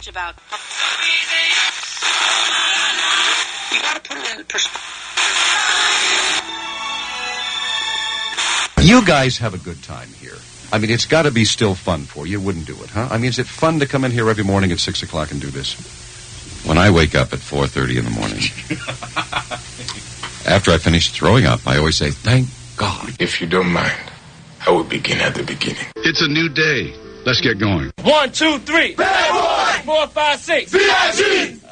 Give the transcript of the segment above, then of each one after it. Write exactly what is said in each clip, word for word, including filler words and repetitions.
about. You got to put it in perspective. You guys have a good time here. I mean, it's got to be still fun for you. You wouldn't do it, huh? I mean, is it fun to come in here every morning at six o'clock and do this? When I wake up at four thirty in the morning, after I finish throwing up, I always say, thank God. If you don't mind, I will begin at the beginning. It's a new day. Let's get going. One, two, three. Bad boy. Four, five, six. B I G.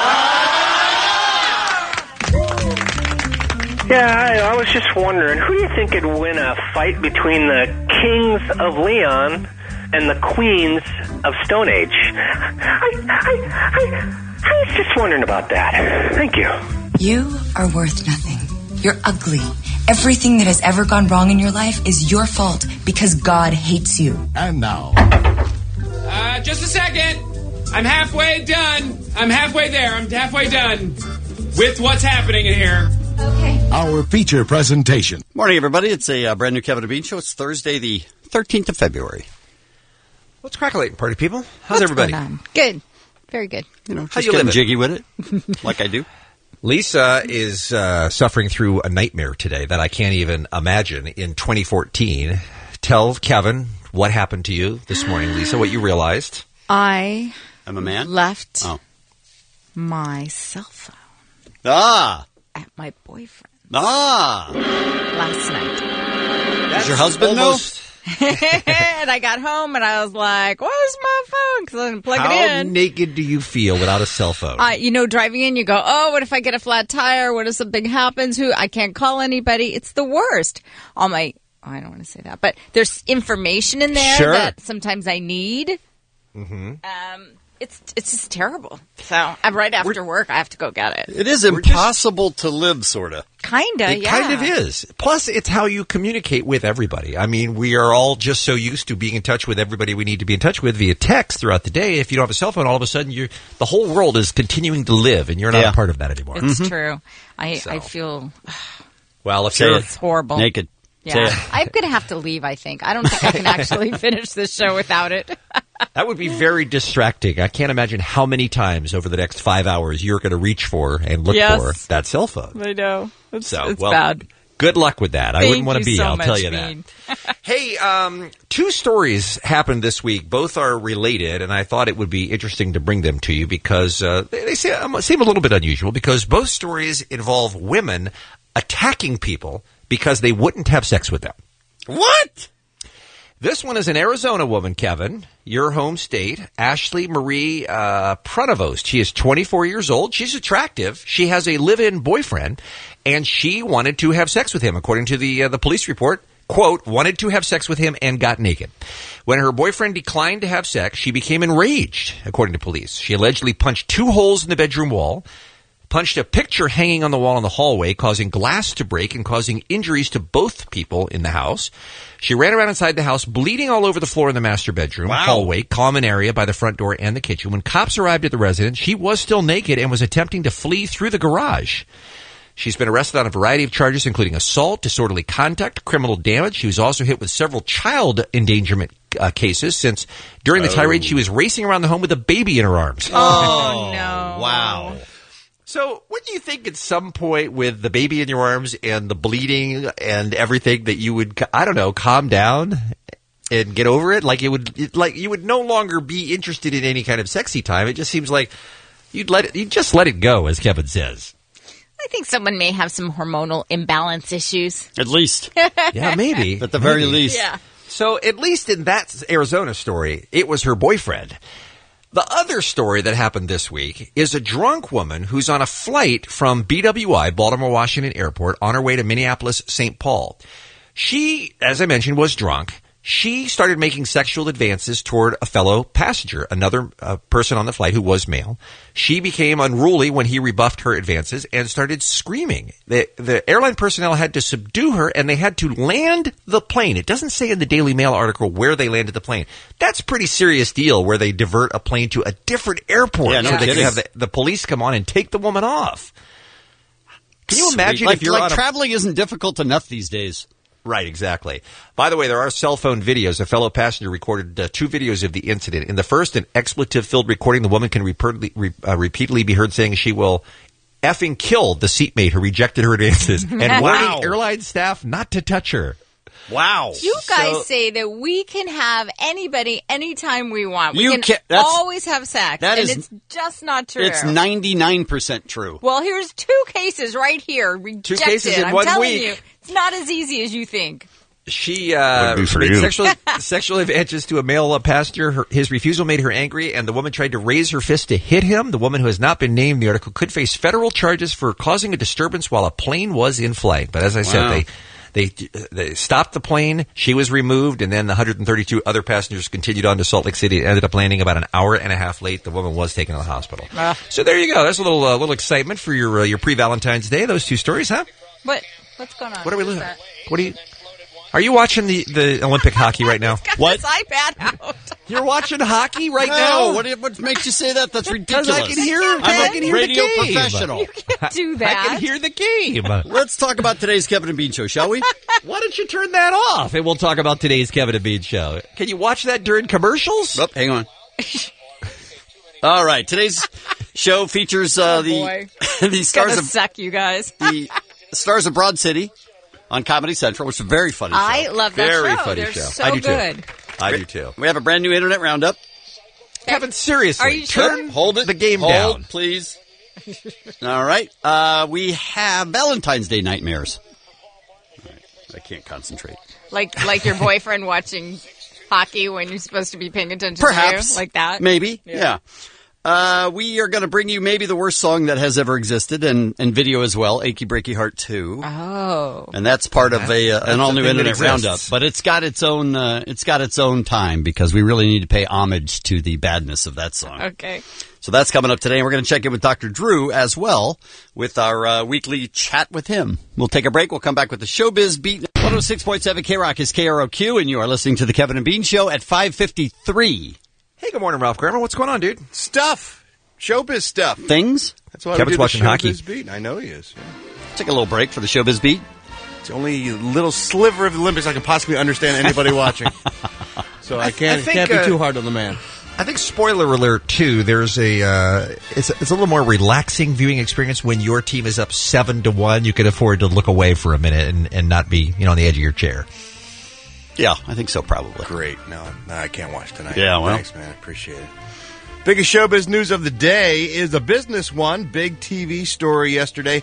Yeah, I, I was just wondering, who do you think could win a fight between the kings of Leon and the queens of Stone Age? I, I, I, I was just wondering about that. Thank you. You are worth nothing. You're ugly. Everything that has ever gone wrong in your life is your fault because God hates you. And now. Uh, just a second. I'm halfway done. I'm halfway there. I'm halfway done with what's happening in here. Okay. Our feature presentation. Morning, everybody. It's a uh, brand new Kevin and Bean show. It's Thursday, the thirteenth of February. What's crackling, party people? How's What's everybody? going on? Good. Very good. You know, How just you getting living? jiggy with it, like I do. Lisa is uh, suffering through a nightmare today that I can't even imagine in twenty fourteen. Tell Kevin what happened to you this morning, Lisa, what you realized. I I'm a man? left Oh. my cell phone Ah! at my boyfriend Ah! last night. Does your husband almost, And I got home and I was like, where's my phone? Because I didn't plug How it in. naked do you feel without a cell phone? Uh, you know, driving in, you go, oh, what if I get a flat tire? What if something happens? Who I can't call anybody? It's the worst. All my, oh, I don't want to say that, but there's information in there Sure. that sometimes I need. Mm-hmm. Um, it's it's just terrible. So I'm right after We're, work. I have to go get it. It is impossible just, to live, sort of. Kinda, It yeah. kind of is. Plus, it's how you communicate with everybody. I mean, we are all just so used to being in touch with everybody we need to be in touch with via text throughout the day. If you don't have a cell phone, all of a sudden, you're, the whole world is continuing to live, and you're not Yeah. a part of that anymore. It's Mm-hmm. true. I, So. I feel Well, if Say you're... it. it's horrible. Naked. Say Yeah. it. I'm going to have to leave, I think. I don't think I can actually finish this show without it. That would be very distracting. I can't imagine how many times over the next five hours you're going to reach for and look Yes. for that cell phone. I know. It's, So, it's well, bad. good luck with that. I Thank wouldn't want to you be, so I'll much, tell you Bean. that. Hey, um, two stories happened this week. Both are related, and I thought it would be interesting to bring them to you because uh, they, they seem, seem a little bit unusual because both stories involve women attacking people because they wouldn't have sex with them. What? This one is an Arizona woman, Kevin, your home state, Ashley Marie uh, Pronovost. She is twenty-four years old. She's attractive. She has a live-in boyfriend, and she wanted to have sex with him, according to the uh, the police report. Quote, wanted to have sex with him and got naked. When her boyfriend declined to have sex, she became enraged, according to police. She allegedly punched two holes in the bedroom wall, punched a picture hanging on the wall in the hallway, causing glass to break and causing injuries to both people in the house. She ran around inside the house, bleeding all over the floor in the master bedroom, Wow. hallway, common area by the front door and the kitchen. When cops arrived at the residence, she was still naked and was attempting to flee through the garage. She's been arrested on a variety of charges, including assault, disorderly conduct, criminal damage. She was also hit with several child endangerment uh, cases since during the tirade she was racing around the home with a baby in her arms. Oh, no. Wow. So, what do you think at some point with the baby in your arms and the bleeding and everything that you would, I don't know, calm down and get over it? Like it would, it, like you would no longer be interested in any kind of sexy time. It just seems like you'd let it, you'd just let it go, as Kevin says. I think someone may have some hormonal imbalance issues. At least. Yeah, maybe. At the very Maybe. least. Yeah. So, at least in that Arizona story, it was her boyfriend. The other story that happened this week is a drunk woman who's on a flight from B W I, Baltimore Washington Airport, on her way to Minneapolis, Saint Paul. She, as I mentioned, was drunk. She started making sexual advances toward a fellow passenger, another uh, person on the flight who was male. She became unruly when he rebuffed her advances and started screaming. The, the airline personnel had to subdue her, and they had to land the plane. It doesn't say in the Daily Mail article where they landed the plane. That's a pretty serious deal where they divert a plane to a different airport Yeah, no so they kidding. can have the, the police come on and take the woman off. Can you Sweet. imagine like, if you're like on a traveling isn't difficult enough these days. Right, exactly. By the way, there are cell phone videos. A fellow passenger recorded uh, two videos of the incident. In the first, an expletive-filled recording, the woman can repeatedly, re, uh, repeatedly be heard saying she will effing kill the seatmate who rejected her advances and Wow. warning airline staff not to touch her. Wow. You guys So- say that we can have anybody anytime we want. We You can can't- that's- always have sex. that and is- it's just not true. It's ninety-nine percent true. Well, here's two cases right here. Rejected. cases in I'm one telling week. you, it's not as easy as you think. She uh, Would be for made you. sexual, sexual advances to a male uh, passenger. Her, his refusal made her angry, and the woman tried to raise her fist to hit him. The woman, who has not been named in the article, could face federal charges for causing a disturbance while a plane was in flight. But as I said, Wow. they they they stopped the plane. She was removed, and then the one hundred thirty-two other passengers continued on to Salt Lake City. It ended up landing about an hour and a half late. The woman was taken to the hospital. Ah. So there you go. That's a little uh, little excitement for your uh, your pre-Valentine's Day. Those two stories, huh? What? What's going on? What are we What's looking? that? What are you? Are you watching the, the Olympic hockey right now? Got What? this iPad out. You're watching hockey right No, now? what, what makes you say that? That's Because ridiculous. I can hear, I'm I a can hear radio the game. professional. You can't do that. I can hear the game. Let's talk about today's Kevin and Bean Show, shall we? Why don't you turn that off? And we'll talk about today's Kevin and Bean Show. Can you watch that during commercials? Oh, hang on. All right, today's show features uh, Oh, the boy. the It's stars gonna of suck, you guys. the stars of Broad City on Comedy Central, which is a very funny show. I love that Very show. funny They're show. so I do too. good. I do too. We have a brand new internet roundup. Kevin, seriously, Are you turn sure? Hold it. the game Hold, down. please. All right. Uh, we have Valentine's Day nightmares. All right. I can't concentrate. Like like your boyfriend watching hockey when you're supposed to be paying attention Perhaps. to you, like that. Maybe. Yeah. Yeah. Uh, we are going to bring you maybe the worst song that has ever existed, and, and video as well, Achy Breaky Heart two. Oh. And that's part of a uh, an all new thing that internet exists. roundup, but it's got its own uh, it's got its own time because we really need to pay homage to the badness of that song. Okay. So that's coming up today, and we're going to check in with Doctor Drew as well with our uh, weekly chat with him. We'll take a break. We'll come back with the Showbiz Beat. one oh six point seven K Rock is K R O Q, and you are listening to the Kevin and Bean Show at five fifty-three. Hey, good morning, Ralph Grammer. What's going on, dude? Stuff. Showbiz stuff. Things. That's why Kevin's we do the watching hockey. Showbiz Beat. I know he is. Yeah. Take a little break for the Showbiz Beat. It's the only little sliver of the Olympics I can possibly understand anybody watching. So I can't I think, can't be uh, too hard on the man. I think spoiler alert too. There's a uh, it's it's a little more relaxing viewing experience when your team is up seven to one. You can afford to look away for a minute and, and not be you know on the edge of your chair. Yeah, I think so, probably. Great. No, no, I can't watch tonight. Yeah, well. Thanks, man. I appreciate it. Biggest showbiz news of the day is a business one. Big T V story yesterday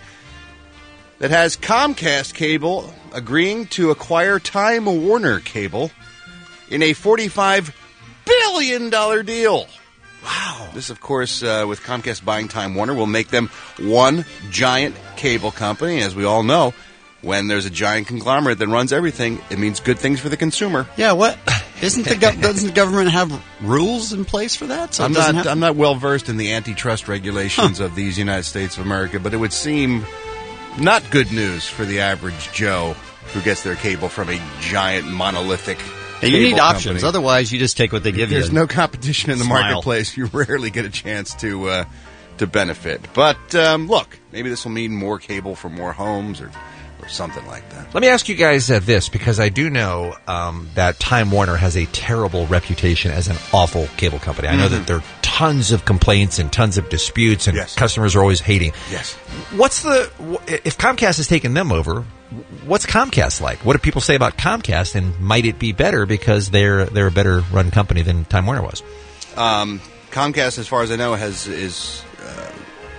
that has Comcast Cable agreeing to acquire Time Warner Cable in a forty-five billion dollars deal. Wow. This, of course, uh, with Comcast buying Time Warner, will make them one giant cable company. As we all know, when there's a giant conglomerate that runs everything, it means good things for the consumer. Yeah, what? Isn't the gov- doesn't the government have rules in place for that? So it I'm doesn't not. have- I'm not well versed in the antitrust regulations of these United States of America, but it would seem not good news for the average Joe who gets their cable from a giant monolithic. Hey, you need cable options. company. Otherwise, you just take what they give There's you. no competition in the Smile. marketplace. You rarely get a chance to uh, to benefit. But um, look, maybe this will mean more cable for more homes or or something like that. Let me ask you guys uh, this, because I do know um, that Time Warner has a terrible reputation as an awful cable company. I know Mm-hmm. that there are tons of complaints and tons of disputes, and Yes. customers are always hating. Yes. What's the wh- if Comcast has taken them over? What's Comcast like? What do people say about Comcast, and might it be better because they're they're a better run company than Time Warner was? Um, Comcast, as far as I know, has is uh,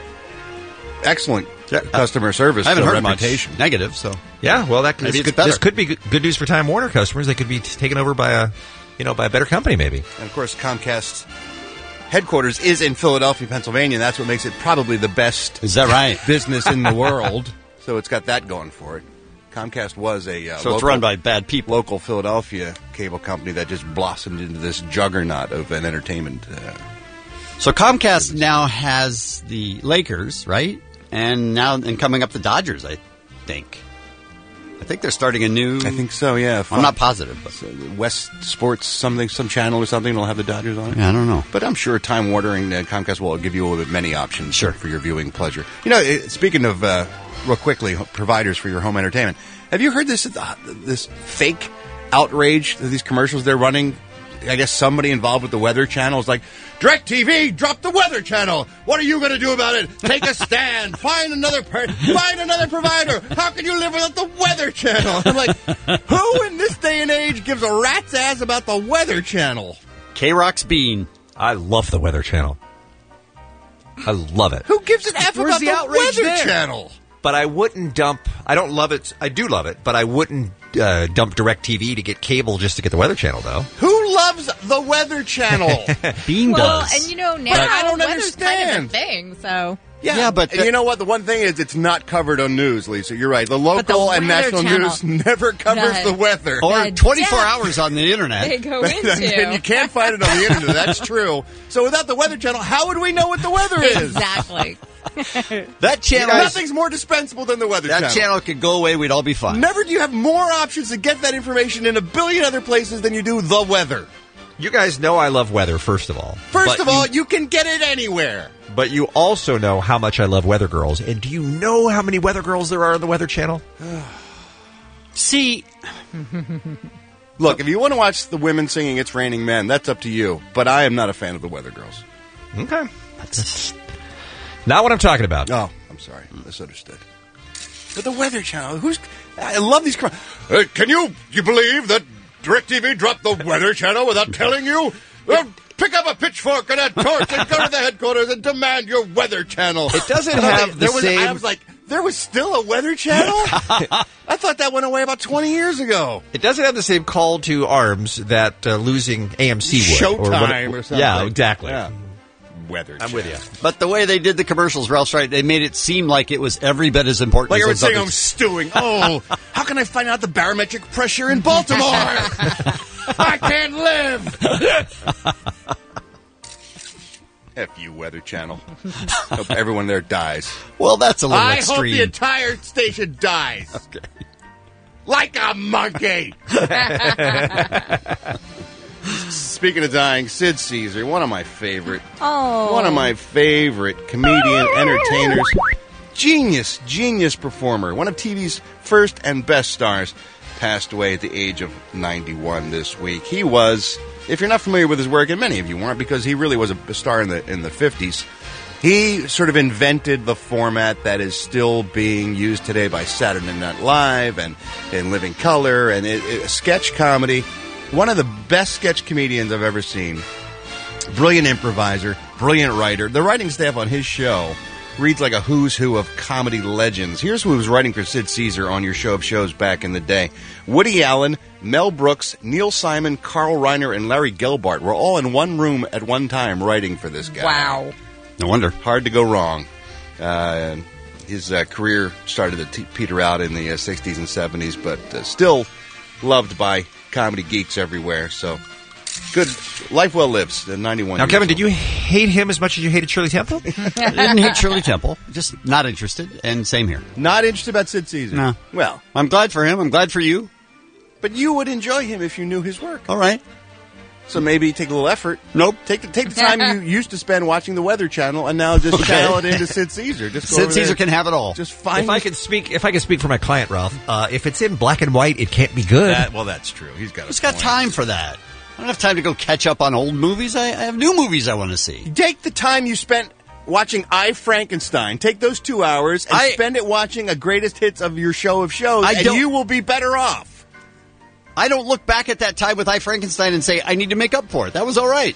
excellent customer service. I haven't uh, heard reputation. much negative, so Yeah, well, that Maybe this, it's could, better. this could be good, good news for Time Warner customers. They could be t- taken over by a you know by a better company, maybe. And of course, Comcast headquarters is in Philadelphia, Pennsylvania. And that's what makes it probably the best is that right? business in the world. So it's got that going for it. Comcast was a uh, So it's local, run by bad people. local Philadelphia cable company that just blossomed into this juggernaut of an entertainment. Uh, So Comcast now has the Lakers, right? And now and coming up the Dodgers, I think. I think they're starting a new. I think so. Yeah, I'm not positive, but So, West Sports something, some channel or something will have the Dodgers on it. yeah, I don't know. But I'm sure Time Warner and uh, Comcast will give you uh, many options Sure. for your viewing pleasure. You know, uh, speaking of, uh, real quickly, providers for your home entertainment, have you heard this uh, this fake outrage, these commercials they're running? I guess somebody involved with the Weather Channel is like, DirecTV, drop the Weather Channel. What are you going to do about it? Take a stand. Find another per- find another provider. How can you live without the Weather Channel? I'm like, who in this day and age gives a rat's ass about the Weather Channel? K-Rock's Bean. I love the Weather Channel. I love it. Who gives an F Where's about the the, outrage Weather there? Channel? But I wouldn't dump. I don't love it. I do love it, but I wouldn't uh, dump DirecTV to get cable just to get the Weather Channel, though. Who loves the Weather Channel? Bean Well, does. and you know now But I don't weather's kind of understand. a thing. So Yeah, Yeah, but and the- you know what? The one thing is, it's not covered on news, Lisa. You're right. The local the and Weather national Channel- news never covers The- the weather. or the twenty-four depth hours on the internet. they go and into you can't find it on the internet. That's true. So without the Weather Channel, how would we know what the weather is? exactly. That channel, Nothing's more dispensable than the Weather that Channel. channel could go away. We'd all be fine. Never do you have more options to get that information in a billion other places than you do the weather. You guys know I love weather, first of all. First But of all, you, you can get it anywhere. but you also know how much I love Weather Girls. And do you know how many Weather Girls there are on the Weather Channel? See, Look, if you want to watch the women singing It's Raining Men, that's up to you. But I am not a fan of the Weather Girls. Okay. That's not what I'm talking about. Oh, I'm sorry. Misunderstood. But the Weather Channel, who's... I love these... Com- uh, can you you believe that DirecTV dropped the Weather Channel without telling you? Uh, pick up a pitchfork and a torch and go to the headquarters and demand your Weather Channel. It doesn't And I was have like, the there was, same- I was like, there was still a Weather Channel? I thought that went away about twenty years ago. It doesn't have the same call to arms that uh, losing A M C would. Showtime what- or something. Yeah, exactly. Yeah. Weather I'm with you. but the way they did the commercials, Ralph's right. They made it seem like it was every bit as important Like as I was those saying, other- I'm stewing. Oh, how can I find out the barometric pressure in Baltimore? I can't live. F you, Weather Channel. Hope everyone there dies. Well, that's a little I extreme. hope the entire station dies. Okay. Like a monkey. Speaking of dying, Sid Caesar, one of my favorite, Oh, one of my favorite comedian entertainers, genius, genius performer, one of T V's first and best stars, passed away at the age of ninety-one this week. He was, if you're not familiar with his work, and many of you aren't, because he really was a star in the in the fifties. He sort of invented the format that is still being used today by Saturday Night Live and, and Living Color and it, it, sketch comedy. One of the best sketch comedians I've ever seen. Brilliant improviser, brilliant writer. The writing staff on his show reads like a who's who of comedy legends. Here's who was writing for Sid Caesar on your show of shows back in the day. Woody Allen, Mel Brooks, Neil Simon, Carl Reiner, and Larry Gelbart were all in one room at one time writing for this guy. wow. No wonder. Hard to go wrong. Uh, his uh, career started to t- peter out in the uh, sixties and seventies, but uh, still loved by comedy geeks everywhere. So, good. Life well lived. Uh, ninety-one Now, years Kevin, old. did you hate him as much as you hated Shirley Temple? I didn't hate Shirley Temple. Just not interested. And same here. Not interested about Sid Caesar? No. Well, I'm glad for him. I'm glad for you. but you would enjoy him if you knew his work. All right. So maybe take a little effort. Nope. Take the take the time you used to spend watching the Weather Channel, and now just Okay. channel it into Sid Caesar. Just go Sid over there. Caesar can have it all. Just find. If I can speak, if I can speak for my client, Ralph, uh, if it's in black and white, it can't be good. That, well, that's true. He's got. Who's a got point. time for that? I don't have time to go catch up on old movies. I, I have new movies I want to see. Take the time you spent watching I, Frankenstein. Take those two hours and I- spend it watching a greatest hits of your show of shows, I and don't- you will be better off. I don't look back at that time with I, Frankenstein and say, I need to make up for it. That was all right.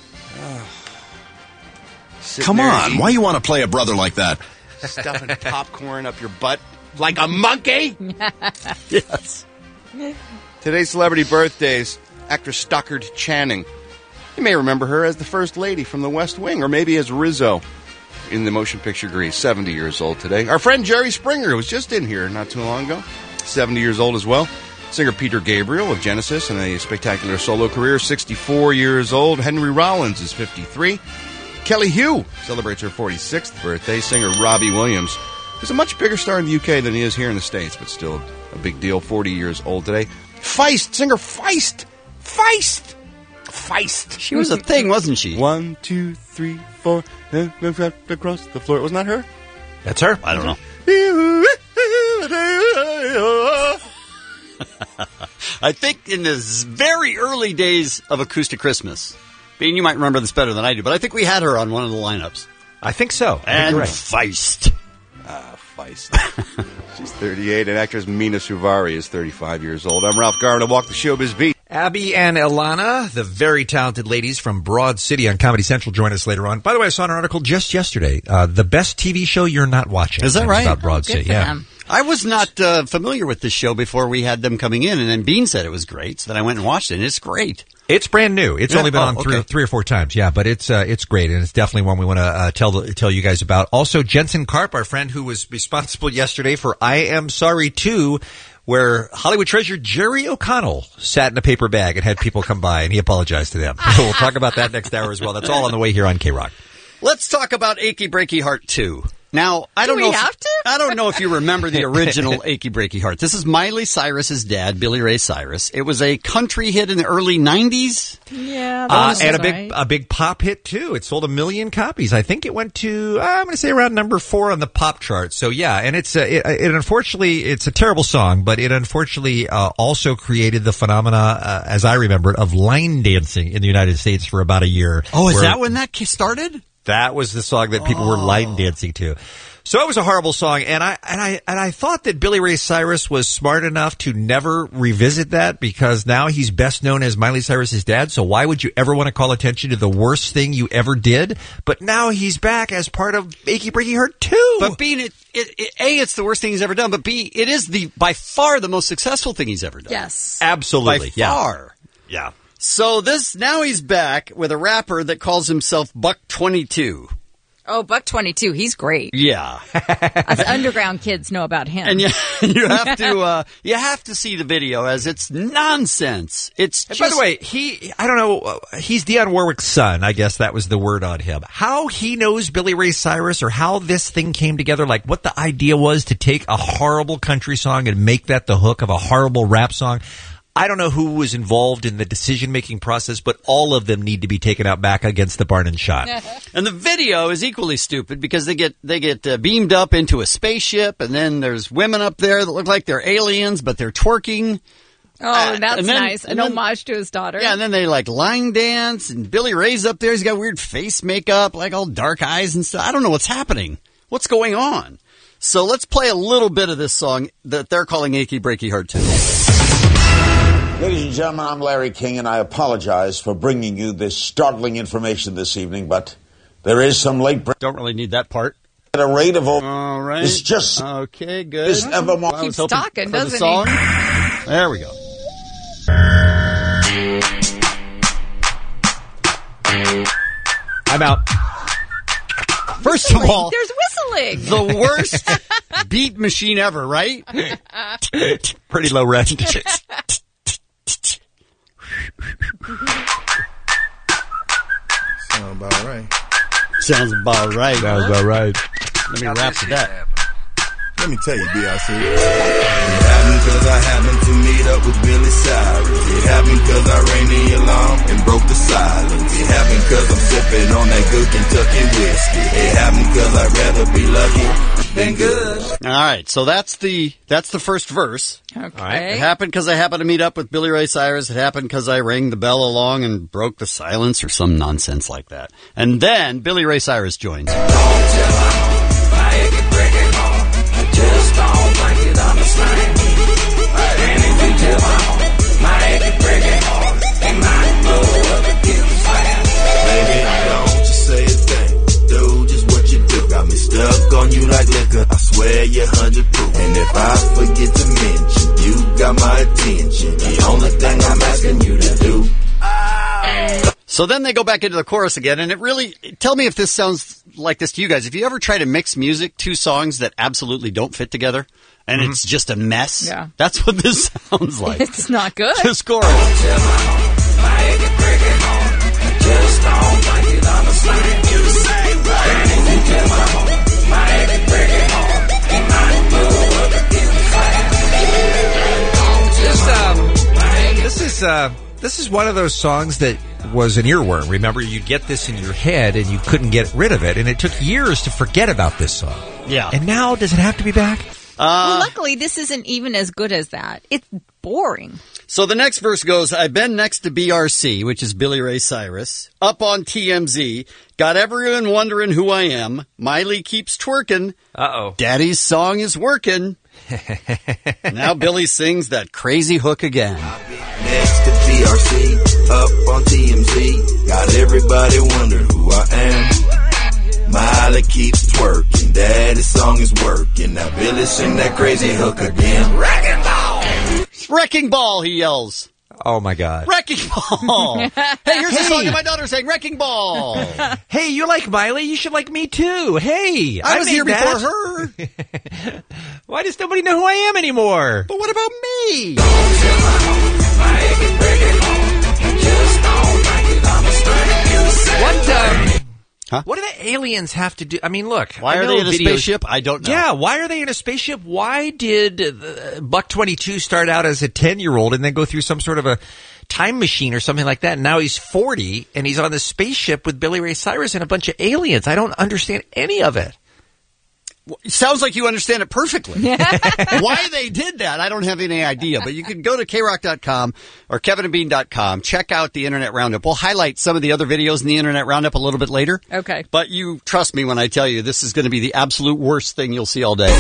Sitting Come there on. eating- Why you want to play a brother like that? stuffing popcorn up your butt like a monkey? Yes. Today's celebrity birthdays, actress Stockard Channing. You may remember her as the First Lady from The West Wing, or maybe as Rizzo in the motion picture Grease, seventy years old today. Our friend Jerry Springer, who was just in here not too long ago, seventy years old as well. Singer Peter Gabriel of Genesis in a spectacular solo career, sixty-four years old. Henry Rollins is fifty-three. Kelly Hu celebrates her forty-sixth birthday. Singer Robbie Williams He's a much bigger star in the U K than he is here in the States, but still a big deal. forty years old today. Feist, singer Feist. Feist. Feist. She was a thing, wasn't she? One, two, three, four. Across the floor. Wasn't that her? That's her. I don't know. I think in the very early days of Acoustic Christmas, Bean, you might remember this better than I do, but I think we had her on one of the lineups. I think so. I And think right. Feist. Ah, Feist. She's thirty-eight, and actress Mina Suvari is thirty-five years old. I'm Ralph Garman to walk the showbiz beat. Abby and Ilana, the very talented ladies from Broad City on Comedy Central, join us later on. By the way, I saw an article just yesterday. Uh, the best T V show you're not watching. Is that It's right? About Broad Oh, good City, for yeah. them. I was not uh, familiar with this show before we had them coming in, and then Bean said it was great, so then I went and watched it, and it's great. It's brand new. It's Yeah? only been Oh, on three, okay. three or four times. Yeah, but it's uh, it's great, and it's definitely one we want to uh, tell tell you guys about. Also, Jensen Karp, our friend who was responsible yesterday for I Am Sorry Too, where Hollywood treasure Jerry O'Connell sat in a paper bag and had people come by, and he apologized to them. So we'll talk about that next hour as well. That's all on the way here on K-Rock. Let's talk about Achy Breaky Heart two. Now, I don't Do know we if, have to? I don't know if you remember the original Achy Breaky Heart. This is Miley Cyrus's dad, Billy Ray Cyrus. It was a country hit in the early nineties. Yeah, that Uh, was and a big right. a big pop hit too. It sold a million copies. I think it went to uh, I'm going to say around number four on the pop chart. So yeah, and it's uh, it, it unfortunately it's a terrible song, but it unfortunately uh, also created the phenomena, uh, as I remember it, of line dancing in the United States for about a year. Oh, is where that when that started? That was the song that people were line dancing to. So it was a horrible song, and I and I and I thought that Billy Ray Cyrus was smart enough to never revisit that because now he's best known as Miley Cyrus's dad. So why would you ever want to call attention to the worst thing you ever did? But now he's back as part of Achy Breaky Heart too. But B, it, it, it, A, it's the worst thing he's ever done, but B, it is the by far the most successful thing he's ever done. Yes. Absolutely, By yeah. far. Yeah. So this, now he's back with a rapper that calls himself Buck twenty-two. Oh, Buck twenty-two, he's great. Yeah. Us underground kids know about him. And you, you have to, uh, you have to see the video as it's nonsense. It's And just, by the way, he, I don't know, uh, he's Dionne Warwick's son. I guess that was the word on him. How he knows Billy Ray Cyrus or how this thing came together, like what the idea was to take a horrible country song and make that the hook of a horrible rap song. I don't know who was involved in the decision-making process, but all of them need to be taken out back against the barn and shot. and the video is equally stupid because they get they get uh, beamed up into a spaceship, and then there's women up there that look like they're aliens, but they're twerking. oh, Uh, that's and then- nice. An and then- homage to his daughter. Yeah, and then they like line dance, and Billy Ray's up there. He's got weird face makeup, like all dark eyes and stuff. I don't know what's happening. What's going on? So let's play a little bit of this song that they're calling Achy Breaky Heart two. Ladies and gentlemen, I'm Larry King, and I apologize for bringing you this startling information this evening, but there is some late break. Don't really need that part. At a rate of... All right. It's just... Okay, good. It's ever more... I was Keeps hoping talking, for the doesn't song. he? There we go. I'm out. First of all, There's whistling. the worst beat machine ever, right? Pretty low rent. Sound about right. Sounds about right. Sounds about right. Let me rap to that. Let me tell you, B I C. It happened because I happened to meet up with Billy Cyrus. It happened because I rang the alarm and broke the silence. It happened because I'm sipping on that good Kentucky whiskey. It happened because I'd rather be lucky than good. All right, so that's the that's the first verse. Okay. It happened because I happened to meet up with Billy Ray Cyrus. It happened because I rang the bell along and broke the silence or some nonsense like that. And then Billy Ray Cyrus joins. Just don't like it on the slang. Anything to my home. My achy breaking heart. Ain't mine blow up against fire. Baby, don't you say a thing. Do just what you do. Got me stuck on you like liquor. I swear you're hundred proof. And if I forget to mention, you got my attention. The only thing I'm asking you to do. So then they go back into the chorus again, and it really, tell me if this sounds like this to you guys. If you ever try to mix music, two songs that absolutely don't fit together, and Mm-hmm. it's just a mess, Yeah. that's what this sounds like. It's not good. This chorus. My achy breaking heart. I just don't like it on the slang. You say right. Anything to my home. My achy breaking heart. This is one of those songs that was an earworm. Remember, you get this in your head and you couldn't get rid of it, and it took years to forget about this song. Yeah. And now, does it have to be back? well, luckily, this isn't even as good as that. It's boring. So the next verse goes, I've been next to B R C, which is Billy Ray Cyrus, up on T M Z, got everyone wondering who I am. Miley keeps twerking. Uh-oh. Daddy's song is working. Now Billy sings that crazy hook again. Next to B R C, up on T M Z, got everybody wondering who I am. Miley keeps twerking, Daddy's song is working. Now Billy sing that crazy hook again. Wrecking ball! Wrecking ball, he yells. Oh, my God. Wrecking ball! Hey, here's Hey. a song that my daughter's saying, Wrecking Ball! Hey, you like Miley? You should like me, too. Hey, I was made here before that. her. Why does nobody know who I am anymore? But what about me? What, um, Huh? what do the aliens have to do? I mean, look. Why I are know they in a videos- spaceship? I don't know. Yeah, why are they in a spaceship? Why did uh, Buck twenty-two start out as a ten-year-old and then go through some sort of a time machine or something like that? And now he's forty and he's on this spaceship with Billy Ray Cyrus and a bunch of aliens. I don't understand any of it. It sounds like you understand it perfectly. Why they did that, I don't have any idea. But you can go to K rock dot com or Kevin and Bean dot com. Check out the Internet Roundup. We'll highlight some of the other videos in the Internet Roundup a little bit later. Okay. But you trust me when I tell you this is going to be the absolute worst thing you'll see all day.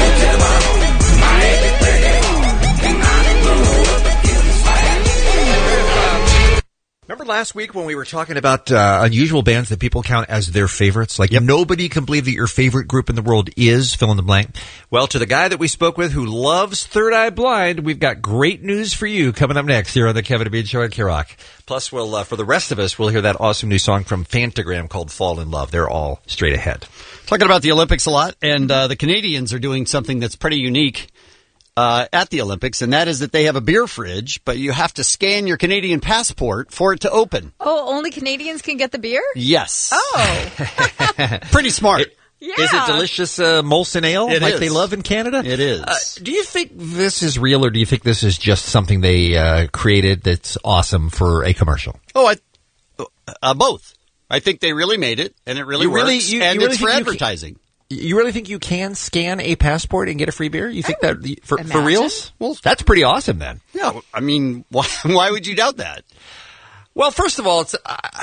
Remember last week when we were talking about uh, unusual bands that people count as their favorites? Like, nobody can believe that your favorite group in the world is fill in the blank. Well, to the guy that we spoke with who loves Third Eye Blind, we've got great news for you coming up next here on the Kevin and Bean Show at K Rock. Plus, we'll, uh, for the rest of us, we'll hear that awesome new song from Fantagram called Fall in Love. They're all straight ahead. Talking about the Olympics a lot, and uh, the Canadians are doing something that's pretty unique uh, at the Olympics, and that is that they have a beer fridge, but you have to scan your Canadian passport for it to open. Oh, only Canadians can get the beer? Yes. Oh. Pretty smart. Yeah. Is it delicious uh, Molson Ale It like is. they love in Canada? It is. Uh, do you think this is real, or do you think this is just something they uh, created that's awesome for a commercial? Oh, I, uh, both. I think they really made it, and it really You works, really- you- and you really it's for think you can- advertising. You really think you can scan a passport and get a free beer? You think that for, for imagine. reals? Well, that's pretty awesome then. Yeah, I mean, why, why would you doubt that? Well, first of all, it's uh,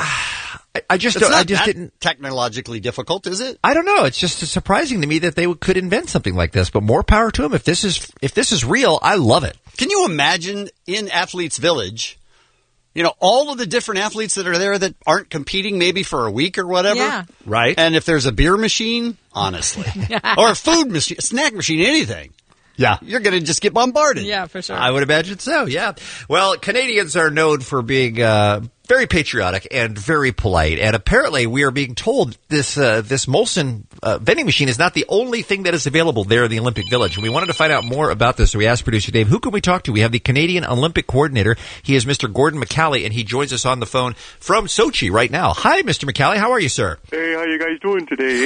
I, I just It's don't, not I just that didn't. technologically difficult, is it? I don't know. It's just surprising to me that they would, could invent something like this. But more power to them. If this is if this is real, I love it. Can you imagine in Athletes Village, you know, all of the different athletes that are there that aren't competing maybe for a week or whatever? Yeah. Right. And if there's a beer machine, honestly, or a food machine, a snack machine, anything, Yeah. you're going to just get bombarded. Yeah, for sure. I would imagine so, yeah. Well, Canadians are known for being uh, very patriotic and very polite. And apparently we are being told this uh, this Molson uh, vending machine is not the only thing that is available there in the Olympic Village. And we wanted to find out more about this. So we asked producer Dave, who can we talk to? We have the Canadian Olympic coordinator. He is Mister Gordon McCallie, and he joins us on the phone from Sochi right now. Hi, Mister McCallie. How are you, sir? Hey, how you guys doing today,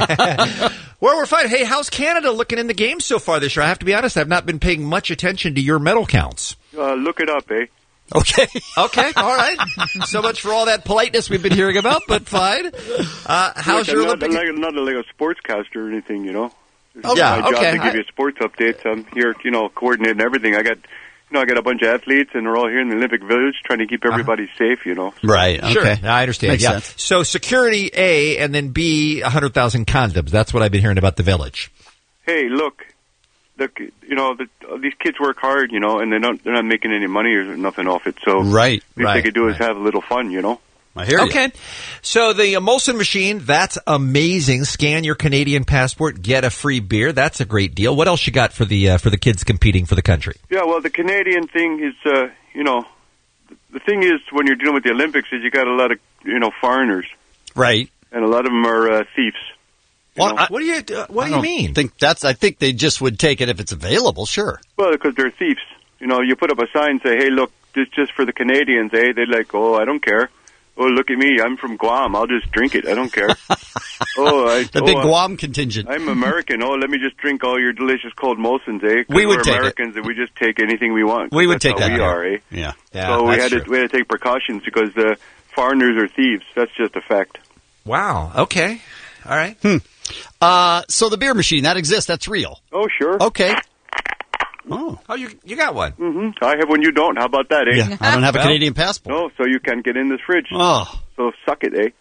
eh? Well, we're fine. Hey, how's Canada looking in the game so far this year? I have to be honest, I've not been paying much attention to your medal counts. uh, look it up, eh? Okay. Okay. All right. So much for all that politeness we've been hearing about, but fine. Uh, how's Look, your I'm Olympic? Not, like, not like a sportscaster or anything, you know. It's Oh, yeah, my job okay. to give I- you sports updates. I'm here, you know, coordinating everything. I got, you know, I got a bunch of athletes, and we're all here in the Olympic Village trying to keep everybody safe, you know. Right. Sure. Okay. I understand. Makes yeah. sense. So security A, and then B, one hundred thousand condoms. That's what I've been hearing about the village. Hey, look, look, you know, the, these kids work hard, you know, and they don't, they're not making any money or nothing off it. So Right. the least right, they could do is right. have a little fun, you know. I hear you. Okay. So the Molson machine, that's amazing. Scan your Canadian passport, get a free beer. That's a great deal. What else you got for the uh, for the kids competing for the country? Yeah, well, the Canadian thing is, uh, you know, the thing is when you're dealing with the Olympics is you got a lot of, you know, foreigners, Right. and a lot of them are uh, thieves. You Well, know? I, What do you uh, What I do you don't mean? think that's. I think they just would take it if it's available. Sure. Well, because they're thieves. You know, you put up a sign, say, hey, look, this is just for the Canadians, eh? They're like, oh, I don't care. Oh, look at me. I'm from Guam. I'll just drink it. I don't care. oh, I, The oh, big uh, Guam contingent. I'm American. Oh, let me just drink all your delicious cold Molsons, eh? 'Cause We would we're take it. Americans, and we just take anything we want. We would That's take how that we here. are, eh? Yeah. so we had, to, we had to take precautions because the foreigners are thieves. That's just a fact. Wow. Okay. All right. Hmm. Uh, so the beer machine, that exists. That's real. Oh, sure. Okay. Oh. Oh, you you got one. Mm-hmm. I have one you don't. How about that, eh? Yeah, I don't have a Canadian passport. No, so you can't get in this fridge. Oh. So suck it, eh?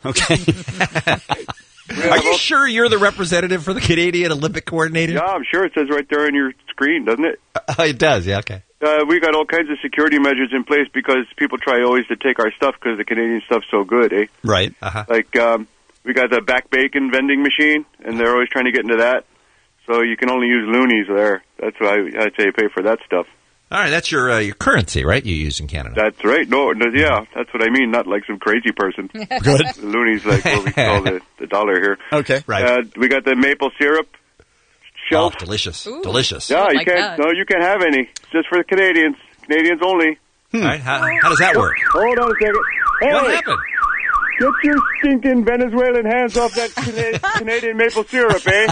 Okay. Are you sure you're the representative for the Canadian Olympic Coordinator? Yeah, I'm sure it says right there on your screen, doesn't it? Uh, it does, yeah, okay. Uh, we got all kinds of security measures in place because people try always to take our stuff because the Canadian stuff's so good, eh? Right. Uh-huh. Like, um, we got the back bacon vending machine, and they're always trying to get into that. So you can only use loonies there. That's why I'd say pay for that stuff. All right, that's your uh, your currency, right, you use in Canada? That's right. No, no, yeah, that's what I mean. Not like some crazy person. Good. The loonies, like what we call the, the dollar here. Okay, right. Uh, we got the maple syrup shelf. Oh, delicious. Ooh. Delicious. Yeah, you like can't. that. No, you can't have any. It's just for the Canadians. Canadians only. All right, how, how does that work? Hold on a second. Hey, What happened? Get your stinking Venezuelan hands off that Cana- Canadian maple syrup, eh?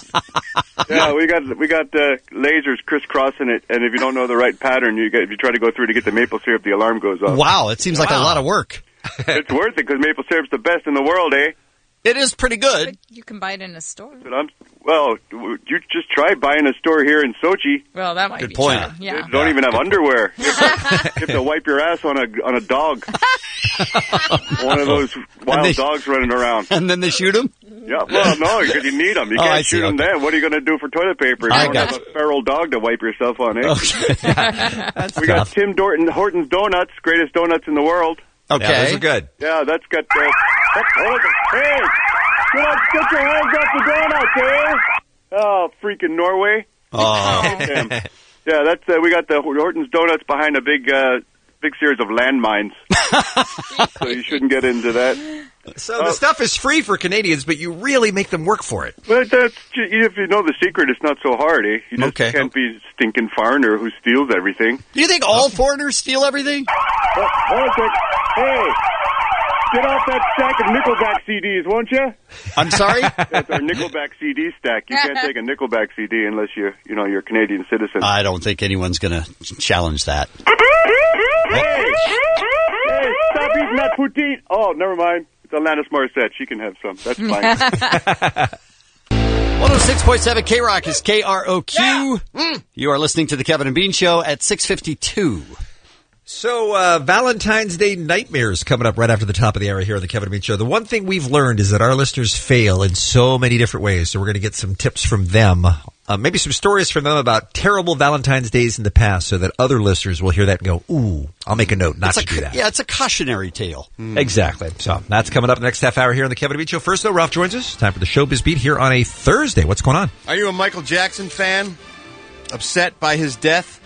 Yeah, we got we got uh, lasers crisscrossing it, and if you don't know the right pattern, you get if you try to go through to get the maple syrup, the alarm goes off. Wow, it seems like a Wow. lot of work. It's worth it because maple syrup's the best in the world, eh? It is pretty good. You can buy it in a store. But I'm well. w- You just try buying a store here in Sochi. Well, that might Good be point. true. Yeah. They don't even have underwear. You have, to, you have to wipe your ass on a on a dog. One of those wild they- dogs running around. And then they shoot him? Yeah, well, no, because you need them. You Oh, can't I see, shoot them okay. then. What are you going to do for toilet paper? You I don't got have a feral dog to wipe yourself on, eh? Okay. we got Tim Dorton, Horton's Donuts, greatest donuts in the world. Okay. Yeah, those are good. Yeah, that's got. Uh, that, hold it. Hey, get, up, get your hands off the donuts, eh? Oh, freaking Norway. Oh. Damn. Yeah, that's uh, we got the Horton's Donuts behind a big, uh, big series of landmines. So you shouldn't get into that. So the stuff is free for Canadians, but you really make them work for it. But that's if you know the secret, it's not so hard, eh? You just Okay. can't be a stinking foreigner who steals everything. Do you think all foreigners steal everything? Oh, hold on a sec. Hey, get off that stack of Nickelback C Ds, won't you? I'm sorry? That's our Nickelback C D stack. You can't take a Nickelback C D unless you, you know, you're a Canadian citizen. I don't think anyone's going to challenge that. Hey, hey, stop eating that poutine. Oh, never mind. It's Alanis Morissette. She can have some. That's fine. one oh six point seven K Rock is K R O Q. You are listening to the Kevin and Bean Show at six fifty-two. So, uh, Valentine's Day nightmares coming up right after the top of the hour here on the Kevin and Bean Show. The one thing we've learned is that our listeners fail in so many different ways. So we're going to get some tips from them, uh, maybe some stories from them about terrible Valentine's Days in the past so that other listeners will hear that and go, ooh, I'll make a note not It's to a, do that. Yeah, it's a cautionary tale. Exactly. So that's coming up next half hour here on the Kevin and Bean Show. First, though, Ralph joins us. Time for the Showbiz Beat here on a Thursday. What's going on? Are you a Michael Jackson fan? Upset by his death?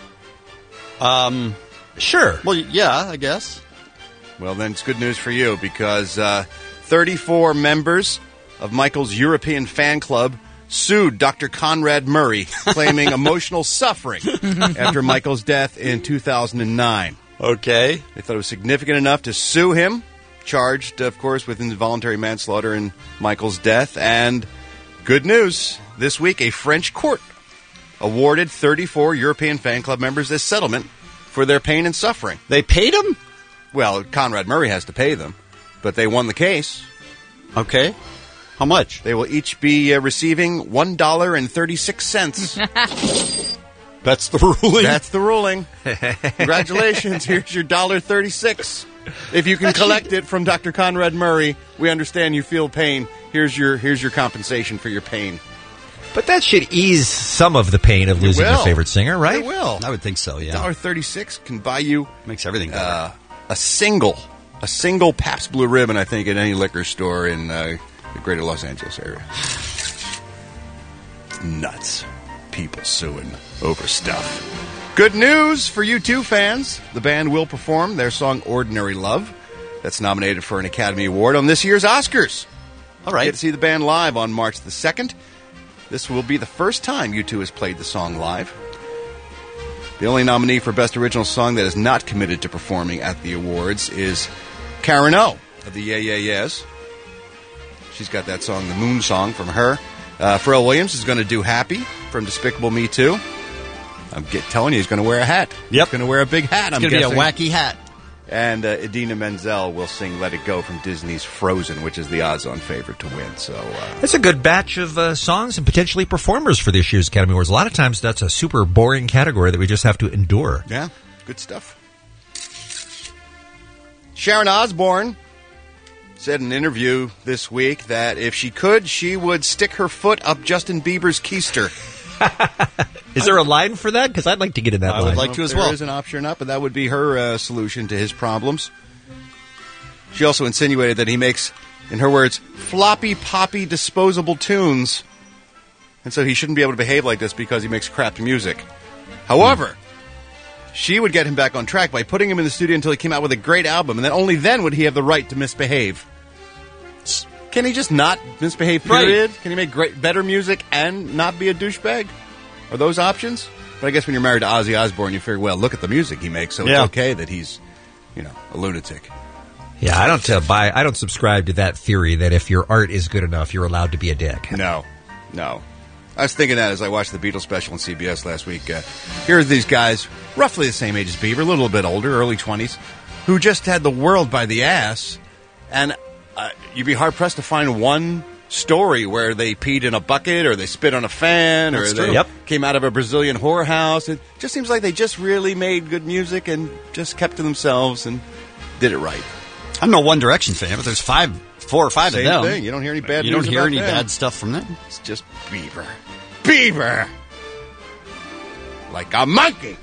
Um, sure. Well, yeah, I guess. Well, then it's good news for you because uh, thirty-four members of Michael's European fan club sued Doctor Conrad Murray, claiming emotional suffering after Michael's death in two thousand nine. Okay. They thought it was significant enough to sue him, charged, of course, with involuntary manslaughter in Michael's death. And good news, this week a French court awarded thirty-four European fan club members this settlement for their pain and suffering. They paid him? Well, Conrad Murray has to pay them, but they won the case. Okay. How much? They will each be uh, receiving one dollar and thirty-six cents. That's the ruling? That's the ruling. Congratulations. Here's your one dollar and thirty-six cents. If you can collect it from Doctor Conrad Murray, we understand you feel pain. Here's your here's your compensation for your pain. But that should ease some of the pain of losing your will. favorite singer, right? It will. I would think so, yeah. one dollar and thirty-six cents can buy you Makes everything better. uh, a single, a single Pabst Blue Ribbon, I think, at any liquor store in uh, the greater Los Angeles area. Nuts. People suing over stuff. Good news for U two fans. The band will perform their song Ordinary Love. That's nominated for an Academy Award on this year's Oscars. All right. Get to see the band live on March the second. This will be the first time U two has played the song live. The only nominee for Best Original Song that is not committed to performing at the awards is Karen O. of the Yeah Yeah Yeahs. She's got that song, the Moon Song, from her. Uh, Pharrell Williams is going to do Happy from Despicable Me two. I'm get, telling you, he's going to wear a hat. Yep. He's going to wear a big hat, It's I'm going to be a guessing. wacky hat. And uh, Idina Menzel will sing Let It Go from Disney's Frozen, which is the odds-on favorite to win. So uh, That's a good batch of uh, songs and potentially performers for this year's Academy Awards. A lot of times that's a super boring category that we just have to endure. yeah, good stuff. Sharon Osbourne said in an interview this week that if she could, she would stick her foot up Justin Bieber's keister. Is there a line for that? Because I'd like to get in that I line. would like to as well. There is an option up, but that would be her uh, solution to his problems. She also insinuated that he makes, in her words, floppy, poppy, disposable tunes, and so he shouldn't be able to behave like this because he makes crap music. However, she would get him back on track by putting him in the studio until he came out with a great album, and then only then would he have the right to misbehave. Can he just not misbehave, period? Right. Can he make great, better music and not be a douchebag? Are those options? But I guess when you're married to Ozzy Osbourne, you figure, well, look at the music he makes, so Yeah. it's okay that he's, you know, a lunatic. Yeah, I don't uh, buy. I don't subscribe to that theory that if your art is good enough, you're allowed to be a dick. No, no. I was thinking that as I watched the Beatles special on C B S last week. Uh, here are these guys, roughly the same age as Bieber, a little bit older, early twenties, who just had the world by the ass, and uh, you'd be hard-pressed to find one story where they peed in a bucket or they spit on a fan That's or true. they Yep. came out of a Brazilian whorehouse. It just seems like they just really made good music and just kept to themselves and did it right. I'm no One Direction fan, but there's five, four or five Same of them. thing. You don't hear any bad You news don't hear about any them. bad stuff from them. It's just Bieber. Bieber! Like a monkey!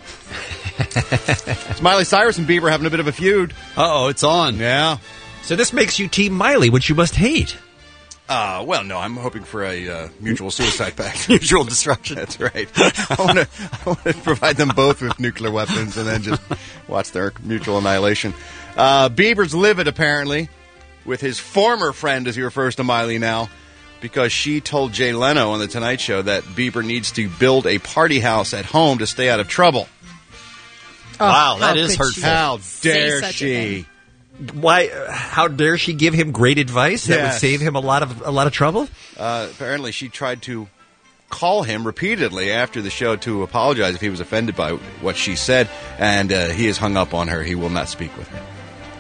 It's Miley Cyrus and Bieber having a bit of a feud. Uh-oh, it's on. Yeah. So this makes you Team Miley, which you must hate. Uh, well, no, I'm hoping for a uh, mutual suicide pact. Mutual destruction. That's right. I want to I want to provide them both with nuclear weapons and then just watch their mutual annihilation. Uh, Bieber's livid, apparently, with his former friend, as he refers to Miley now, because she told Jay Leno on The Tonight Show that Bieber needs to build a party house at home to stay out of trouble. Oh, Wow, that how is could hurtful. she How say dare such a she? thing? Why? uh, How dare she give him great advice that would Yes. save him a lot of a lot of trouble? Uh, apparently, she tried to call him repeatedly after the show to apologize if he was offended by what she said, and uh, he has hung up on her. He will not speak with her.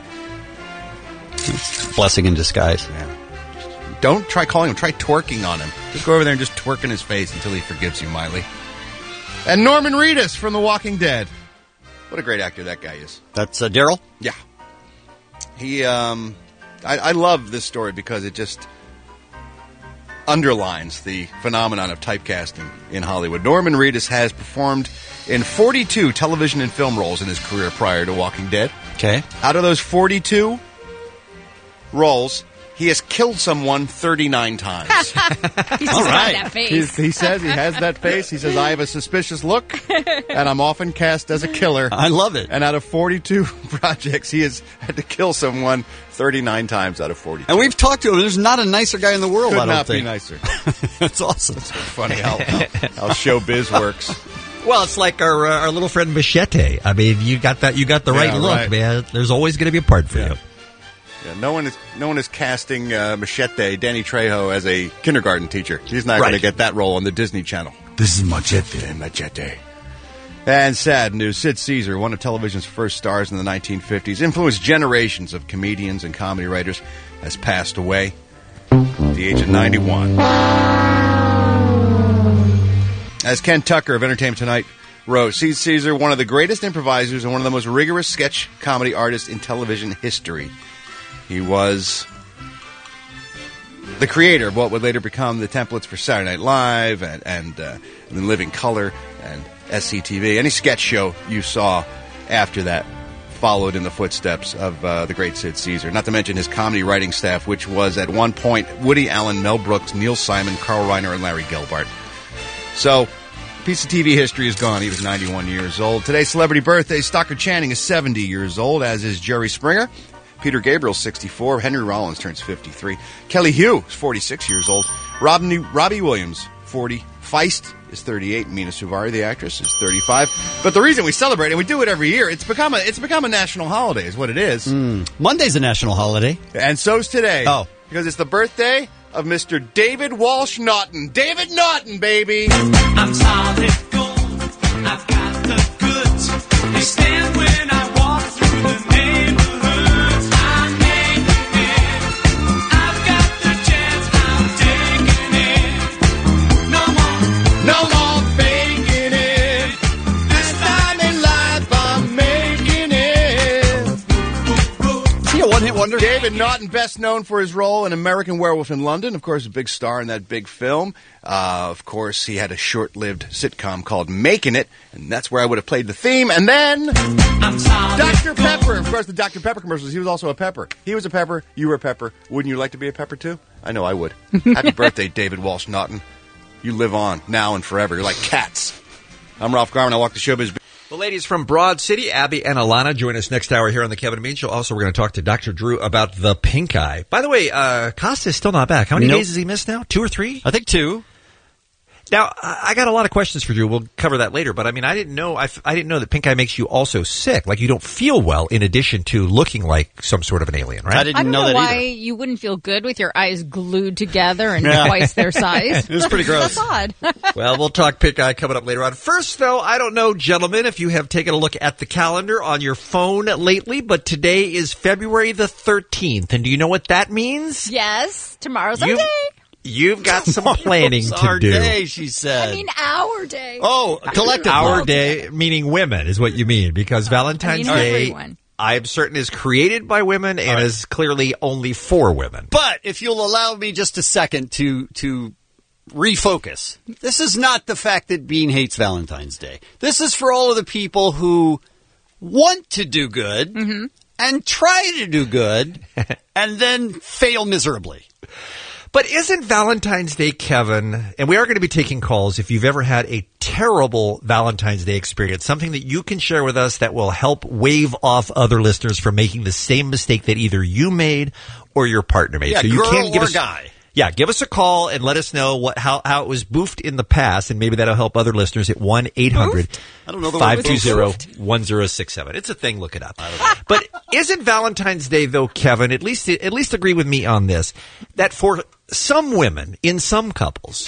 Blessing in disguise. Yeah. Don't try calling him. Try twerking on him. Just go over there and just twerk in his face until he forgives you, Miley. And Norman Reedus from The Walking Dead. What a great actor that guy is. That's uh, Daryl? Yeah. He, um, I, I love this story because it just underlines the phenomenon of typecasting in Hollywood. Norman Reedus has performed in forty-two television and film roles in his career prior to Walking Dead. Okay. Out of those forty-two roles, he has killed someone thirty-nine times. He's just All got right. that face. He's, he says he has that face. He says, I have a suspicious look, and I'm often cast as a killer. I love it. And out of forty-two projects, he has had to kill someone thirty-nine times out of forty-two. And we've talked to him. There's not a nicer guy in the world, Could I don't not think. be nicer. That's awesome. It's funny how, how showbiz works. Well, it's like our uh, our little friend Machete. I mean, you got that. You got the right Yeah, look, right. man. There's always going to be a part for Yeah. you. Yeah, no one is no one is casting uh, Machete, Danny Trejo, as a kindergarten teacher. He's not going to Right. get that role on the Disney Channel. This is Machete. Machete. And sad news, Sid Caesar, one of television's first stars in the nineteen fifties, influenced generations of comedians and comedy writers, has passed away at the age of ninety-one. As Ken Tucker of Entertainment Tonight wrote, Sid Caesar, one of the greatest improvisers and one of the most rigorous sketch comedy artists in television history. He was the creator of what would later become the templates for Saturday Night Live and, and, uh, and then Living Color and S C T V. Any sketch show you saw after that followed in the footsteps of uh, the great Sid Caesar. Not to mention his comedy writing staff, which was at one point Woody Allen, Mel Brooks, Neil Simon, Carl Reiner, and Larry Gelbart. So, a piece of T V history is gone. He was ninety-one years old. Today's celebrity birthday, Stockard Channing is seventy years old, as is Jerry Springer. Peter Gabriel's sixty-four. Henry Rollins turns fifty-three. Kelly Hu is forty-six years old. Robin, Robbie Williams, forty-four. Feist is thirty-eight. Mina Suvari, the actress, is thirty-five. But the reason we celebrate, and we do it every year, it's become a it's become a national holiday, is what it is. Mm. Monday's a national holiday. And so's today. Oh. Because it's the birthday of Mister David Walsh Naughton. David Naughton, baby! I'm solid gold. I've got the goods. They stand when I walk through the neighborhoods. I'm making it. I've got the chance. I'm taking it. No more. No more faking it. This time in life, I'm making it. Is he a one-hit wonder? David Naughton, best known for his role in American Werewolf in London. Of course, a big star in that big film. Uh, of course, he had a short-lived sitcom called Making It, and that's where I would have played the theme. And then Doctor Pepper. Of course, the Doctor Pepper commercials. He was also a pepper. He was a pepper. You were a pepper. Wouldn't you like to be a pepper, too? I know I would. Happy birthday, David Walsh Naughton. You live on, now and forever. You're like cats. I'm Ralph Garman. I walk the showbiz. The ladies from Broad City, Abby and Alana, join us next hour here on the Kevin and Bean Show. Also, we're going to talk to Doctor Drew about the pink eye. By the way, uh, Costa is still not back. How many Nope. days has he missed now? Two or three? I think two. Now, I I got a lot of questions for Drew. We'll cover that later. But I mean, I didn't know. I, f- I didn't know that pink eye makes you also sick. Like you don't feel well, in addition to looking like some sort of an alien, right? I didn't I don't know, know, that why either. you wouldn't feel good with your eyes glued together and Yeah. twice their size. It was pretty gross. That's odd. Well, we'll talk pink eye coming up later on. First, though, I don't know, gentlemen, if you have taken a look at the calendar on your phone lately, but today is February the thirteenth. And do you know what that means? Yes, tomorrow's our You- day. You've got some planning It's to our do. day, she said. I mean, our day. oh, collective. Our day, meaning women, is what you mean, because Valentine's I mean, Day, everyone. I am certain, is created by women and is clearly only for women. But if you'll allow me just a second to to refocus, this is not the fact that Bean hates Valentine's Day. This is for all of the people who want to do good Mm-hmm. and try to do good and then fail miserably. But isn't Valentine's Day, Kevin, and we are going to be taking calls if you've ever had a terrible Valentine's Day experience, something that you can share with us that will help wave off other listeners from making the same mistake that either you made or your partner made. Yeah, so you girl can give or us, guy. Yeah, give us a call and let us know what how, how it was boofed in the past, and maybe that'll help other listeners at one eight hundred I don't know the word five two zero boofed. one zero six seven. It's a thing, look it up. But isn't Valentine's Day, though, Kevin, at least at least agree with me on this, that for some women in some couples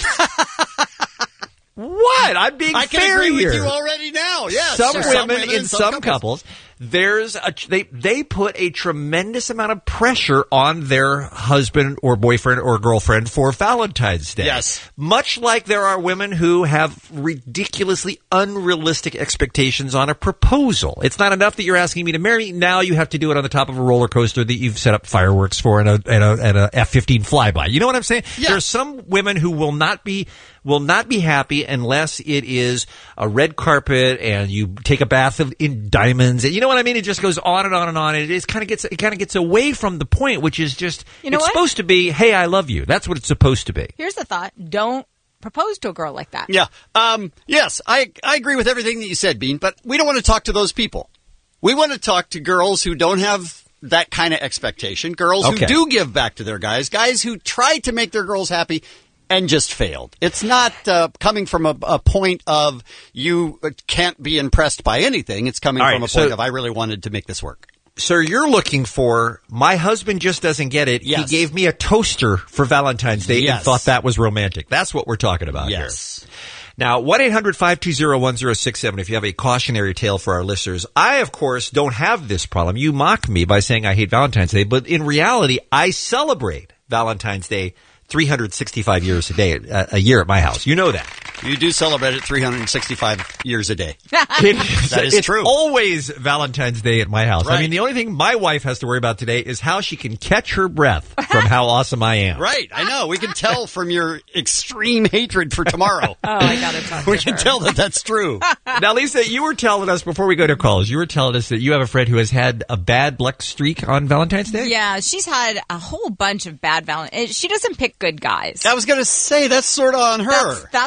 what? I'm being I can fair agree here. with you already now. Yes. Some, Sure. women in some, couples, there's a they they put a tremendous amount of pressure on their husband or boyfriend or girlfriend for Valentine's Day. Yes. Much like there are women who have ridiculously unrealistic expectations on a proposal. It's not enough that you're asking me to marry. Now you have to do it on the top of a roller coaster that you've set up fireworks for and a and a, and a F fifteen flyby. You know what I'm saying? Yeah. There are some women who will not be will not be happy unless it is a red carpet and you take a bath of, in diamonds. You know what I mean? It just goes on and on and on. And it is kind of gets it kind of gets away from the point, which is just You know it's what? supposed to be, hey, I love you. That's what it's supposed to be. Here's the thought. Don't propose to a girl like that. Yeah. Um, yes, I, I agree with everything that you said, Bean, but we don't want to talk to those people. We want to talk to girls who don't have that kind of expectation, girls Okay. who do give back to their guys, guys who try to make their girls happy and just failed. It's not uh, coming from a, a point of you can't be impressed by anything. It's coming All right, from a so- point of I really wanted to make this work. So you're looking for, my husband just doesn't get it. Yes. He gave me a toaster for Valentine's Day and Yes. thought that was romantic. That's what we're talking about Yes. here. Now, one eight hundred five two zero one zero six seven if you have a cautionary tale for our listeners. I, of course, don't have this problem. You mock me by saying I hate Valentine's Day, but in reality, I celebrate Valentine's Day three hundred sixty-five years a day, a, a year at my house. You know that. You do celebrate it three hundred sixty-five years a day. It is, That is it's true. always Valentine's Day at my house. I Right. mean, the only thing my wife has to worry about today is how she can catch her breath from how awesome I am. Right, I know. We can tell from your extreme hatred for tomorrow. Oh, I gotta talk to We can her. tell that that's true. Now, Lisa, you were telling us before we go to calls, you were telling us that you have a friend who has had a bad luck streak on Valentine's Day? Yeah, she's had a whole bunch of bad Valentine's. She doesn't pick good guys. I was going to say that's sort of on her. That's, that's part of the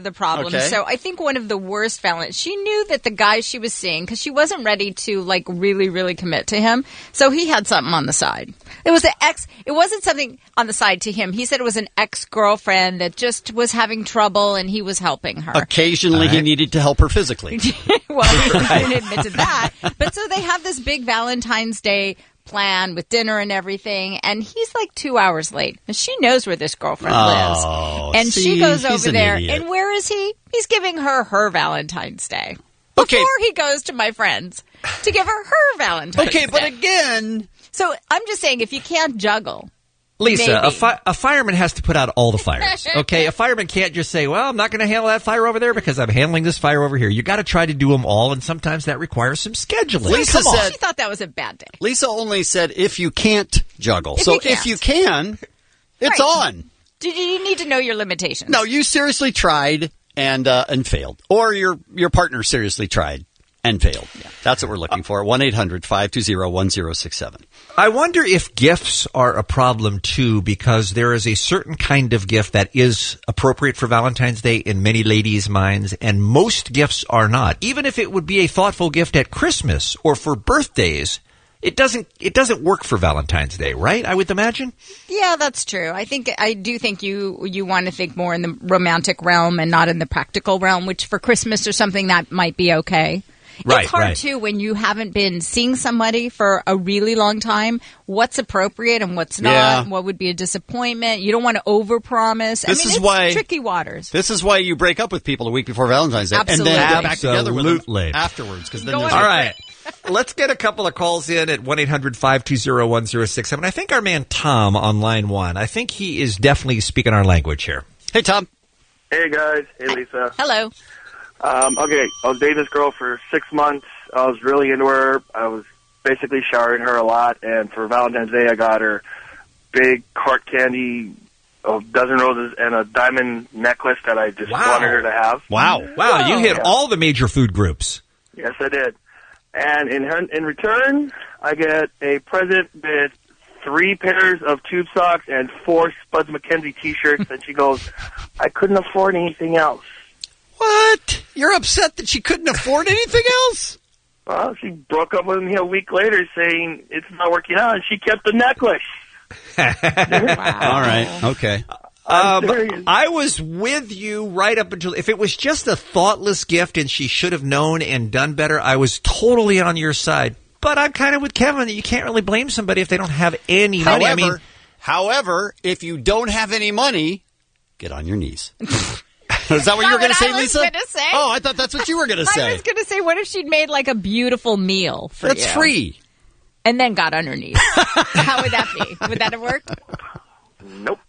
the problem. Okay. So I think one of the worst Valentines, she knew that the guy she was seeing, because she wasn't ready to like really, really commit to him. So he had something on the side. It was an ex, it wasn't something on the side to him. He said it was an ex-girlfriend that just was having trouble and he was helping her. Occasionally All right. he needed to help her physically. Well, he didn't admit to that. But so they have this big Valentine's Day plan with dinner and everything, and he's like two hours late. And she knows where this girlfriend Oh, lives. And see, she goes he's over an there, idiot. and where is he? He's giving her her Valentine's Day. Before he goes to my friends to give her her Valentine's Okay, Day. but again... So I'm just saying, if you can't juggle... Lisa, maybe. a, fi- a fireman has to put out all the fires. Okay, a fireman can't just say, "Well, I'm not going to handle that fire over there because I'm handling this fire over here." You got to try to do them all, and sometimes that requires some scheduling. Lisa Come on. said- She thought that was a bad day. Lisa only said if you can't juggle. If so you can't. if you can, it's Right. on. Did you need to know your limitations? No, you seriously tried and uh, and failed. Or your your partner seriously tried and failed. That's what we're looking for. one eight hundred five two zero one zero six seven. I wonder if gifts are a problem too, because there is a certain kind of gift that is appropriate for Valentine's Day in many ladies' minds, and most gifts are not. Even if it would be a thoughtful gift at Christmas or for birthdays, it doesn't it doesn't work for Valentine's Day, right? I would imagine. Yeah, that's true. I think I do think you you want to think more in the romantic realm and not in the practical realm, which for Christmas or something that might be okay. Right, it's hard right. too when you haven't been seeing somebody for a really long time. What's appropriate and what's not? Yeah. What would be a disappointment? You don't want to overpromise. I This mean, is it's why- tricky waters. This is why you break up with people a week before Valentine's Day. Absolutely. And then get back together with them Absolutely. afterwards. Because then Go there's on. All right. Let's get a couple of calls in at one eight hundred five two zero one zero six seven. I think our man Tom on line one, I think he is definitely speaking our language here. Hey, Tom. Hey, guys. Hey, Lisa. Hello. Um, okay, I was dating this girl for six months. I was really into her. I was basically showering her a lot, and for Valentine's Day, I got her big cart candy, a dozen roses, and a diamond necklace that I just Wow. wanted her to have. Wow. Wow, you hit Yeah. all the major food groups. Yes, I did. And in her, in return, I get a present with three pairs of tube socks and four Spuds McKenzie T-shirts, and she goes, "I couldn't afford anything else." What? You're upset that she couldn't afford anything else? Well, she broke up with me a week later saying it's not working out, and she kept the necklace. All right. Okay. Um, I was with you right up until, if it was just a thoughtless gift and she should have known and done better, I was totally on your side. But I'm kind of with Kevin that you can't really blame somebody if they don't have any money. However, I mean, however, if you don't have any money, get on your knees. Is that what you were going to say, I was Lisa? gonna say. Oh, I thought that's what you were going to I say. was going to say, what if she'd made like a beautiful meal for That's you? free. And then got underneath. How would that be? Would that have worked? Nope.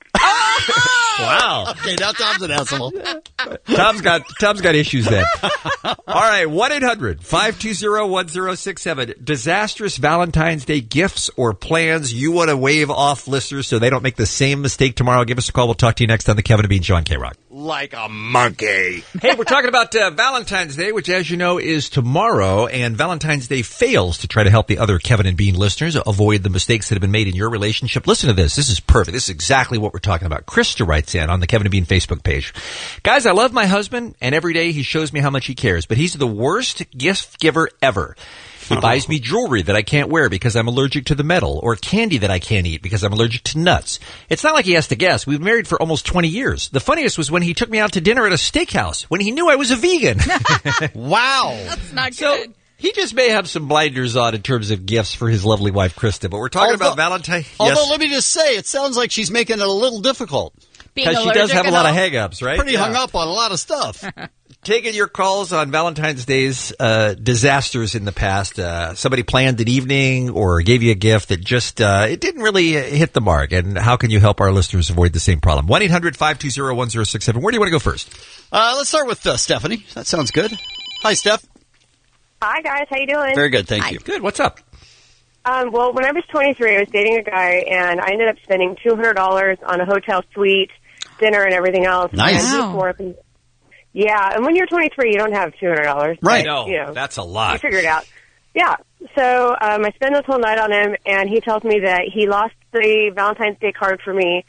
wow. Okay, now Tom's an asshole. Tom's got Tom's got issues then. All right, one eight hundred five two zero one zero six seven. Disastrous Valentine's Day gifts or plans you want to wave off listeners so they don't make the same mistake tomorrow. Give us a call. We'll talk to you next on the Kevin and Bean Show on K-Rock. Like a monkey. Hey, we're talking about uh, Valentine's Day, which, as you know, is tomorrow. And Valentine's Day fails to try to help the other Kevin and Bean listeners avoid the mistakes that have been made in your relationship. Listen to this. This is perfect. This is exactly what we're talking about. Krista writes in on the Kevin and Bean Facebook page. Guys, I love my husband, and every day he shows me how much he cares. But he's the worst gift giver ever. He buys me jewelry that I can't wear because I'm allergic to the metal, or candy that I can't eat because I'm allergic to nuts. It's not like he has to guess. We've been married for almost twenty years. The funniest was when he took me out to dinner at a steakhouse when he knew I was a vegan. Wow. That's not So good. he just may have some blinders on in terms of gifts for his lovely wife, Krista. But we're talking Although- about Valentine. Although, Yes, let me just say, it sounds like she's making it a little difficult. Being because she does allergic have a and lot of all. hang-ups, right? Pretty Yeah. hung up on a lot of stuff. Taking your calls on Valentine's Day's uh, disasters in the past. Uh, somebody planned an evening or gave you a gift that just uh, it didn't really uh, hit the mark. And how can you help our listeners avoid the same problem? one eight hundred five two zero one zero six seven. Where do you want to go first? Uh, let's start with uh, Stephanie. That sounds good. Hi, Steph. Hi, guys. How you doing? Very good, thank Hi. you. Good. What's up? Um, well, when I was twenty-three, I was dating a guy, and I ended up spending two hundred dollars on a hotel suite, dinner, and everything else. Nice. And he Wow. swore up and- yeah, and when you're twenty-three, you don't have two hundred dollars. Right. No, You know, that's a you lot. figure it out. Yeah. So um, I spend this whole night on him, and he tells me that he lost the Valentine's Day card for me,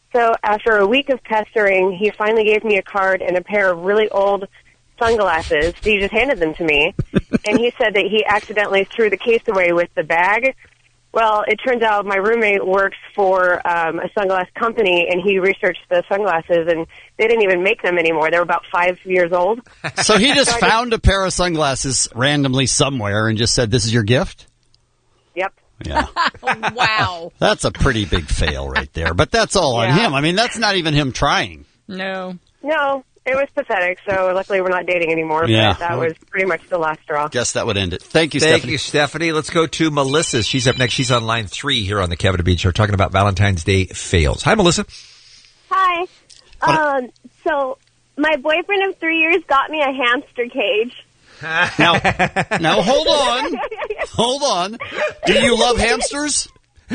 So after a week of pestering, he finally gave me a card and a pair of really old sunglasses. He just handed them to me, and he said that he accidentally threw the case away with the bag. Well, it turns out my roommate works for um, a sunglass company, and he researched the sunglasses, and they didn't even make them anymore. They were about five years old. So he just So I found a pair of sunglasses randomly somewhere and just said, "This is your gift?" Yep. Yeah. Wow. That's a pretty big fail right there. But that's all on Yeah. him. I mean, that's not even him trying. No. No, it was pathetic, so luckily we're not dating anymore. Yeah. But that was pretty much the last straw. Guess that would end it. Thank you, Thank Stephanie. you, Stephanie. Let's go to Melissa. She's up next. She's on line three here on the Kevin and Bean Show, talking about Valentine's Day fails. Hi, Melissa. Hi. Um, so my boyfriend of three years got me a hamster cage. Now, now hold on. Hold on. Do you love hamsters? Yeah,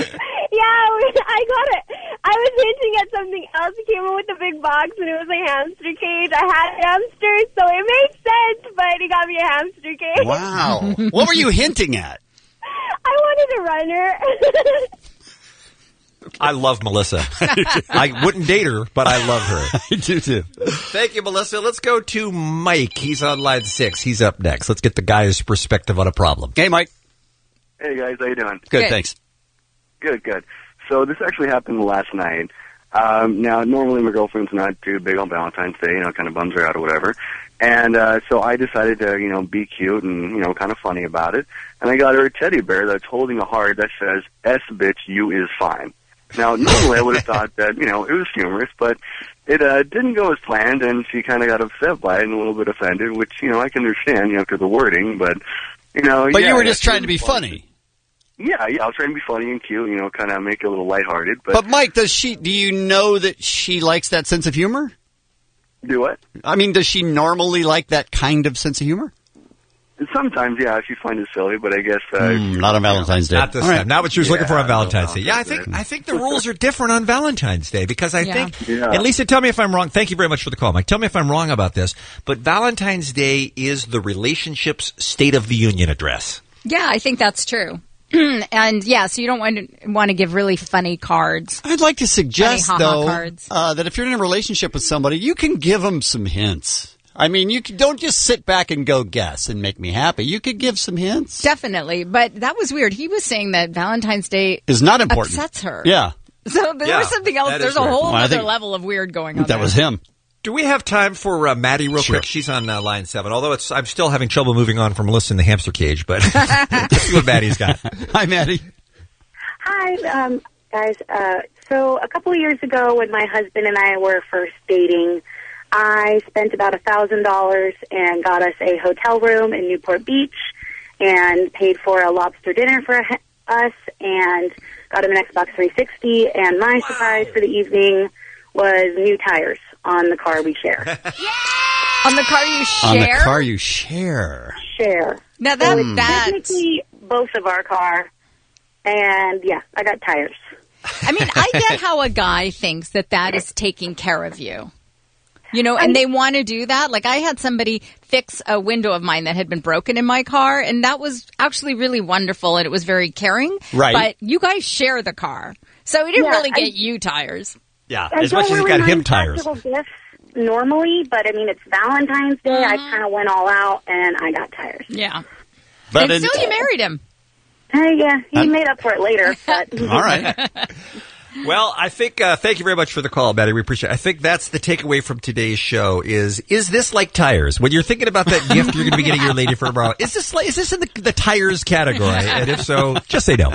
I got it. I was hinting at something else. He came in with a big box, and it was a hamster cage. I had hamsters, so it made sense, but he got me a hamster cage. Wow. What were you hinting at? I wanted a runner. I love Melissa. I wouldn't date her, but I love her. I do too. Thank you, Melissa. Let's go to Mike. He's on line six. He's up next. Let's get the guy's perspective on a problem. Hey, Mike. Hey guys, how you doing? Good, Good. thanks. Good, good. So this actually happened last night. Um, now, normally my girlfriend's not too big on Valentine's Day, you know, kind of bums her out or whatever. And uh, so I decided to, you know, be cute and, you know, kind of funny about it. And I got her a teddy bear that's holding a heart that says, S bitch, you is fine. Now, normally I would have thought that, you know, it was humorous, but it uh, didn't go as planned, and she kind of got upset by it and a little bit offended, which, you know, I can understand, you know, because of the wording, but, you know. But yeah, you were just yeah, trying to be funny. Yeah, yeah, I was trying to be funny and cute, you know, kind of make it a little lighthearted. But, But Mike, does she? Do you know that she likes that sense of humor? Do what? I mean, does she normally like that kind of sense of humor? Sometimes, yeah, she finds it silly, but I guess uh, Mm, not on Valentine's Day. Not this All right. time. Not what she was looking for on Valentine's Day. Yeah, I Valentine's think I think the rules are different on Valentine's Day because I Yeah. think, Yeah. and Lisa, tell me if I'm wrong. Thank you very much for the call, Mike. Tell me if I'm wrong about this, but Valentine's Day is the relationship's State of the Union address. Yeah, I think that's true. And yeah, so you don't want to want to give really funny cards. I'd like to suggest, Funny ha-ha though, cards. uh, that if you're in a relationship with somebody, you can give them some hints. I mean, you can, don't just sit back and go guess and make me happy. You could give some hints. Definitely, but that was weird. He was saying that Valentine's Day Is not important. upsets her. Yeah. So there Yeah, was something else. that There's is a weird. whole Well, I other think- level of weird going on. That there. was him. Do we have time for uh, Maddie real Sure. quick? She's on uh, line seven, although it's I'm still having trouble moving on from Melissa in the hamster cage, but let's see what Maddie's got. Hi, Maddie. Hi, um, guys. Uh, so a couple of years ago when my husband and I were first dating, I spent about a thousand dollars and got us a hotel room in Newport Beach and paid for a lobster dinner for us and got him an Xbox three sixty. And my wow. surprise for the evening was new tires on the car we share. On the car you share? On the car you share. Share. Now that, so it's that... technically both of our car. And, yeah, I got tires. I mean, I get how a guy thinks that that is taking care of you. You know, and they want to do that. Like, I had somebody fix a window of mine that had been broken in my car, and that was actually really wonderful, and it was very caring. Right. But you guys share the car. So he didn't Yeah, really get I- you tires. Yeah, I as much as don't he really got him mind tires. practical gifts normally, but, I mean, it's Valentine's Day. I kind of went all out, and I got tires. Yeah. But and in- still you married him. Hey, yeah, he Uh, made up for it later. But All right. Well, I think, uh, thank you very much for the call, Maddie. We appreciate it. I think that's the takeaway from today's show is, is this like tires? When you're thinking about that gift you're going to be getting your lady for tomorrow, is this like, is this in the, the tires category? And if so, just say no.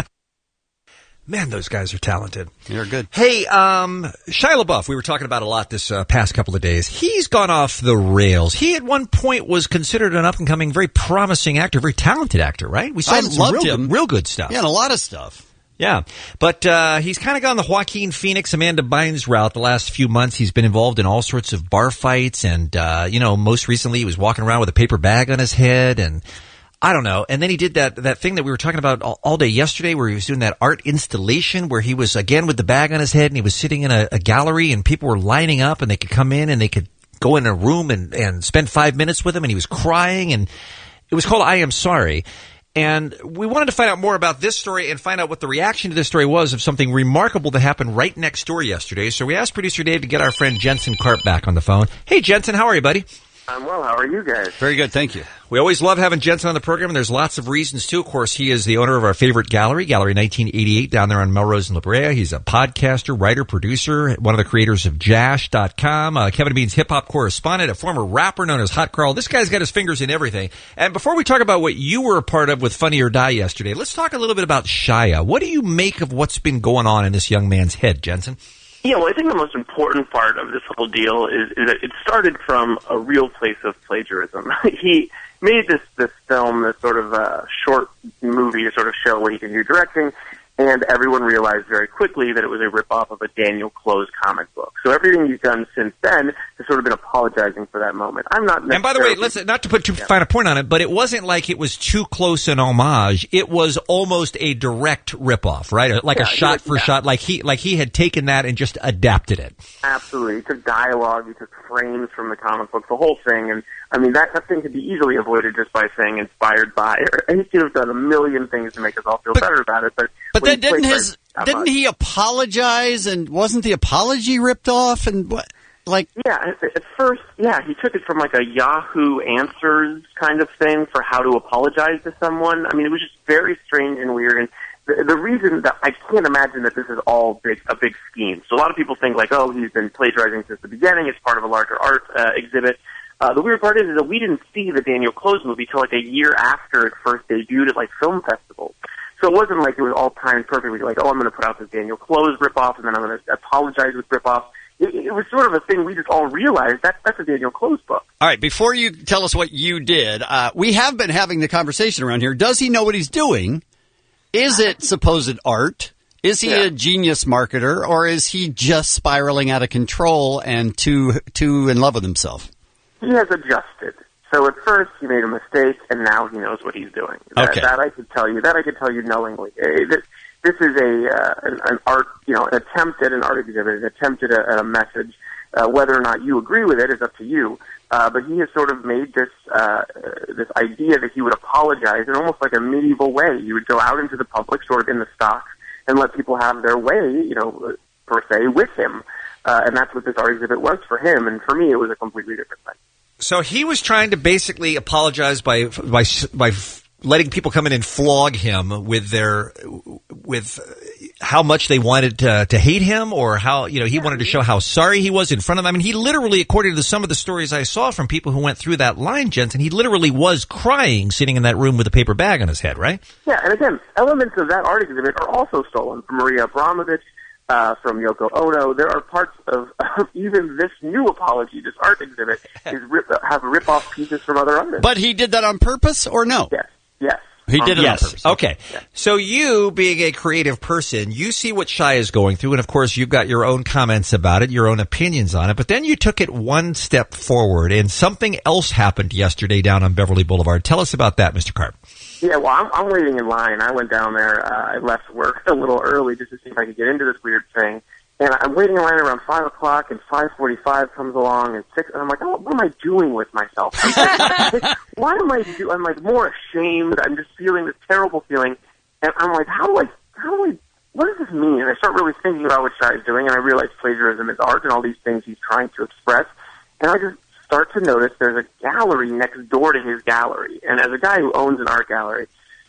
Man, those guys are talented. You're good. Hey, um, Shia LaBeouf, we were talking about a lot this uh, past couple of days. He's gone off the rails. He at one point was considered an up-and-coming, very promising actor, very talented actor, right? We saw I him in some loved real, him. real good stuff. Yeah, and a lot of stuff. Yeah, but uh, he's kind of gone the Joaquin Phoenix, Amanda Bynes route the last few months. He's been involved in all sorts of bar fights, and, uh, you know, most recently he was walking around with a paper bag on his head, and I don't know. And then he did that that thing that we were talking about all, all day yesterday where he was doing that art installation where he was, again, with the bag on his head, and he was sitting in a, a gallery, and people were lining up, and they could come in, and they could go in a room and, and spend five minutes with him, and he was crying, and it was called I Am Sorry. And we wanted to find out more about this story and find out what the reaction to this story was of something remarkable that happened right next door yesterday. So we asked producer Dave to get our friend Jensen Karp back on the phone. Hey, Jensen, how are you, buddy? I'm well. How are you guys? Very good, thank you. We always love having Jensen on the program, and there's lots of reasons, too. Of course, he is the owner of our favorite gallery, Gallery nineteen eighty-eight, down there on Melrose and La Brea. He's a podcaster, writer, producer, one of the creators of Jash dot com, uh, Kevin and Bean's hip-hop correspondent, a former rapper known as Hot Carl. This guy's got his fingers in everything. And before we talk about what you were a part of with Funny or Die yesterday, let's talk a little bit about Shia. What do you make of what's been going on in this young man's head, Jensen? Yeah, well, I think the most important part of this whole deal is, is that it started from a real place of plagiarism. He made this, this film, this sort of uh, short movie to sort of show what he can do directing, and everyone realized very quickly that it was a ripoff of a Daniel Close comic book. So everything he's done since then has sort of been apologizing for that moment. I'm not. And by the way, let's not to put too yeah. fine a point on it, but it wasn't like it was too close an homage. It was almost a direct ripoff, right? Like yeah, a shot was, for yeah. shot, like he like he had taken that and just adapted it. Absolutely, he took dialogue, he took frames from the comic book, the whole thing, and I mean that that thing could be easily avoided just by saying inspired by. And he could have done a million things to make us all feel but, better about it, but. But then didn't his didn't he apologize, and wasn't the apology ripped off, and what like yeah at, at first yeah he took it from like a Yahoo Answers kind of thing for how to apologize to someone. I mean, it was just very strange and weird, and the, the reason that I can't imagine that this is all big a big scheme. So a lot of people think like, oh, he's been plagiarizing since the beginning, it's part of a larger art uh, exhibit. Uh, the weird part is, is that we didn't see the Daniel Close movie till like a year after it first debuted at like film festivals. So it wasn't like it was all timed perfectly, like, oh, I'm going to put out this Daniel Close ripoff, and then I'm going to apologize with ripoff. It, it was sort of a thing we just all realized that that's a Daniel Close book. All right, before you tell us what you did, uh, we have been having the conversation around here. Does he know what he's doing? Is it supposed art? Is he yeah. a genius marketer, or is he just spiraling out of control and too too in love with himself? He has adjusted. So at first he made a mistake, and now he knows what he's doing. That, okay. that I could tell you. That I could tell you knowingly. This, this is a uh, an, an art, you know, an attempt at an art exhibit, an attempt at a, a message. Uh, whether or not you agree with it is up to you. Uh, but he has sort of made this uh, this idea that he would apologize in almost like a medieval way. He would go out into the public, sort of in the stocks, and let people have their way, you know, per se, with him. Uh, and that's what this art exhibit was for him. And for me, it was a completely different thing. So he was trying to basically apologize by by by letting people come in and flog him with their with how much they wanted to, to hate him, or how you know he wanted to show how sorry he was in front of them. I mean, he literally, according to some of the stories I saw from people who went through that line, Jensen, he literally was crying sitting in that room with a paper bag on his head, right? Yeah, and again, elements of that art exhibit are also stolen from Maria Abramovich. Uh, from Yoko Ono. There are parts of, of even this new apology, this art exhibit, is rip, have rip-off pieces from other artists. But he did that on purpose, or no? Yes, yes. He did it yes. on purpose. Okay. Yeah. So you, being a creative person, you see what Shia is going through, and of course you've got your own comments about it, your own opinions on it, but then you took it one step forward, and something else happened yesterday down on Beverly Boulevard. Tell us about that, Mister Karp. Yeah, well, I'm, I'm waiting in line. I went down there. Uh, I left work a little early just to see if I could get into this weird thing. And I'm waiting in line around five o'clock, and five forty-five comes along, and six, and I'm like, oh, what am I doing with myself? I'm like, why am I do? I'm like more ashamed. I'm just feeling this terrible feeling, and I'm like, how do I? How do I? What does this mean? And I start really thinking about what Shai is doing, and I realize plagiarism is art, and all these things he's trying to express. And I just start to notice there's a gallery next door to his gallery, and as a guy who owns an art gallery,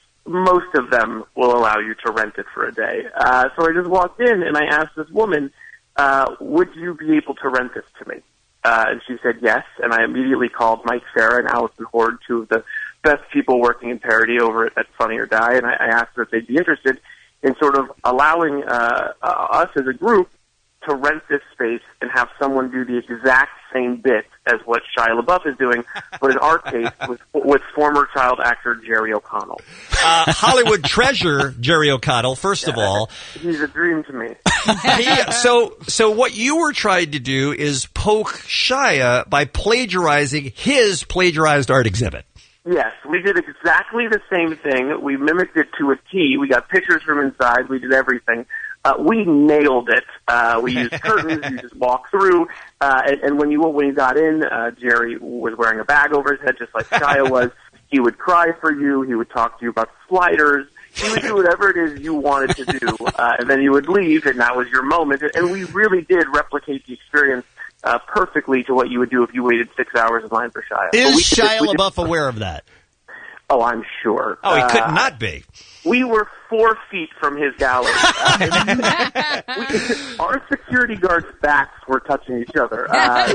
most of them will allow you to rent it for a day. Uh, so I just walked in and I asked this woman, uh, would you be able to rent this to me? Uh, and she said yes, and I immediately called Mike Farah and Allison Horde, two of the best people working in parody over at, at Funny or Die, and I, I asked her if they'd be interested in sort of allowing uh, uh, us as a group to rent this space and have someone do the exact same bit as what Shia LaBeouf is doing, but in our case, with, with former child actor Jerry O'Connell. Uh, Hollywood treasure Jerry O'Connell, first yeah, of all. He's a dream to me. he, so, so what you were trying to do is poke Shia by plagiarizing his plagiarized art exhibit. Yes, we did exactly the same thing. We mimicked it to a T. We got pictures from inside. We did everything. Uh, we nailed it. Uh, we used curtains. You just walk through. Uh, and, and when you when you got in, uh, Jerry was wearing a bag over his head, just like Shia was. He would cry for you. He would talk to you about sliders. He would do whatever it is you wanted to do, uh, and then you would leave, and that was your moment. And we really did replicate the experience uh, perfectly to what you would do if you waited six hours in line for Shia. Is we, Shia we, LaBeouf aware of that? Oh, I'm sure. Oh, he could Uh, not be. We were four feet from his gallery. Uh, we, our security guards' backs were touching each other. Uh,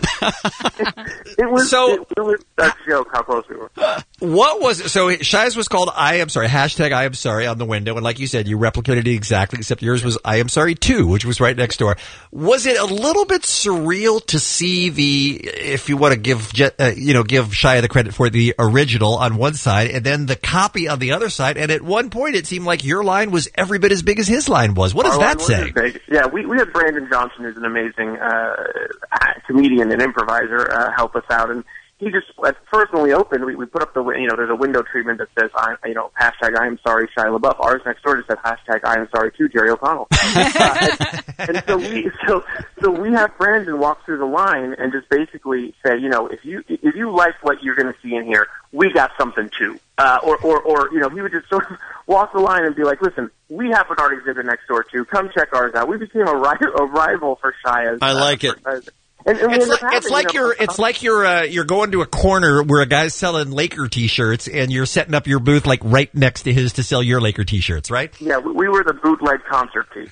it was So- it, it was a joke how close we were. What was it? So Shia's was called I Am Sorry, hashtag I Am Sorry on the window. And like you said, you replicated it exactly, except yours was I Am Sorry too, which was right next door. Was it a little bit surreal to see the, if you want to give, Je- uh, you know, give Shia the credit for the original on one side and then the copy on the other side? And at one point it seemed like your line was every bit as big as his line was. What does Our that line was say? as big. Yeah, we, we had Brandon Johnson, who's an amazing uh, comedian and improviser, uh, help us out. And he just, at first when we opened, we, we put up the, you know, there's a window treatment that says, I, you know, hashtag I am sorry, Shia LaBeouf. Ours next door just said hashtag I am sorry too, Jerry O'Connell. uh, and, and so we, so, so we have Brandon walk through the line and just basically say, you know, if you, if you like what you're going to see in here, we got something too. Uh, or, or, or, you know, he would just sort of walk the line and be like, listen, we have an art exhibit next door too. Come check ours out. We became a, ri- a rival for Shia's. I like it. Uh, And, and we It's ended up like, it's having, like you know, you're it's like you're uh, you're going to a corner where a guy's selling Laker T-shirts and you're setting up your booth like right next to his to sell your Laker T-shirts, right? Yeah, we, we were the bootleg concert piece.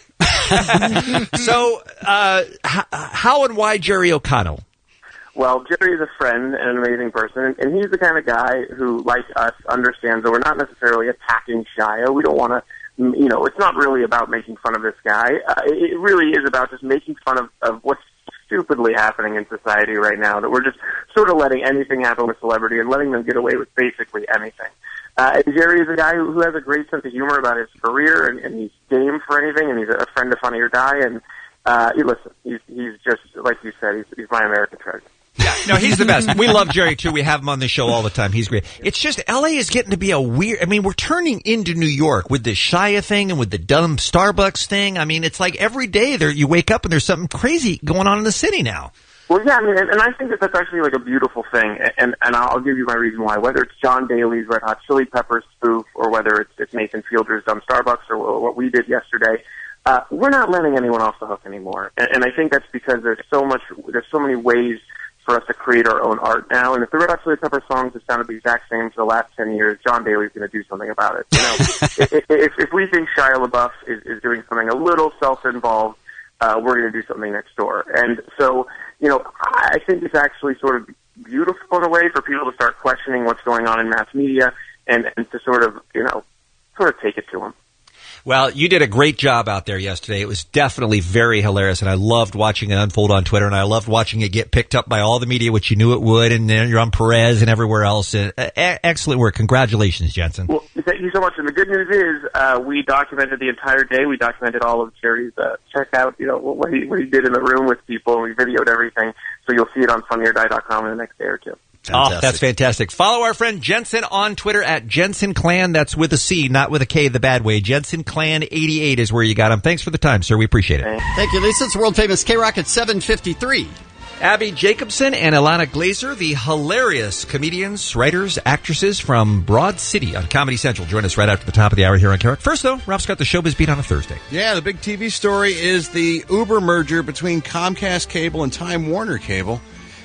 So, uh, h- how and why Jerry O'Connell? Well, Jerry is a friend and an amazing person, and he's the kind of guy who, like us, understands that we're not necessarily attacking Shia. We don't want to, you know, it's not really about making fun of this guy. Uh, it really is about just making fun of, of what's stupidly happening in society right now, that we're just sort of letting anything happen with celebrity and letting them get away with basically anything. Uh, and Jerry is a guy who, who has a great sense of humor about his career, and, and he's game for anything, and he's a friend of Funny or Die, and uh, you listen, he's, he's just, like you said, he's, he's my American treasure. Yeah, no, he's the best. We love Jerry too. We have him on the show all the time. He's great. It's just L A is getting to be a weird. I mean, we're turning into New York with this Shia thing and with the dumb Starbucks thing. I mean, it's like every day there you wake up and there's something crazy going on in the city now. Well, yeah, I mean, and, and I think that that's actually like a beautiful thing, and and I'll give you my reason why. Whether it's John Daly's Red Hot Chili Peppers spoof, or whether it's, it's Nathan Fielder's Dumb Starbucks, or, or what we did yesterday, uh, we're not letting anyone off the hook anymore. And, and I think that's because there's so much, there's so many ways for us to create our own art now. And if the Red Hot Chili Peppers songs have sounded the exact same for the last ten years, John Daly's going to do something about it. You know, if, if, if we think Shia LaBeouf is, is doing something a little self-involved, uh, we're going to do something next door. And so, you know, I think it's actually sort of beautiful in a way for people to start questioning what's going on in mass media and, and to sort of, you know, sort of take it to them. Well, you did a great job out there yesterday. It was definitely very hilarious, and I loved watching it unfold on Twitter, and I loved watching it get picked up by all the media, which you knew it would, and then you're on Perez and everywhere else. Uh, excellent work. Congratulations, Jensen. Well, thank you so much. And the good news is uh, we documented the entire day. We documented all of Jerry's uh, check out, you know, what he, what he did in the room with people. We videoed everything, so you'll see it on funny or die dot com in the next day or two. Fantastic. Oh, that's fantastic. Follow our friend Jensen on Twitter at Jensen Clan. That's with a C, not with a K the bad way. Jensen Clan eighty-eight is where you got him. Thanks for the time, sir. We appreciate it. Thank you, Lisa. It's world famous K-Rock at seven fifty-three. Abby Jacobson and Ilana Glazer, the hilarious comedians, writers, actresses from Broad City on Comedy Central. Join us right after the top of the hour here on K-Rock. First, though, Rob's got the Showbiz Beat on a Thursday. Yeah, the big T V story is the Uber merger between Comcast Cable and Time Warner Cable.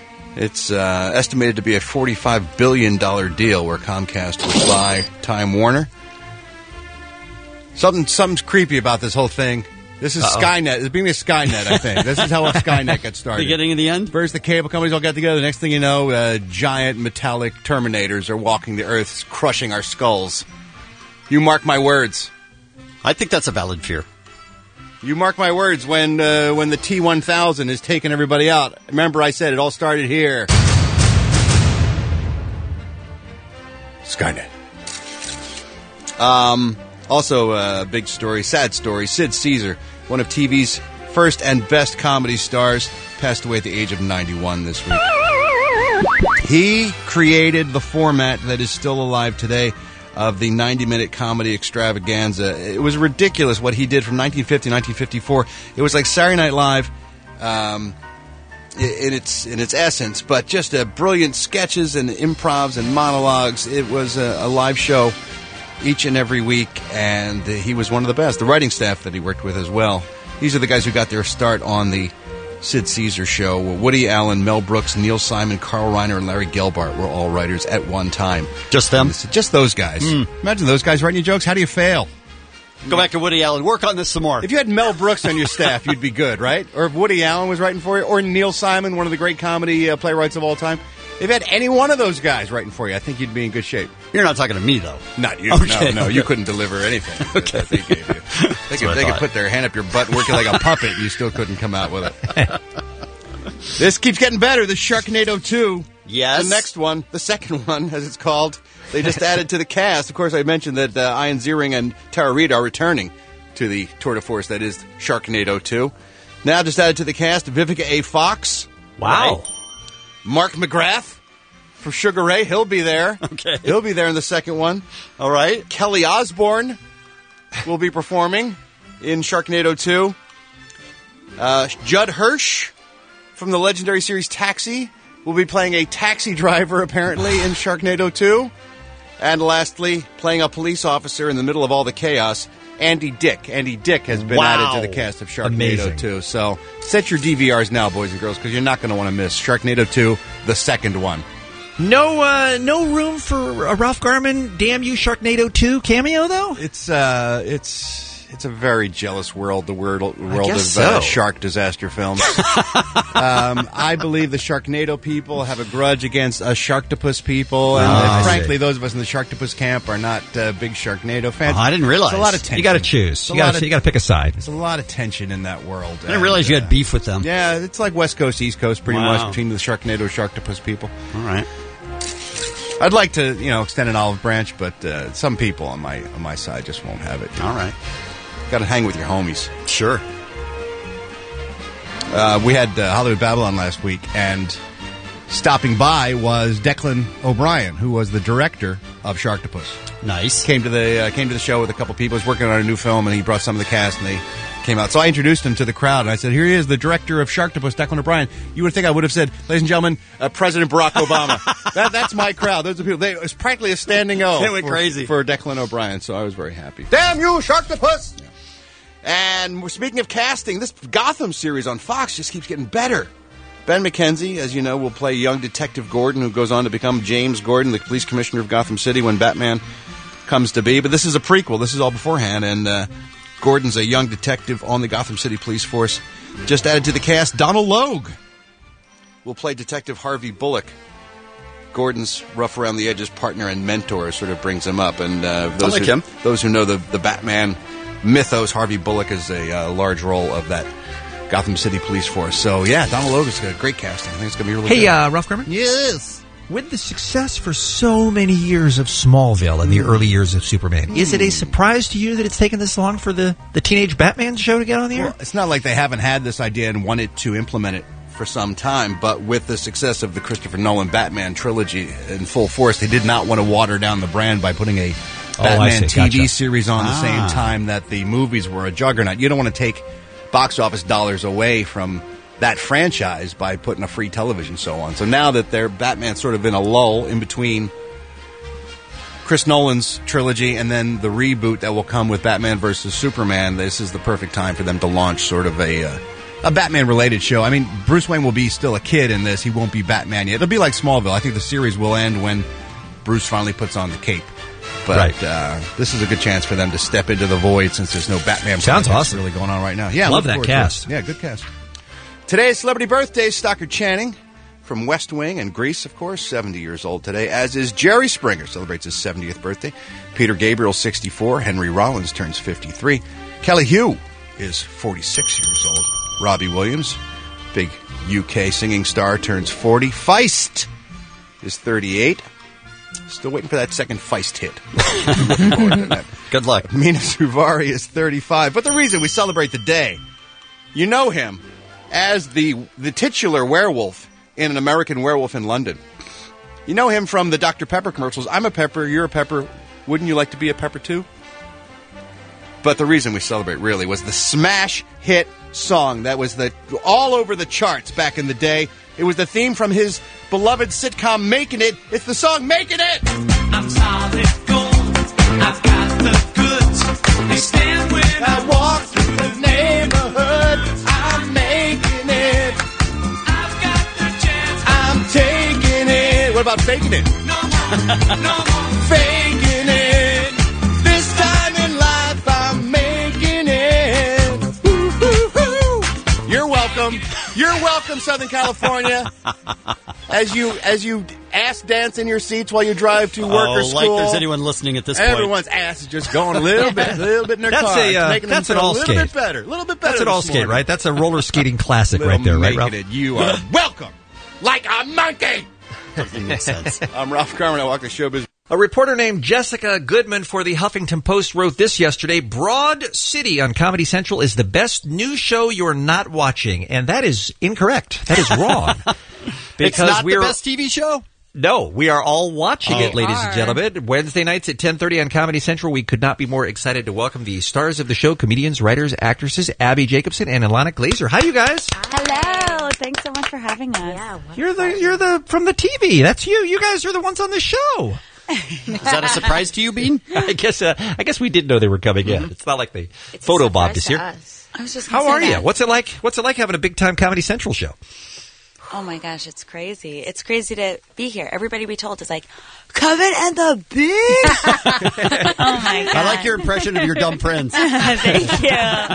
It's uh, estimated to be a forty-five billion dollars deal where Comcast would buy Time Warner. Something, something's creepy about this whole thing. This is Uh-oh. Skynet. It's being a Skynet, I think. This is how Skynet got started. Beginning and the end? First, the cable companies all got together. The next thing you know, uh, giant metallic Terminators are walking the earth, crushing our skulls. You mark my words. I think that's a valid fear. You mark my words when uh, when the T one thousand is taking everybody out. Remember I said it all started here. Skynet. Um, also, a uh, big story, sad story. Sid Caesar, one of T V's first and best comedy stars, passed away at the age of ninety-one this week. He created the format that is still alive today of the ninety-minute comedy extravaganza. It was ridiculous what he did from nineteen fifty to nineteen fifty-four. It was like Saturday Night Live, um, in its in its essence, but just a brilliant sketches and improvs and monologues. It was a, a live show each and every week, and he was one of the best. The writing staff that he worked with as well. These are the guys who got their start on the Sid Caesar show. Woody Allen, Mel Brooks, Neil Simon, Carl Reiner, and Larry Gelbart were all writers at one time. Just them? Just those guys. Mm. Imagine those guys writing your jokes. How do you fail? Go back to Woody Allen. Work on this some more. If you had Mel Brooks on your staff, you'd be good, right? Or if Woody Allen was writing for you, or Neil Simon, one of the great comedy uh, playwrights of all time. If you had any one of those guys writing for you, I think you'd be in good shape. You're not talking to me, though. Not you. Okay. No, no, you couldn't deliver anything that, that they gave you. They could, they could put their hand up your butt working like a puppet, and you still couldn't come out with it. This keeps getting better. The Sharknado two. Yes. The next one, the second one, as it's called, they just added to the cast. Of course, I mentioned that uh, Ian Ziering and Tara Reid are returning to the tour de force that is Sharknado two. Now just added to the cast, Vivica A. Fox. Wow. Right. Mark McGrath from Sugar Ray. He'll be there. Okay. He'll be there in the second one. All right. Kelly Osbourne will be performing in Sharknado two. Uh, Judd Hirsch from the legendary series Taxi will be playing a taxi driver, apparently, in Sharknado two. And lastly, playing a police officer in the middle of all the chaos, Andy Dick. Andy Dick has been Wow. added to the cast of Sharknado Amazing. two. So set your D V Rs now, boys and girls, because you're not going to want to miss Sharknado two, the second one. No, uh, no room for a Ralph Garman "Damn You Sharknado two" cameo, though. It's uh, it's it's a very jealous world. The world world of guess uh, so. shark disaster films. um, I believe the Sharknado people have a grudge against us Sharktopus people, and Oh, uh, I frankly, see. those of us in the Sharktopus camp are not uh, big Sharknado fans. Oh, I didn't realize. It's a lot of tension. You got to choose. It's a You got lot to. of- You got to pick a side. There's a lot of tension in that world. I didn't realize you had beef with them. Yeah, it's like West Coast, East Coast, pretty Wow. much between the Sharknado, Sharktopus people. All right. I'd like to, you know, extend an olive branch, but uh, some people on my on my side just won't have it. All right. Got to hang with your homies. Sure. Uh, we had uh, Hollywood Babylon last week, and stopping by was Declan O'Brien, who was the director of Sharktopus. Nice. Came to the uh, came to the show with a couple people. He was working on a new film, and he brought some of the cast, and they came out. So I introduced him to the crowd, and I said, "Here he is, the director of Sharktopus, Declan O'Brien." You would think I would have said, "Ladies and gentlemen, uh, President Barack Obama." that, that's my crowd. Those are people. They, it was practically a standing O. They went for, crazy. for Declan O'Brien. So I was very happy. Damn you, Sharktopus! Yeah. And we're speaking of casting, this Gotham series on Fox just keeps getting better. Ben McKenzie, as you know, will play young Detective Gordon, who goes on to become James Gordon, the police commissioner of Gotham City when Batman comes to be. But this is a prequel. This is all beforehand. And uh, Gordon's a young detective on the Gotham City police force. Just added to the cast, Donald Logue will play Detective Harvey Bullock. Gordon's rough around the edges partner and mentor sort of brings him up. And uh, those, like who, him. those who know the, the Batman mythos, Harvey Bullock is a uh, large role of that Gotham City police force. So, yeah, Donald Logue is a great casting. I think it's going to be really Hey, good. uh, Ralph Garman? Yes. With the success for so many years of Smallville and the early years of Superman, is it a surprise to you that it's taken this long for the, the Teenage Batman show to get on the air? Well, it's not like they haven't had this idea and wanted to implement it for some time, but with the success of the Christopher Nolan Batman trilogy in full force, they did not want to water down the brand by putting a Oh, I Batman see. T V Gotcha. series on the Ah. same time that the movies were a juggernaut. You don't want to take box office dollars away from that franchise by putting a free television show on. So now that their Batman's sort of in a lull in between Chris Nolan's trilogy and then the reboot that will come with Batman versus Superman, this is the perfect time for them to launch sort of a uh, a Batman-related show. I mean, Bruce Wayne will be still a kid in this. He won't be Batman yet. It'll be like Smallville. I think the series will end when Bruce finally puts on the cape. But Right. uh, this is a good chance for them to step into the void since there's no Batman Sounds projects awesome. really going on right now. Yeah, Love look that forward to cast. it. Yeah, good cast. Today's celebrity birthday, Stockard Channing from West Wing and Grease, of course, seventy years old today, as is Jerry Springer, celebrates his seventieth birthday. Peter Gabriel, sixty-four. Henry Rollins turns fifty-three. Kelly Hu is forty-six years old. Robbie Williams, big U K singing star, turns forty. Feist is thirty-eight. Still waiting for that second Feist hit. Looking forward to that. Good luck. Mina Suvari is thirty-five. But the reason we celebrate the day, you know him as the the titular werewolf in An American Werewolf in London. You know him from the Doctor Pepper commercials. I'm a pepper, you're a pepper. Wouldn't you like to be a pepper too? But the reason we celebrate really was the smash hit song that was the all over the charts back in the day. It was the theme from his beloved sitcom Making It. It's the song Making It! I'm solid gold. I've got the goods. They stand when I walk through the neighborhood. I'm making it. I've got the chance. I'm taking it. What about faking it? No more, no more faking it. This time in life, I'm making it. Woo, woo, woo. You're welcome. You're welcome, Southern California. As you as you ass dance in your seats while you drive to work oh, or school. like there's anyone listening at this point. Everyone's ass is just going a little bit, a little bit in their That's car. a, uh, making that's them an feel all a little skate. bit better. A little bit better. That's an all this skate, morning. right? That's a roller skating classic Little right there, right, Making Ralph? It. You are welcome. Like a monkey. Doesn't make sense. I'm Ralph Carmen. I walk the showbiz. A reporter named Jessica Goodman for the Huffington Post wrote this yesterday. Broad City on Comedy Central is the best news show you're not watching. And that is incorrect. That is wrong. It's not the best T V show? No, we are all watching Oh. it, ladies Are. and gentlemen. Wednesday nights at ten thirty on Comedy Central. We could not be more excited to welcome the stars of the show, comedians, writers, actresses, Abby Jacobson and Ilana Glazer. Hi, you guys. Hello. Thanks so much for having us. Yeah. You're the you're the from the T V. That's you. You guys are the ones on the show. Is that a surprise to you, Bean? I guess uh, I guess we did know they were coming in. It's not like they photobombed us here. I was just How gonna are say you? that. What's it like? What's it like having a big time Comedy Central show? Oh my gosh, it's crazy. It's crazy to be here. Everybody we told is like, Kevin and the Bean. Oh my god. I like your impression of your dumb friends. Thank you.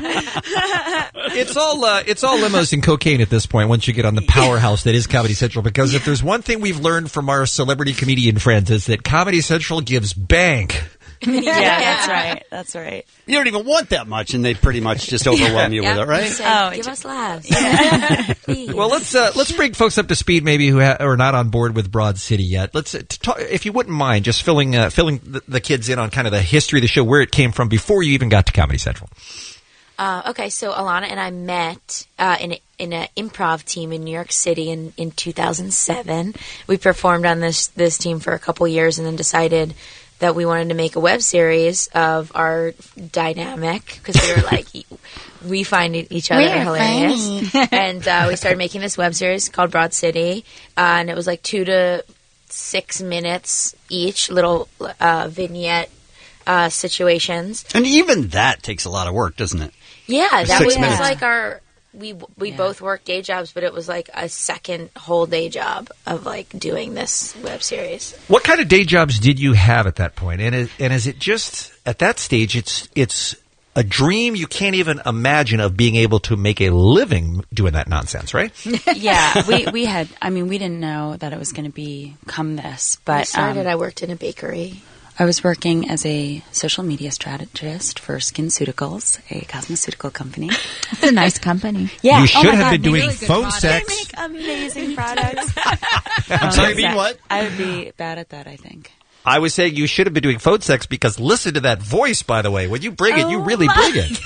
It's all uh, it's all limos and cocaine at this point. Once you get on the powerhouse that is Comedy Central, because if there's one thing we've learned from our celebrity comedian friends is that Comedy Central gives bank. Yeah, that's right. That's right. You don't even want that much, and they pretty much just overwhelm you with it, right? Oh, Give us laughs. Well, let's uh, let's bring folks up to speed, maybe who ha- are not on board with Broad City yet. Let's, uh, to talk, if you wouldn't mind, just filling uh, filling the, the kids in on kind of the history of the show, where it came from before you even got to Comedy Central. Uh, okay, so Alana and I met uh, in a, in an improv team in New York City in, in two thousand seven. We performed on this this team for a couple years, and then decided that we wanted to make a web series of our dynamic because we were like, we find each other We're hilarious. funny. And uh, we started making this web series called Broad City, uh, and it was like two to six minutes each, little uh, vignette uh, situations. And even that takes a lot of work, doesn't it? Yeah, that Six was minutes. like our. We we both worked day jobs, but it was like a second whole day job of like doing this web series. What kind of day jobs did you have at that point? And is, and is it just at that stage? It's it's a dream you can't even imagine of being able to make a living doing that nonsense, right? Yeah, we we had. I mean, we didn't know that it was going to become this, but When I started, um, I worked in a bakery. I was working as a social media strategist for SkinCeuticals, a cosmeceutical company. It's a nice company. Yeah, You oh should my have God, been they doing really good phone products. sex. They make amazing products. I'm Um, sorry, Bean, what? I would be bad at that, I think. I was saying you should have been doing phone sex because listen to that voice, by the way. When you bring it, you really bring it.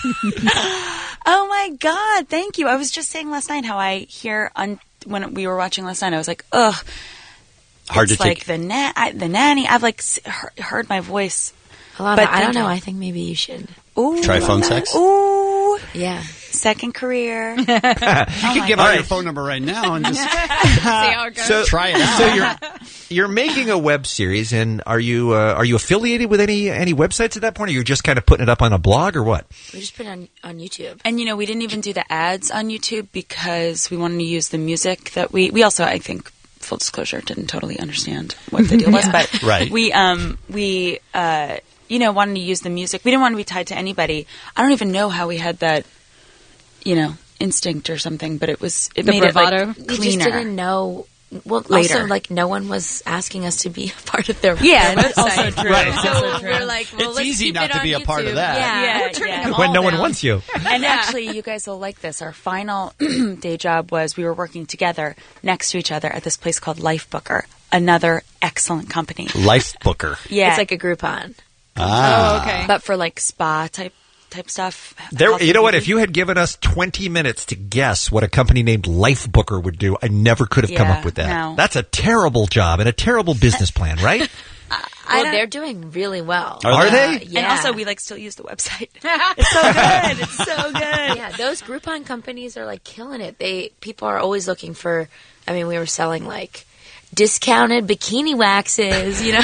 Oh my God, thank you. I was just saying last night how I hear on when we were watching last night, I was like, ugh. Hard it's to like take. the na- I, the nanny. I've like s- heard, heard my voice. Alana, But I don't thank know. you. I think maybe you should. Ooh, Try phone sex? Ooh, yeah. Second career. You can give God. out your phone number right now and just See how it goes. So try it out. So you're you're making a web series, and are you uh, are you affiliated with any any websites at that point, or you're just kind of putting it up on a blog, or what? We just put it on on YouTube. And you know, we didn't even do the ads on YouTube because we wanted to use the music that we we also, I think, full disclosure, didn't totally understand what the deal was, Yeah. but Right. we um we uh you know wanted to use the music. We didn't want to be tied to anybody. I don't even know how we had that, you know, instinct or something, but it was it The made bravado? it like We cleaner. just didn't know. Well, Later. also, like, no one was asking us to be a part of their Yeah, their that's website. also true. Right. So Also true. we're like, well, It's let's easy keep not it to on be a part of YouTube. that. Yeah, Yeah, we're turning yeah. them When all no one down. wants you. And actually, you guys will like this. Our final day job was we were working together next to each other at this place called Life Booker, another excellent company. Life Booker. Yeah, It's like a Groupon. Ah. Oh, okay. but for like spa type type stuff. There, health you know what? and If you had given us twenty minutes to guess what a company named Life Booker would do, I never could have come Yeah, up with that. no. That's a terrible job and a terrible business plan, right? Well, they're doing really well. Are Are they? Uh, yeah. And also, we like still use the website. It's so good. It's so good. Yeah, those Groupon companies are like killing it. They people are always looking for. I mean, we were selling like discounted bikini waxes. You know,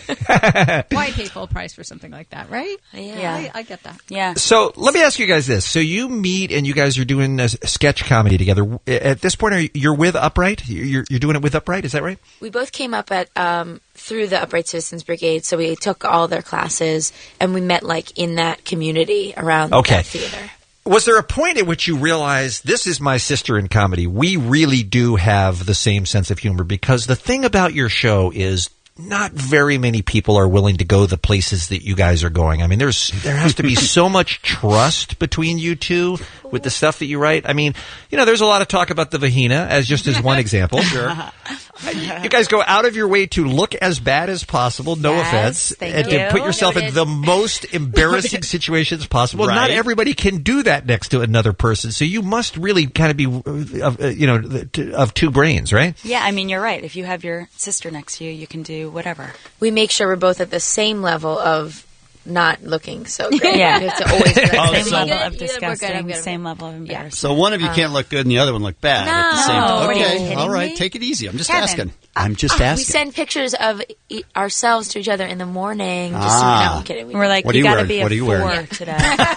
Why pay full price for something like that, right? Yeah. I, I get that. Yeah. So let me ask you guys this. So you meet and you guys are doing a sketch comedy together. At this point, are you, you're with Upright? You're, you're doing it with Upright, is that right? we both came up at um, through the Upright Citizens Brigade, so we took all their classes and we met like in that community around Okay. that theater. Was there a point at which you realized this is my sister in comedy? We really do have the same sense of humor, because the thing about your show is not very many people are willing to go the places that you guys are going. I mean, there's there has to be so much trust between you two with the stuff that you write. I mean, you know, there's a lot of talk about the vagina as just as one example. Sure. You guys go out of your way to look as bad as possible, no Yes, offense, thank and you. to put yourself in Noted. the most embarrassing situations possible. Not Right. everybody can do that next to another person, so you must really kind of be, uh, of, uh, you know, the- t- of two brains, right? Yeah, I mean, you're right. If you have your sister next to you, you can do whatever. We make sure we're both at the same level of not looking so great. Yeah. We have to always be like, Oh, "Same so- level level of of disgusting, disgusting, same same level of embarrassment. So one of you can't look good and the other one look bad at the same No. time. What are you Okay, kidding all right, me? take it easy. I'm just Kevin. asking. I'm just We asking. send pictures of e- ourselves to each other in the morning. Just Ah. no, I'm kidding. We We're like, What are you you got to wearing? be a What are you four wearing? today.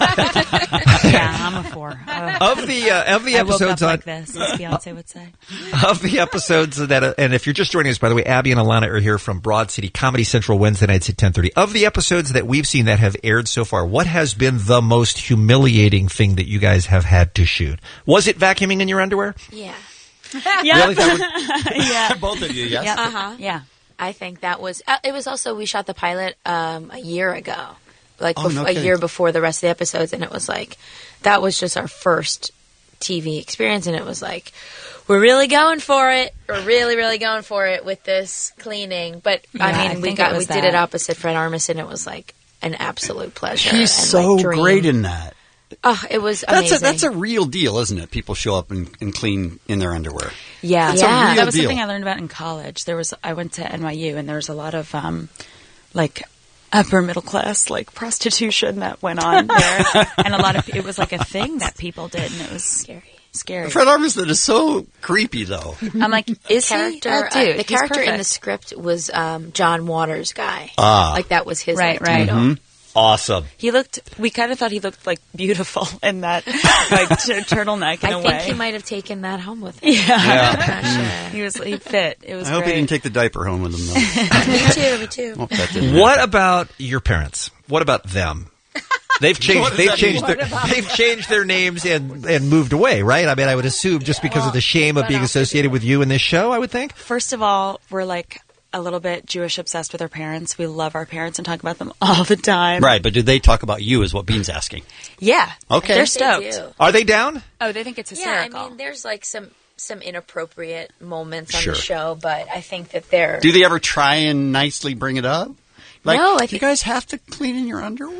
Yeah, I'm a four. Uh, Of the uh, of the I woke episodes up on like this, as Beyonce would say. of the episodes that, uh, and if you're just joining us, by the way, Abby and Alana are here from Broad City Comedy Central Wednesday nights at ten thirty. Of the episodes that we've seen that have aired so far, what has been the most humiliating thing that you guys have had to shoot? Was it vacuuming in your underwear? Yeah. Yeah. Really? That yeah. Both of you, yes? Yeah. Uh huh. Yeah. I think that was. Uh, it was also we shot the pilot um, a year ago, like Oh, bef- no a kidding. year before the rest of the episodes, and it was like that was just our first T V experience, and it was like we're really going for it. We're really, really going for it with this cleaning. But Yeah, I I mean, we think got it we was did that. it opposite Fred Armisen. It was like an absolute pleasure. He's and, so like, dream. great in that. Oh, it was That's amazing. a, that's a real deal, isn't it? People show up and, and clean in their underwear. Yeah, That's a Yeah. real that was deal. something I learned about in college. There was I went to N Y U, and there was a lot of um, like upper middle class like prostitution that went on there, and a lot of it was like a thing that people did, and it was scary. Scary. Fred Armisen is so creepy, though. I'm like, is character, he? Oh, dude, uh, the he's character in the perfect. script was um, John Waters' guy. Ah. Like that was his Right, like, right. title. Mhm. Awesome. He looked. We kind of thought he looked like beautiful in that like t- turtleneck in I a think way. he might have taken that home with him. Yeah, Yeah. I'm not sure. he was. He fit. It was. I hope great. he didn't take the diaper home with him, though. Me too. Me too. Hope that didn't What happen. about your parents? What about them? They've What changed. does They've that changed. mean? Their, they've changed their names and and moved away, right? I mean, I would assume just because of the shame of being associated with you in this show. I would think. First of all, we're like a little bit Jewish obsessed with our parents. We love our parents and talk about them all the time. Right, but did they talk about you is what Bean's asking. Yeah. Okay. They're They stoked. do. Are they down? Oh, they think it's Yeah, hysterical. I mean, there's like some some inappropriate moments on Sure. the show, but I think that they're Do they ever try and nicely bring it up? Like, No, I you think- guys have to clean in your underwear?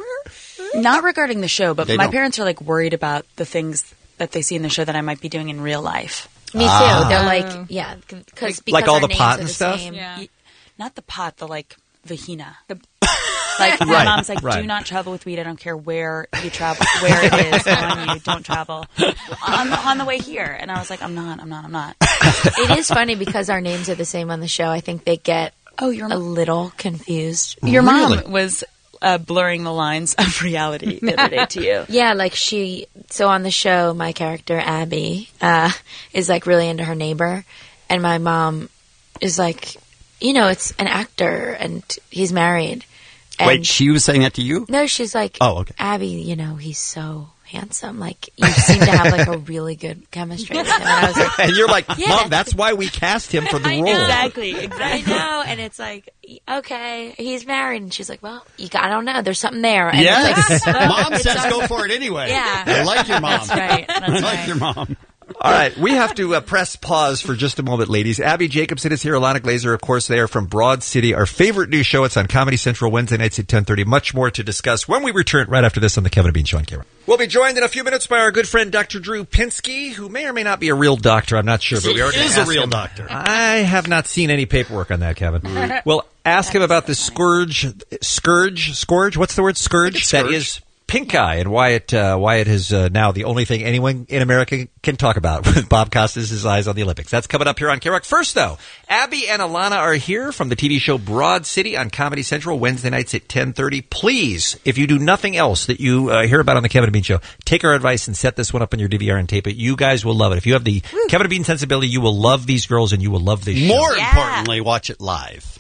Not regarding the show, but They my don't. parents are like worried about the things that they see in the show that I might be doing in real life. me too. Ah. They're Oh. like yeah, c- cause, because Like all our the names pot are and the stuff? same. Y- Not the pot, the like vagina. The like my Right, mom's like, right. do not travel with weed. I don't care where you travel, where it is on you. Don't travel on the, on the way here. And I was like, I'm not, I'm not, I'm not. It is funny because our names are the same on the show. I think they get Oh, your a little confused. your Really? mom was uh, blurring the lines of reality the other day to you. Yeah, like she. So on the show, my character Abby uh, is like really into her neighbor, and my mom is like, you know, it's an actor and he's married. And Wait, she was saying that to you? no, she's like, Oh, okay. Abby, you know, he's so handsome. Like you seem to have like a really good chemistry with him. And I was like, And you're like, Yeah. Mom, that's why we cast him for the I role. know. Exactly, I exactly. know, and it's like, okay, he's married, and she's like, well, you got, I don't know, there's something there. And Yes. it's like, Mom it's says our- go for it anyway. Yeah. I like your mom. That's right. That's I like right. your mom. All right, we have to uh, press pause for just a moment, ladies. Abby Jacobson is here. Alana Glazer, of course, they are from Broad City. Our favorite new show. It's on Comedy Central Wednesday nights at ten thirty. Much more to discuss when we return right after this on the Kevin and Bean Show on K R O C. We'll be joined in a few minutes by our good friend Doctor Drew Pinsky, who may or may not be a real doctor. I'm not sure, but we are going to is ask a real him. doctor. I have not seen any paperwork on that, Kevin. We'll ask him about the scourge, scourge, scourge. What's the word? Scourge. That is pink eye, and why it uh, why it is uh, now the only thing anyone in America can talk about with Bob Costas' eyes on the Olympics. That's coming up here on K R O C. First, though, Abby and Alana are here from the T V show Broad City on Comedy Central Wednesday nights at ten thirty. Please, if you do nothing else that you uh, hear about on the Kevin and Bean Show, take our advice and set this one up on your D V R and tape it. You guys will love it. If you have the Woo. Kevin and Bean sensibility, you will love these girls and you will love this show. More yeah. importantly, watch it live.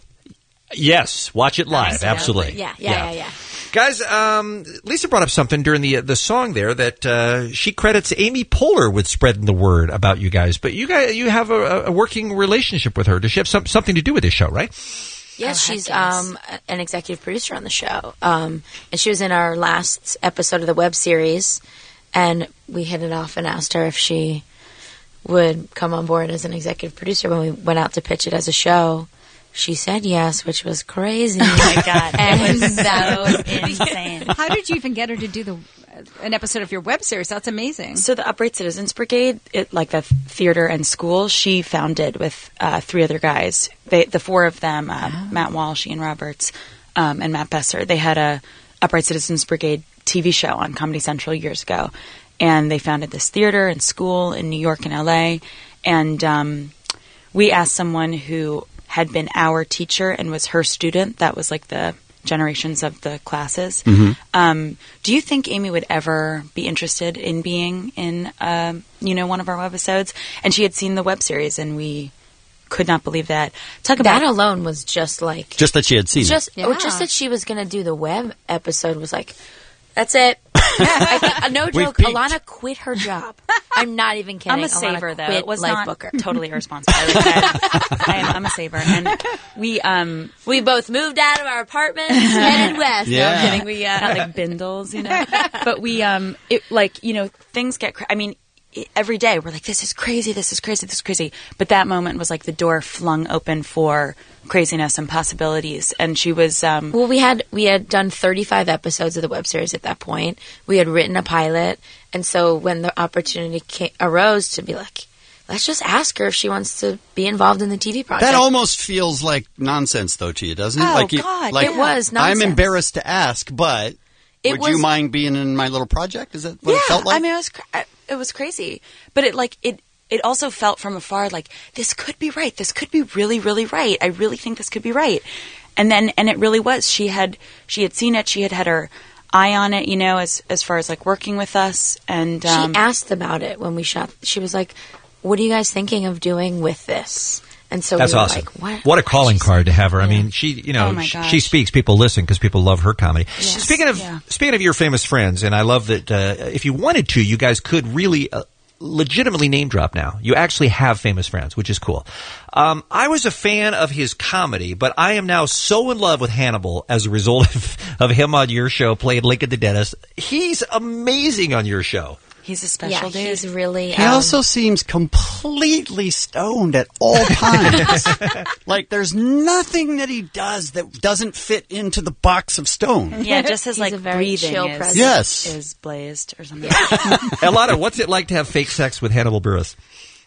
Yes, watch it live. Absolutely. Yeah, yeah, yeah, yeah. yeah. Guys, um, Lisa brought up something during the the song there that uh, she credits Amy Poehler with spreading the word about you guys. But you guys, you have a, a working relationship with her. Does she have some, something to do with this show, right? Yes, oh, she's um, an executive producer on the show. Um, and she was in our last episode of the web series. And we hit it off and asked her if she would come on board as an executive producer when we went out to pitch it as a show. She said yes, which was crazy. Oh, my God. And it was that so was insane. How did you even get her to do the an episode of your web series? That's amazing. So the Upright Citizens Brigade, it, like the theater and school, she founded with uh, three other guys. They, the four of them, uh, oh. Matt Walsh, Ian Roberts, um, and Matt Besser, they had a Upright Citizens Brigade T V show on Comedy Central years ago. And they founded this theater and school in New York and L A. And um, we asked someone who had been our teacher and was her student. That was like the generations of the classes. Mm-hmm. Um, do you think Amy would ever be interested in being in, uh, you know, one of our webisodes? And she had seen the web series, and we could not believe that. Talk about that alone was just like just that she had seen just, it. Yeah. Or just that she was going to do the web episode was like, that's it. I think, uh, no joke, Alana quit her job. I'm not even kidding. I'm a Alana saver, though. quit It was Life not Booker. totally irresponsible. I, like that. I am, I'm a saver. And we um, we both moved out of our apartments, headed west. Yeah. No, I'm kidding. We, uh, not like bindles, you know. But we, um, it, like, you know, things get cra- I mean, it, every day we're like, this is crazy, this is crazy, this is crazy. But that moment was like the door flung open for craziness and possibilities. And she was um well we had we had done thirty-five episodes of the web series at that point. We had written a pilot, and so when the opportunity came, arose to be like, let's just ask her if she wants to be involved in the T V project. That almost feels like nonsense, though, to you, doesn't it? Oh, like you, God, like, it was nonsense. I'm embarrassed to ask, but It would was- you mind being in my little project? Is that what yeah, it felt like? I mean, it was cra- it was crazy, but it like it. It also felt from afar like this could be right. This could be really, really right. I really think this could be right. And then, and it really was. She had she had seen it. She had had her eye on it. You know, as as far as like working with us. And um, she asked about it when we shot. She was like, "What are you guys thinking of doing with this?" And so That's we were awesome. like, "What?" What a calling card to have her. I mean, she, you know, Oh, my she, gosh. she speaks. People listen because people love her comedy. Yes. Speaking of Yeah. speaking of your famous friends, and I love that uh, if you wanted to, you guys could really uh, legitimately name drop now. You actually have famous friends, which is cool. Um, I was a fan of his comedy, but I am now so in love with Hannibal as a result of, of him on your show playing Lincoln the Dentist. He's amazing on your show. he's a special yeah, dude. he's really. He um, also seems completely stoned at all times. Like there's nothing that he does that doesn't fit into the box of stone. Yeah, just his He's like a very breathing chill is, presence. Yes. is blazed or something. Elana, what's it like to have fake sex with Hannibal Buress?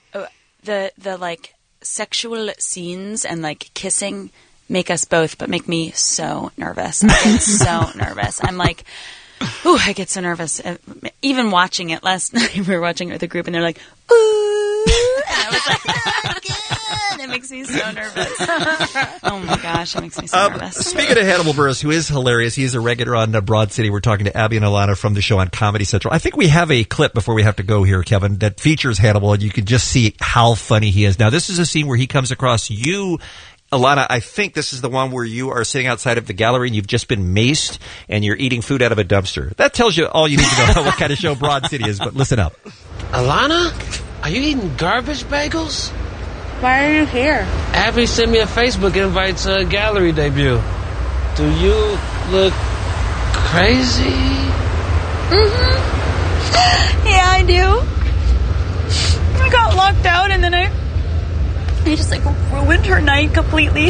the the like sexual scenes and like kissing make us both, but make me so nervous. I get so nervous. I'm like, ooh, I get so nervous. Uh, Even watching it last night, we were watching it with a group, and they're like, ooh, and I was like, oh, God, it makes me so nervous. Oh my gosh, it makes me so Um, nervous. speaking of Hannibal Buress, who is hilarious, he is a regular on uh, Broad City. We're talking to Abby and Alana from the show on Comedy Central. I think we have a clip before we have to go here, Kevin, that features Hannibal, and you can just see how funny he is. Now, this is a scene where he comes across you, Alana. I think this is the one where you are sitting outside of the gallery and you've just been maced and you're eating food out of a dumpster. That tells you all you need to know about what kind of show Broad City is, but listen up. Alana, are you eating garbage bagels? Why are you here? Abby sent me a Facebook invite to a gallery debut. Do you look crazy? Mm-hmm. Yeah, I do. Oh my got locked out, and then I, I just like ruined her night completely.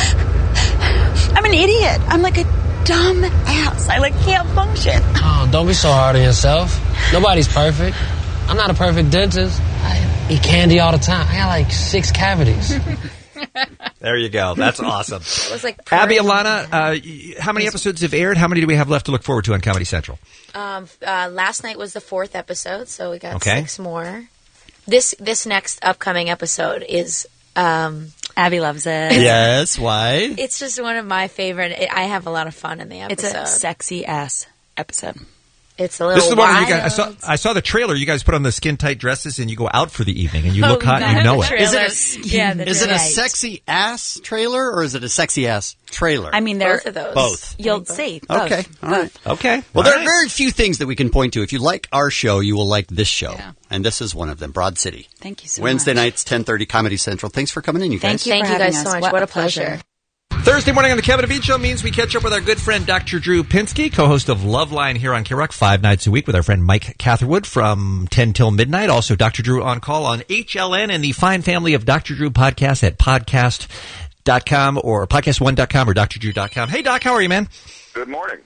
I'm an idiot. I'm like a dumb ass. I like can't function. Oh, don't be so hard on yourself. Nobody's perfect. I'm not a perfect dentist. I eat candy all the time. I got like six cavities. There you go. That's awesome. It was like Abby, Alana, uh, y- how many episodes have aired? How many do we have left to look forward to on Comedy Central? Um, uh, last night was the fourth episode, so we got Okay. six more. This this next upcoming episode is um, Abby loves it. Yes, why? It's just one of my favorite. I have a lot of fun in the It's episode. a sexy ass episode. It's a little This is the one where you wild. guys. I saw. I saw the trailer. You guys put on the skin tight dresses and you go out for the evening and you look Oh, hot and you know it. Is it a, Yeah, the is it a trailer. sexy ass trailer or is it a sexy ass trailer? I mean, they're Both of those. Both. You'll see. Both. Okay, all right. Okay. Well, All there right. are very few things that we can point to. If you like our show, you will like this show. And this is one of them, Broad City. Thank you so Wednesday much. nights, ten thirty, Comedy Central. Thanks for coming in, you guys. Thank you, Thank for you guys having so us. much. What What a a pleasure. pleasure. Thursday morning on the Kevin and Bean Show means we catch up with our good friend Doctor Drew Pinsky, co-host of Loveline here on K Rock five nights a week with our friend Mike Catherwood from ten till midnight. Also, Doctor Drew on call on H L N and the fine family of Doctor Drew podcasts at podcast dot com or podcast one dot com or dr drew dot com. Hey, Doc, how are you, man? Good morning.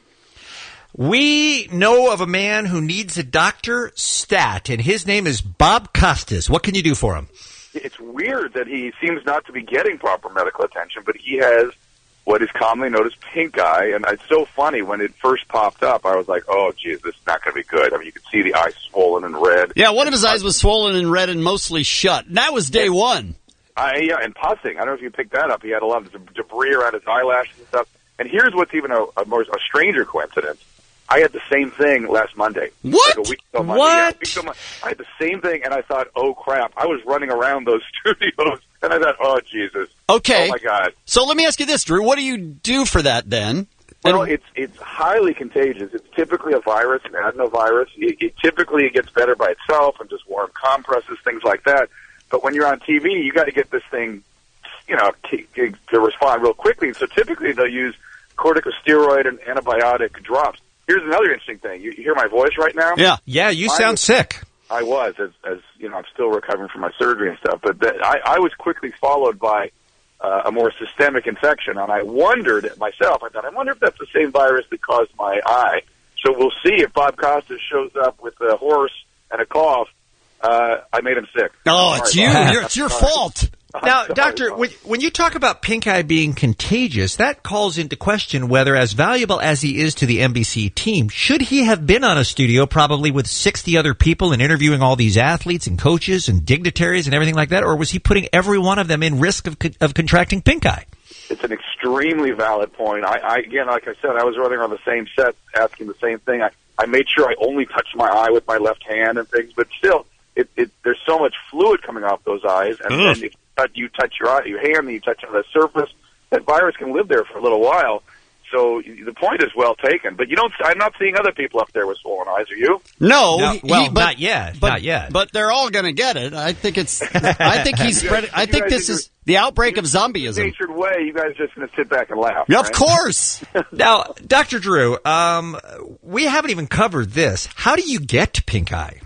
We know of a man who needs a doctor stat, and his name is Bob Costas. What can you do for him? It's weird that he seems not to be getting proper medical attention, but he has what is commonly known as pink eye, and it's so funny. When it first popped up, I was like, oh, geez, this is not going to be good. I mean, you could see the eye swollen and red. Yeah, one of his eyes was swollen and red and mostly shut. And that was day one. I, yeah, and pussing. I don't know if you picked that up. He had a lot of de- debris around his eyelashes and stuff. And here's what's even a, a more a stranger coincidence. I had the same thing last Monday. What? Like a week ago Monday. What? Yeah, a week ago Monday. I had the same thing, and I thought, oh, crap. I was running around those studios, and I thought, oh, Jesus. Okay. Oh, my God. So let me ask you this, Drew. What do you do for that then? Well, it's it's highly contagious. It's typically a virus, an adenovirus. It, it typically it gets better by itself and just warm compresses, things like that. But when you're on T V, you got to get this thing, you know, to, to respond real quickly. So typically they'll use corticosteroid and antibiotic drops. Here's another interesting thing. You, you hear my voice right now? Yeah. Yeah, you I sound was- sick. I was, as, as you know, I'm still recovering from my surgery and stuff. But that, I, I was quickly followed by uh, a more systemic infection, and I wondered at myself. I thought, I wonder if that's the same virus that caused my eye. So we'll see if Bob Costas shows up with a horse and a cough. Uh, I made him sick. Oh, I'm it's sorry you. about that. You're, it's your Sorry. fault. Now, sorry, Doctor, sorry. when, when you talk about pink eye being contagious, that calls into question whether, as valuable as he is to the N B C team, should he have been on a studio probably with sixty other people and interviewing all these athletes and coaches and dignitaries and everything like that, or was he putting every one of them in risk of, con- of contracting pink eye? It's an extremely valid point. I, I again, like I said, I was running on the same set, asking the same thing. I, I made sure I only touched my eye with my left hand and things, but still, it, it, there's so much fluid coming off those eyes, and Ugh. then if you touch, you touch your eye, your hand, and you touch on the surface, that virus can live there for a little while. So the point is well taken, but you don't. I'm not seeing other people up there with swollen eyes. Are you? No, No, he- well, he- but, not yet, But, not yet. But they're all going to get it. I think it's. I think he's You guys- spread. I you think guys this think is the outbreak of zombieism. Natured way, you guys are just going to sit back and laugh. Yeah, of right? course. Now, Doctor Drew, um, we haven't even covered this. How do you get pink eye?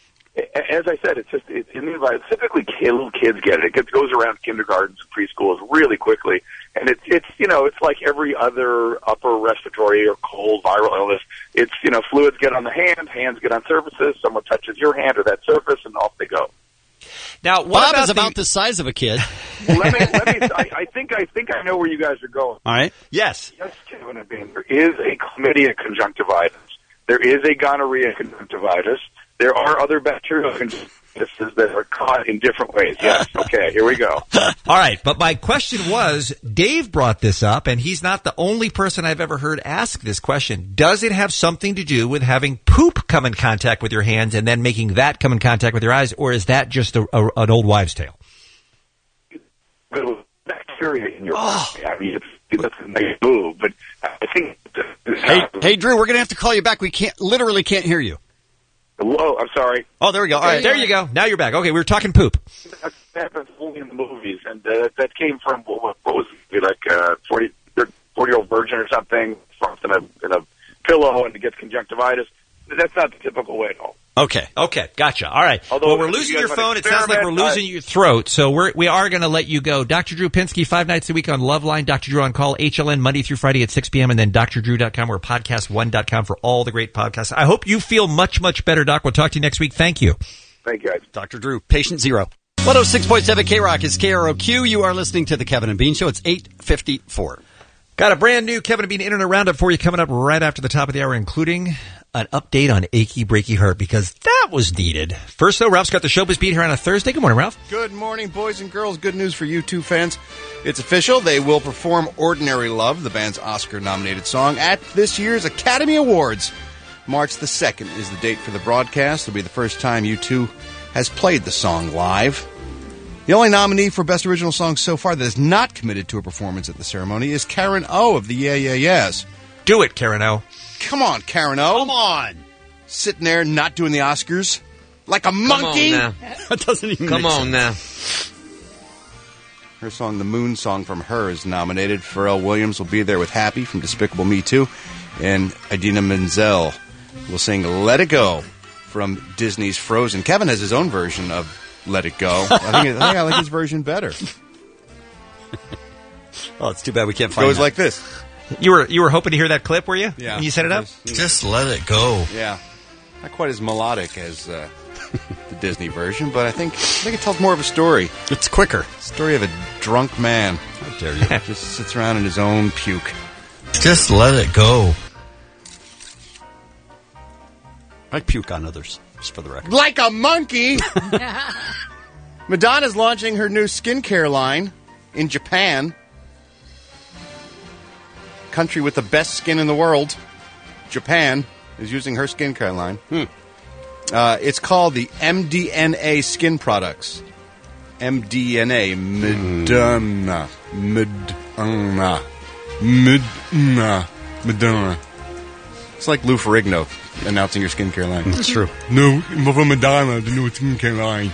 As I said, it's just it's in the environment. Typically, kid, little kids get it. It gets, goes around kindergartens and preschools really quickly, and it's it's you know it's like every other upper respiratory or cold viral illness. It's you know fluids get on the hand, hands get on surfaces. Someone touches your hand or that surface, and off they go. Now, what Bob about is the- about the size of a kid. let me let me. I, I think I think I know where you guys are going. All right. Yes. Yes, Kevin and Ben, there is a chlamydia conjunctivitis. There is a gonorrhea conjunctivitis. There are other bacterial conjunctivitis that are caught in different ways. Yes. Okay, here we go. All right, but my question was, Dave brought this up, and he's not the only person I've ever heard ask this question. Does it have something to do with having poop come in contact with your hands and then making that come in contact with your eyes, or is that just a, a, an old wives' tale? Little bacteria in your body. I mean, it's, it's a nice move, but I think. Hey, hey, Drew, we're going to have to call you back. We can't, literally can't hear you. Hello, I'm sorry. Oh, there we go. All right, There you go. Now you're back. Okay, we were talking poop. That happens only in the movies, and uh, that came from what, what was it, like a forty year old virgin or something, in a in a pillow, and it gets conjunctivitis. That's not the typical way at all. Okay. Okay, gotcha. All right. Although well, we're if losing you your guys want phone. to It sounds like we're experiment, losing uh, your throat, so we're, we are going to let you go. Doctor Drew Pinsky, five nights a week on Loveline. Doctor Drew on Call, H L N, Monday through Friday at six p.m., and then D R drew dot com or podcast one dot com for all the great podcasts. I hope you feel much, much better, Doc. We'll talk to you next week. Thank you. Thank you, guys. Doctor Drew, patient zero. one oh six point seven K-Rock is K R O Q. You are listening to The Kevin and Bean Show. It's eight fifty-four. Got a brand new Kevin and Bean Internet Roundup for you coming up right after the top of the hour, including an update on Achy Breaky Heart, because that was needed. First, though, Ralph's got the Showbiz Beat here on a Thursday. Good morning, Ralph. Good morning, boys and girls. Good news for you two fans. It's official. They will perform Ordinary Love, the band's Oscar-nominated song, at this year's Academy Awards. March the second is the date for the broadcast. It'll be the first time U two has played the song live. The only nominee for Best Original Song so far that is not committed to a performance at the ceremony is Karen O of the Yeah Yeah Yeahs. Do it, Karen O. Come on, Karen O. Come on. Sitting there not doing the Oscars like a monkey. Come on That doesn't even now. Come make on now. Her song, The Moon Song from Her, is nominated. Pharrell Williams will be there with Happy from Despicable Me two. And Idina Menzel will sing Let It Go from Disney's Frozen. Kevin has his own version of Let It Go. I think, I, think I like his version better. Oh, it's too bad we can't It find goes that. like this. You were you were hoping to hear that clip, were you? Yeah. When you set it up? Just let it go. Yeah. Not quite as melodic as uh, the Disney version, but I think I think it tells more of a story. It's quicker. Story of a drunk man. How dare you? Just sits around in his own puke. Just let it go. I puke on others, just for the record. Like a monkey! Madonna's launching her new skincare line in Japan. Country with the best skin in the world, Japan, is using her skincare line. Hmm. Uh, it's called the M D N A Skin Products. M D N A, Madonna. Madonna. Madonna. Madonna. It's like Lou Ferrigno announcing your skincare line. It's true. No, from Madonna, the new skincare line.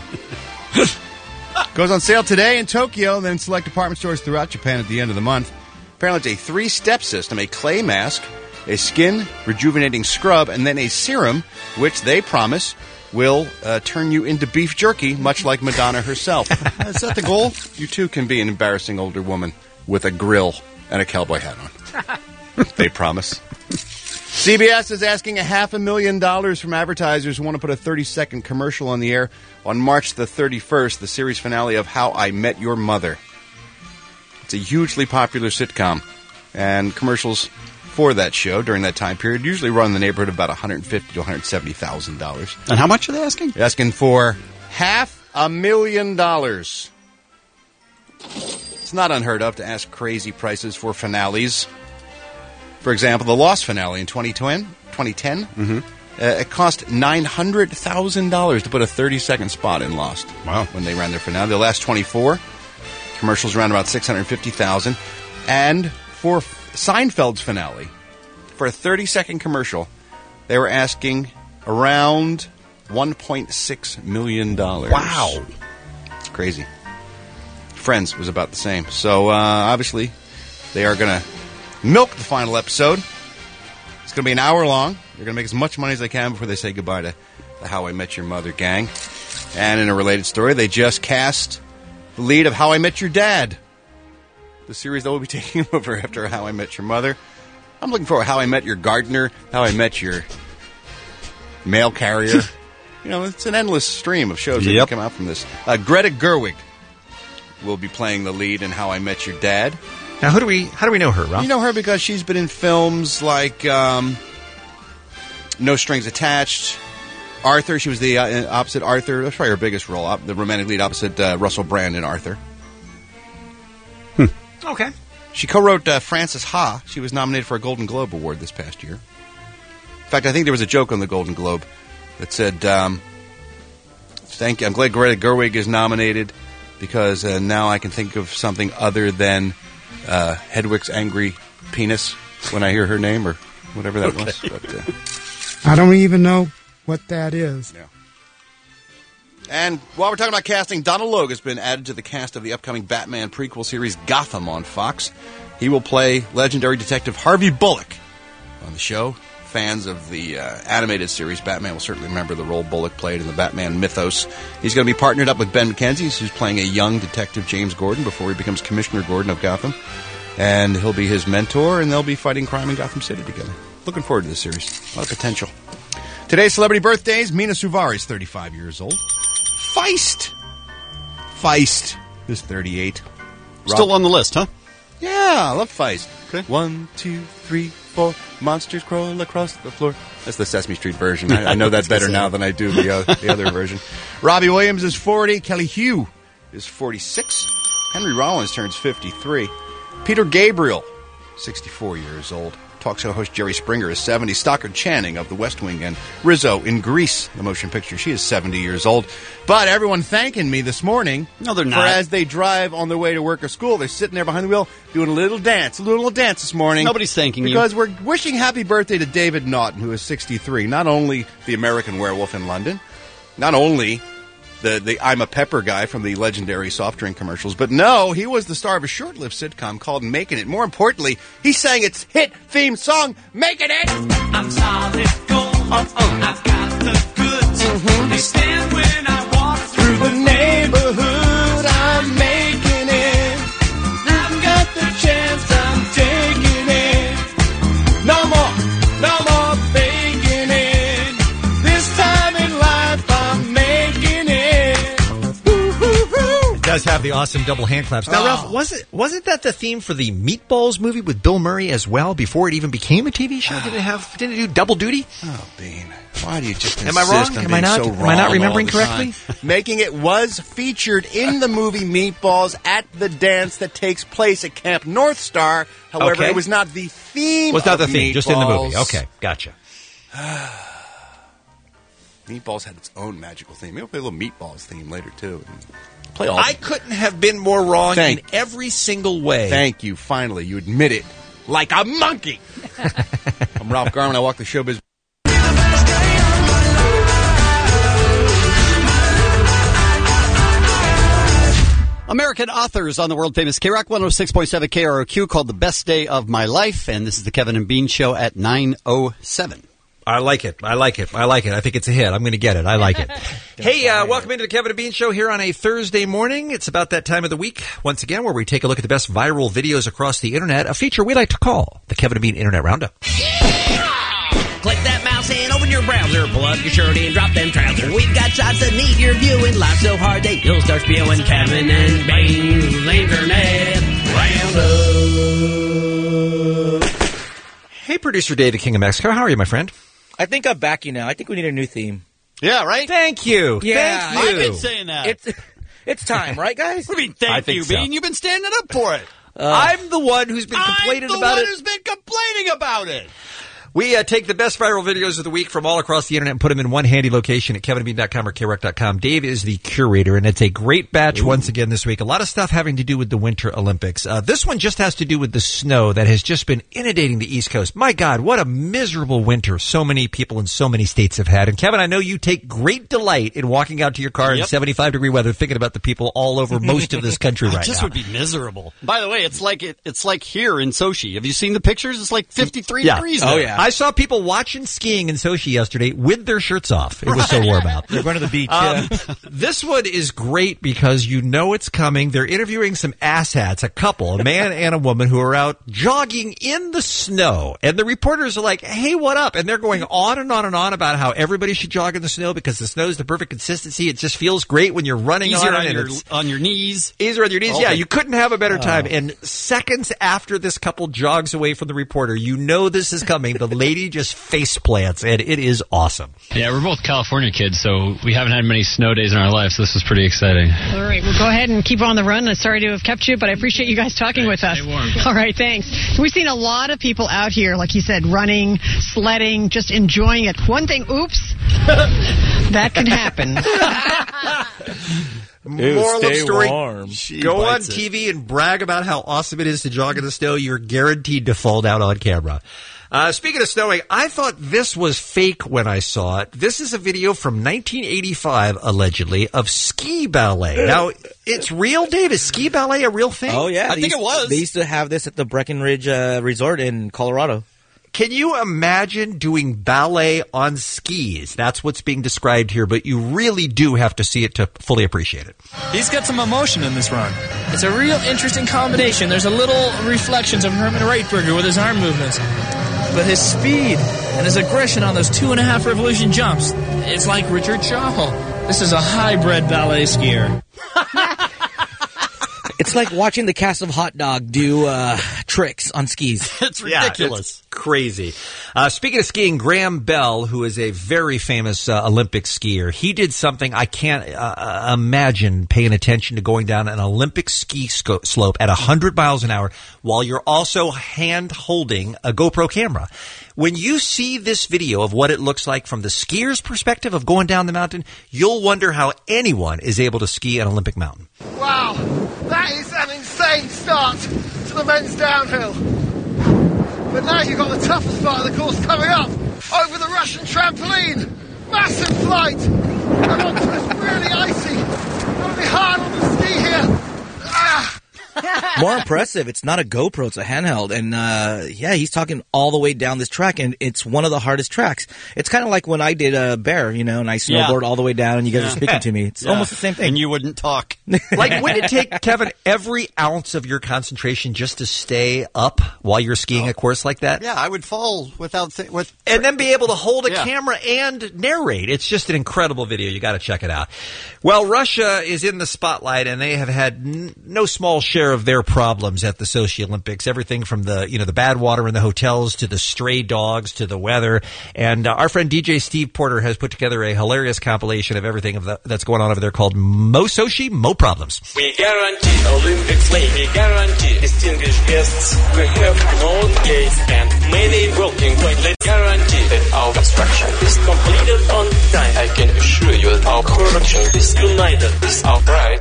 Goes on sale today in Tokyo, then select department stores throughout Japan at the end of the month. Apparently, it's a three-step system: a clay mask, a skin rejuvenating scrub, and then a serum, which they promise will uh, turn you into beef jerky, much like Madonna herself. Is that the goal? You too can be an embarrassing older woman with a grill and a cowboy hat on. They promise. C B S is asking a half a million dollars from advertisers who want to put a thirty-second commercial on the air on March the thirty-first, the series finale of How I Met Your Mother. It's a hugely popular sitcom, and commercials for that show during that time period usually run in the neighborhood of about one hundred fifty thousand to one hundred seventy thousand dollars. And how much are they asking? They're asking for half a million dollars. It's not unheard of to ask crazy prices for finales. For example, the Lost finale in twenty ten, twenty ten Mm-hmm. uh, it cost nine hundred thousand dollars to put a thirty-second spot in Lost. Wow. When they ran their finale. The last twenty-four commercials around about six hundred fifty thousand dollars. And for Seinfeld's finale, for a thirty-second commercial, they were asking around one point six million dollars. Wow. It's crazy. Friends was about the same. So, uh, obviously, they are going to milk the final episode. It's going to be an hour long. They're going to make as much money as they can before they say goodbye to the How I Met Your Mother gang. And in a related story, they just cast the lead of How I Met Your Dad, the series that will be taking over after How I Met Your Mother. I'm looking for How I Met Your Gardener, How I Met Your Mail Carrier. You know, it's an endless stream of shows that Yep. can come out from this. Uh, Greta Gerwig will be playing the lead in How I Met Your Dad. Now, who do we? How do we know her, Ralph? You know her because she's been in films like um, No Strings Attached, Arthur. She was the uh, opposite Arthur. That's probably her biggest role, op- the romantic lead opposite uh, Russell Brand in Arthur. Okay. She co-wrote uh, Frances Ha. She was nominated for a Golden Globe Award this past year. In fact, I think there was a joke on the Golden Globe that said, um, "Thank you. I'm glad Greta Gerwig is nominated because uh, now I can think of something other than uh, Hedwig's angry penis when I hear her name or whatever that Okay. was." But, uh, I don't even know what that is. Yeah. And while we're talking about casting, Donald Logue has been added to the cast of the upcoming Batman prequel series Gotham on Fox. He will play legendary detective Harvey Bullock on the show, fans of the uh, animated series Batman will certainly remember the role Bullock played in the Batman mythos. He's going to be partnered up with Ben McKenzie, who's playing a young Detective James Gordon before he becomes Commissioner Gordon of Gotham. And he'll be his mentor, and they'll be fighting crime in Gotham City together. Looking forward to this series. A lot of potential. Today's celebrity birthdays. Mina Suvari is thirty-five years old. Feist. Feist is thirty-eight. Still on the list, huh? Yeah, I love Feist. Okay. One, two, three, four. Monsters crawl across the floor. That's the Sesame Street version. I, I know that better now than I do the, uh, the other version. Robbie Williams is forty. Kelly Hugh is forty-six. Henry Rollins turns fifty-three. Peter Gabriel, sixty-four years old. Talk show host Jerry Springer is seventy. Stockard Channing of The West Wing and Rizzo in Grease, the motion picture. She is seventy years old. But everyone thanking me this morning. No, they're for not. as they drive on their way to work or school, they're sitting there behind the wheel doing a little dance, a little dance this morning. Nobody's thanking you. Because we're wishing happy birthday to David Naughton, who is sixty-three. Not only the American Werewolf in London, not only the, the I'm a Pepper guy from the legendary soft drink commercials, but no, he was the star of a short-lived sitcom called Making It. More importantly, he sang its hit theme song, Making It! I'm solid gold. Oh, oh. I've got the goods. Mm-hmm. They stand when I walk through the neighborhood. I'm making it. I've got the chance. I'm taking it. No more, no more faking it. This time in life, I'm making it. Woo-hoo-hoo. It does have the awesome double hand claps. Now, Oh. Ralph, was it, wasn't that the theme for the Meatballs movie with Bill Murray as well before it even became a T V show? Did it have, did it do double duty? Oh, Bean. Why do you just Am I insist wrong? on Am I being not- so am I not wrong remembering all the time? correctly? Making It was featured in the movie Meatballs at the dance that takes place at Camp North Star. However, Okay. it was not the theme Was not of the theme, just in the movie. Meatballs. Okay, gotcha. Meatballs had its own magical theme. Maybe we'll play a little Meatballs theme later, too. Play all I couldn't have been more wrong Thank- in every single way. Thank you. Finally, you admit it. Like a monkey. I'm Ralph Garman. I walk the showbiz. American authors on the world famous K Rock one oh six point seven K R O Q called The Best Day of My Life, and this is the Kevin and Bean Show at nine oh seven. I like it. I like it. I like it. I think it's a hit. I'm going to get it. I like it. Hey, uh, welcome into the Kevin and Bean Show here on a Thursday morning. It's about that time of the week, once again, where we take a look at the best viral videos across the internet, a feature we like to call the Kevin and Bean Internet Roundup. Click that mouse and open your browser. Pull up your shirt and drop them trousers. We've got shots that need your viewing. Live so hard that you'll start spewing. Kevin and Bean's Internet Roundup. Hey, producer David King of Mexico. How are you, my friend? I think I'm back you now. I think we need a new theme. Yeah, right? Thank you. Yeah, Thank you. I've been saying that. It's it's time, right, guys? What do you mean, thank I think you, so. Bean? You've been standing up for it. I'm the one who's been complaining I'm the about one it. who's been complaining about it. We uh, take the best viral videos of the week from all across the internet and put them in one handy location at kevin and bean dot com or k rock dot com. Dave is the curator, and it's a great batch once again this week. A lot of stuff having to do with the Winter Olympics. Uh, this one just has to do with the snow that has just been inundating the East Coast. My God, what a miserable winter so many people in so many states have had. And Kevin, I know you take great delight in walking out to your car in Yep. seventy-five degree weather thinking about the people all over most of this country right It just now. would be miserable. By the way, it's like it, it's like here in Sochi. Have you seen the pictures? It's like fifty-three Yeah. degrees Oh, there. yeah. I saw people watching skiing in Sochi yesterday with their shirts off. It was so warm out. They're going to the beach. Um, yeah. this one is great because you know it's coming. They're interviewing some asshats, a couple, a man and a woman who are out jogging in the snow. And the reporters are like, hey, what up? And they're going on and on and on about how everybody should jog in the snow because the snow is the perfect consistency. It just feels great when you're running Easier on it. on and your it's on your knees. easier on your knees. Okay. Yeah, you couldn't have a better time. And seconds after this couple jogs away from the reporter, you know this is coming. The lady just face plants, and it is awesome. Yeah, we're both California kids, so we haven't had many snow days in our life, so this is pretty exciting. All right, well, go ahead and keep on the run. I'm sorry to have kept you, but I appreciate you guys talking with us. Stay warm. All right, thanks. We've seen a lot of people out here, like you said, running, sledding, just enjoying it. One thing, oops, that can happen. Moral of stay story, warm. go on bites it. T V and brag about how awesome it is to jog in the snow. You're guaranteed to fall down on camera. Uh, speaking of snowing, I thought this was fake when I saw it. This is a video from nineteen eighty-five, allegedly, of ski ballet. Now, it's real, Dave? Is ski ballet a real thing? Oh, yeah. I they think used- it was. They used to have this at the Breckenridge uh, Resort in Colorado. Can you imagine doing ballet on skis? That's what's being described here, but you really do have to see it to fully appreciate it. He's got some emotion in this run. It's a real interesting combination. There's a little reflections of Herman Reitberger with his arm movements. But his speed and his aggression on those two and a half revolution jumps, it's like Richard Shaw. This is a hybrid ballet skier. It's like watching the cast of Hot Dog do uh, tricks on skis. It's ridiculous. Yeah, it's crazy. Uh, speaking of skiing, Graham Bell, who is a very famous uh, Olympic skier, he did something I can't uh, imagine paying attention to going down an Olympic ski sco- slope at one hundred miles an hour while you're also hand-holding a GoPro camera. When you see this video of what it looks like from the skier's perspective of going down the mountain, you'll wonder how anyone is able to ski an Olympic mountain. Wow, that is an insane start to the men's downhill. But now you've got the toughest part of the course coming up, over the Russian trampoline. Massive flight, and onto this really icy. Got to be hard on the ski here. Ah. More impressive, it's not a GoPro, it's a handheld. And uh, yeah, he's talking all the way down this track, and it's one of the hardest tracks. It's kind of like when I did a uh, Bear, you know, and I snowboard Yeah. all the way down, and you guys Yeah. are speaking to me. It's Yeah. almost the same thing. And you wouldn't talk. Like, would it take, Kevin, every ounce of your concentration just to stay up while you're skiing a course like that? Yeah, I would fall without... Th- with And then be able to hold a Yeah. camera and narrate. It's just an incredible video. You got to check it out. Well, Russia is in the spotlight, and they have had n- no small share of their problems at the Sochi Olympics. Everything from the, you know, the bad water in the hotels to the stray dogs to the weather. And uh, our friend D J Steve Porter has put together a hilarious compilation of everything of the, that's going on over there called Mo Sochi, Mo Problems. We guarantee Olympics play. We guarantee distinguished guests. We have no gates and many working toilets. Guarantee that our construction is completed on time. I can assure you that our corruption is united. Is our pride.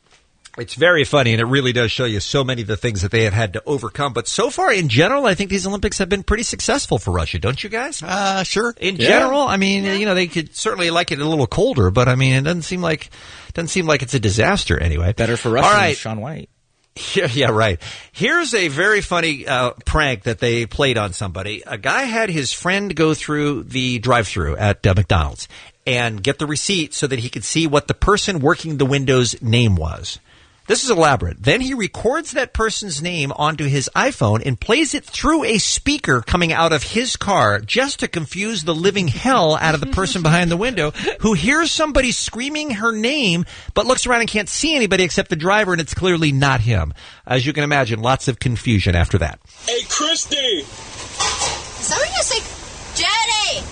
It's very funny, and it really does show you so many of the things that they have had to overcome. But so far, in general, I think these Olympics have been pretty successful for Russia, don't you guys? Uh, sure. In Yeah. general, I mean, you know, they could certainly like it a little colder, but I mean, it doesn't seem like doesn't seem like it's a disaster anyway. Better for Russia All than right. Shaun White. Yeah, yeah, right. Here's a very funny uh, prank that they played on somebody. A guy had his friend go through the drive-thru at uh, McDonald's and get the receipt so that he could see what the person working the window's name was. This is elaborate. Then he records that person's name onto his iPhone and plays it through a speaker coming out of his car just to confuse the living hell out of the person behind the window who hears somebody screaming her name but looks around and can't see anybody except the driver, and it's clearly not him. As you can imagine, lots of confusion after that. Hey, Christy! Somebody just say, Jenny!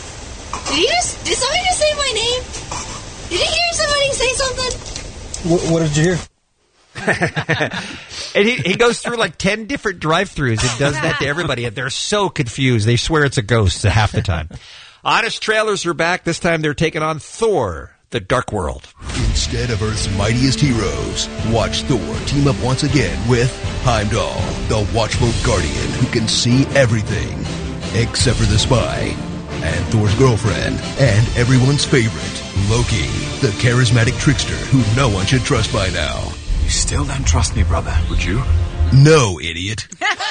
Did you just, did somebody just say my name? Did you hear somebody say something? What, what did you hear? And he, he goes through like ten different drive-thrus and does that to everybody. And they're so confused. They swear it's a ghost half the time. Honest Trailers are back. This time they're taking on Thor, the Dark World. Instead of Earth's mightiest heroes, watch Thor team up once again with Heimdall, the watchful guardian who can see everything, except for the spy, and Thor's girlfriend, and everyone's favorite, Loki, the charismatic trickster who no one should trust by now. You still don't trust me, brother, would you? No, idiot.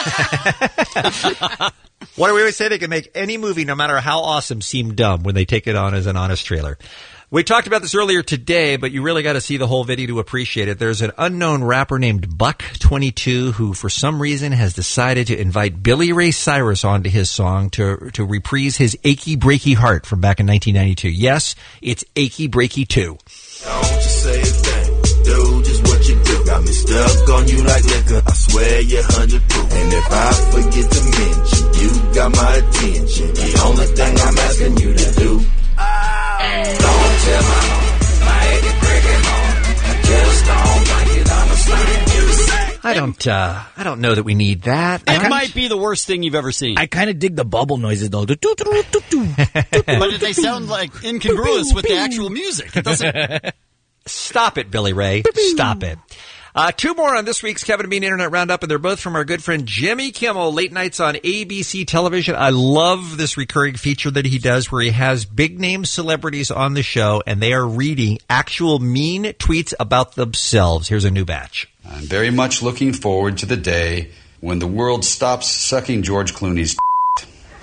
What do we always say? They can make any movie, no matter how awesome, seem dumb when they take it on as an honest trailer. We talked about this earlier today, but you really got to see the whole video to appreciate it. There's an unknown rapper named Buck twenty-two who, for some reason, has decided to invite Billy Ray Cyrus onto his song to to reprise his Achy Breaky Heart from back in nineteen ninety-two. Yes, it's Achy Breaky two. Don't just say a thing, do just what you do. Got me stuck on you like liquor, I swear you're hundred proof. And if I forget to mention, you got my attention. The only thing I'm asking you to do, don't tell my heart, my achy breaking heart. I just don't like it, understand you say. I don't, uh, I don't know that we need that. It might be the worst thing you've ever seen. I kind of dig the bubble noises, though. But they sound like incongruous with the actual music. It doesn't... Stop it, Billy Ray. Stop it. Uh, two more on this week's Kevin and Bean Internet Roundup, and they're both from our good friend Jimmy Kimmel, late nights on A B C television. I love this recurring feature that he does where he has big-name celebrities on the show, and they are reading actual mean tweets about themselves. Here's a new batch. I'm very much looking forward to the day when the world stops sucking George Clooney's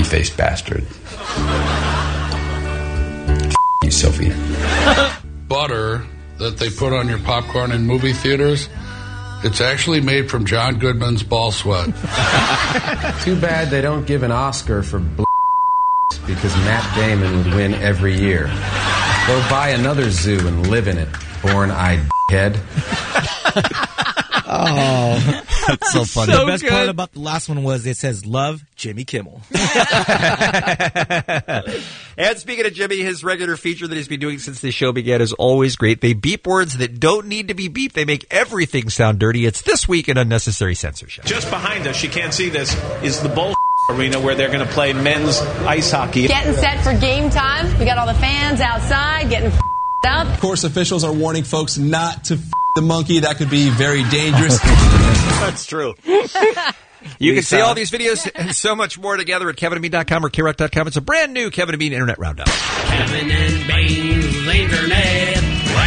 two-faced bastard. F- you, Sophie. Butter that they put on your popcorn in movie theaters, it's actually made from John Goodman's ball sweat. Too bad they don't give an Oscar for bl- because Matt Damon would win every year. Go buy another zoo and live in it, born-eyed head. Oh, that's so funny. The So best good. part about the last one was it says "Love Jimmy Kimmel." And speaking of Jimmy, his regular feature that he's been doing since the show began is always great. They beep words that don't need to be beeped. They make everything sound dirty. It's This Week in Unnecessary Censorship. Just behind us, you can't see this, is the bull arena where they're going to play men's ice hockey. Getting set for game time. We got all the fans outside getting out. Of course, officials are warning folks not to f- the monkey. That could be very dangerous. That's true. You can Lisa. see all these videos and so much more together at kevin and bean dot com or k rock dot com. It's a brand new Kevin and Bean Internet Roundup. Kevin and Bean's Internet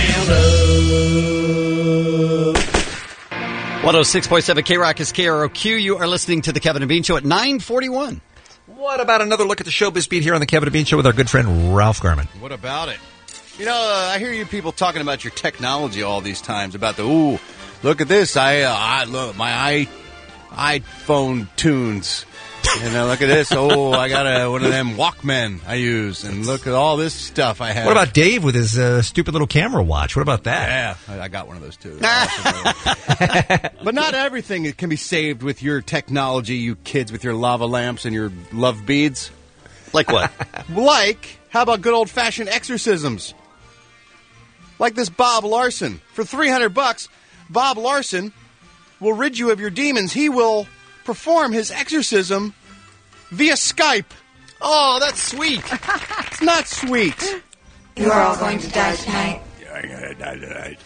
Roundup. one oh six point seven K-Rock is K R O Q. You are listening to the Kevin and Bean Show at nine forty-one. What about another look at the showbiz beat here on the Kevin and Bean Show with our good friend Ralph Garman? What about it? You know, uh, I hear you people talking about your technology all these times, about the, ooh, look at this. I, uh, I look, my i iPhone tunes. You know, look at this. Oh, I got a, one of them Walkmen I use. And look at all this stuff I have. What about Dave with his uh, stupid little camera watch? What about that? Yeah, I I got one of those too. But not everything can be saved with your technology, you kids with your lava lamps and your love beads. Like what? Like, how about good old-fashioned exorcisms? Like this Bob Larson. For three hundred bucks, Bob Larson will rid you of your demons. He will perform his exorcism via Skype. Oh, that's sweet. It's not sweet. You are all going to die tonight. I'm gonna die tonight.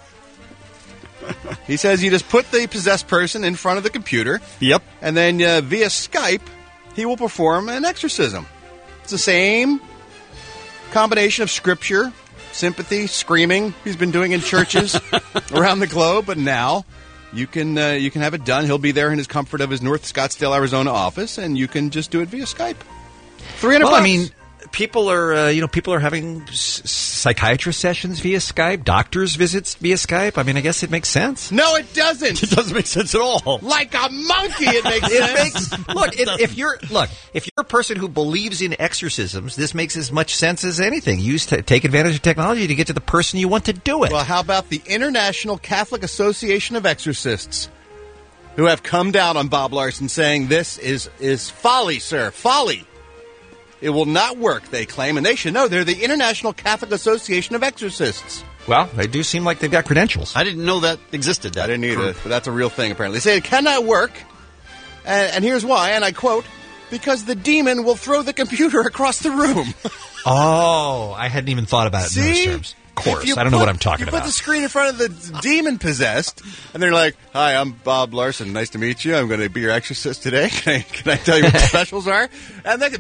He says you just put the possessed person in front of the computer. Yep. And then uh, via Skype, he will perform an exorcism. It's the same combination of scripture, sympathy, screaming he's been doing in churches around the globe, but now you can uh, you can have it done. He'll be there in his comfort of his North Scottsdale, Arizona office, and you can just do it via Skype. Three hundred. Well, I mean, people are uh, you know people are having s- psychiatrist sessions via Skype, doctors visits via Skype. I mean, I guess it makes sense. No, it doesn't. It doesn't make sense at all. Like a monkey, it makes It sense. makes look if, if you're look if you're a person who believes in exorcisms, this makes as much sense as anything. Use t- take advantage of technology to get to the person you want to do it. Well, how about the International Catholic Association of Exorcists, who have come down on Bob Larson saying this is is folly, sir, folly. It will not work, they claim, and they should know. They're the International Catholic Association of Exorcists. Well, they do seem like they've got credentials. I didn't know that existed. That I didn't either, but that's a real thing, apparently. They say it cannot work, and, and here's why, and I quote, because the demon will throw the computer across the room. Oh, I hadn't even thought about it in those See? terms. Of course, If you I don't know put- what I'm talking you about. put the screen in front of the demon possessed, and they're like, "Hi, I'm Bob Larson. Nice to meet you. I'm going to be your exorcist today. Can I, can I tell you what the specials are?" And then,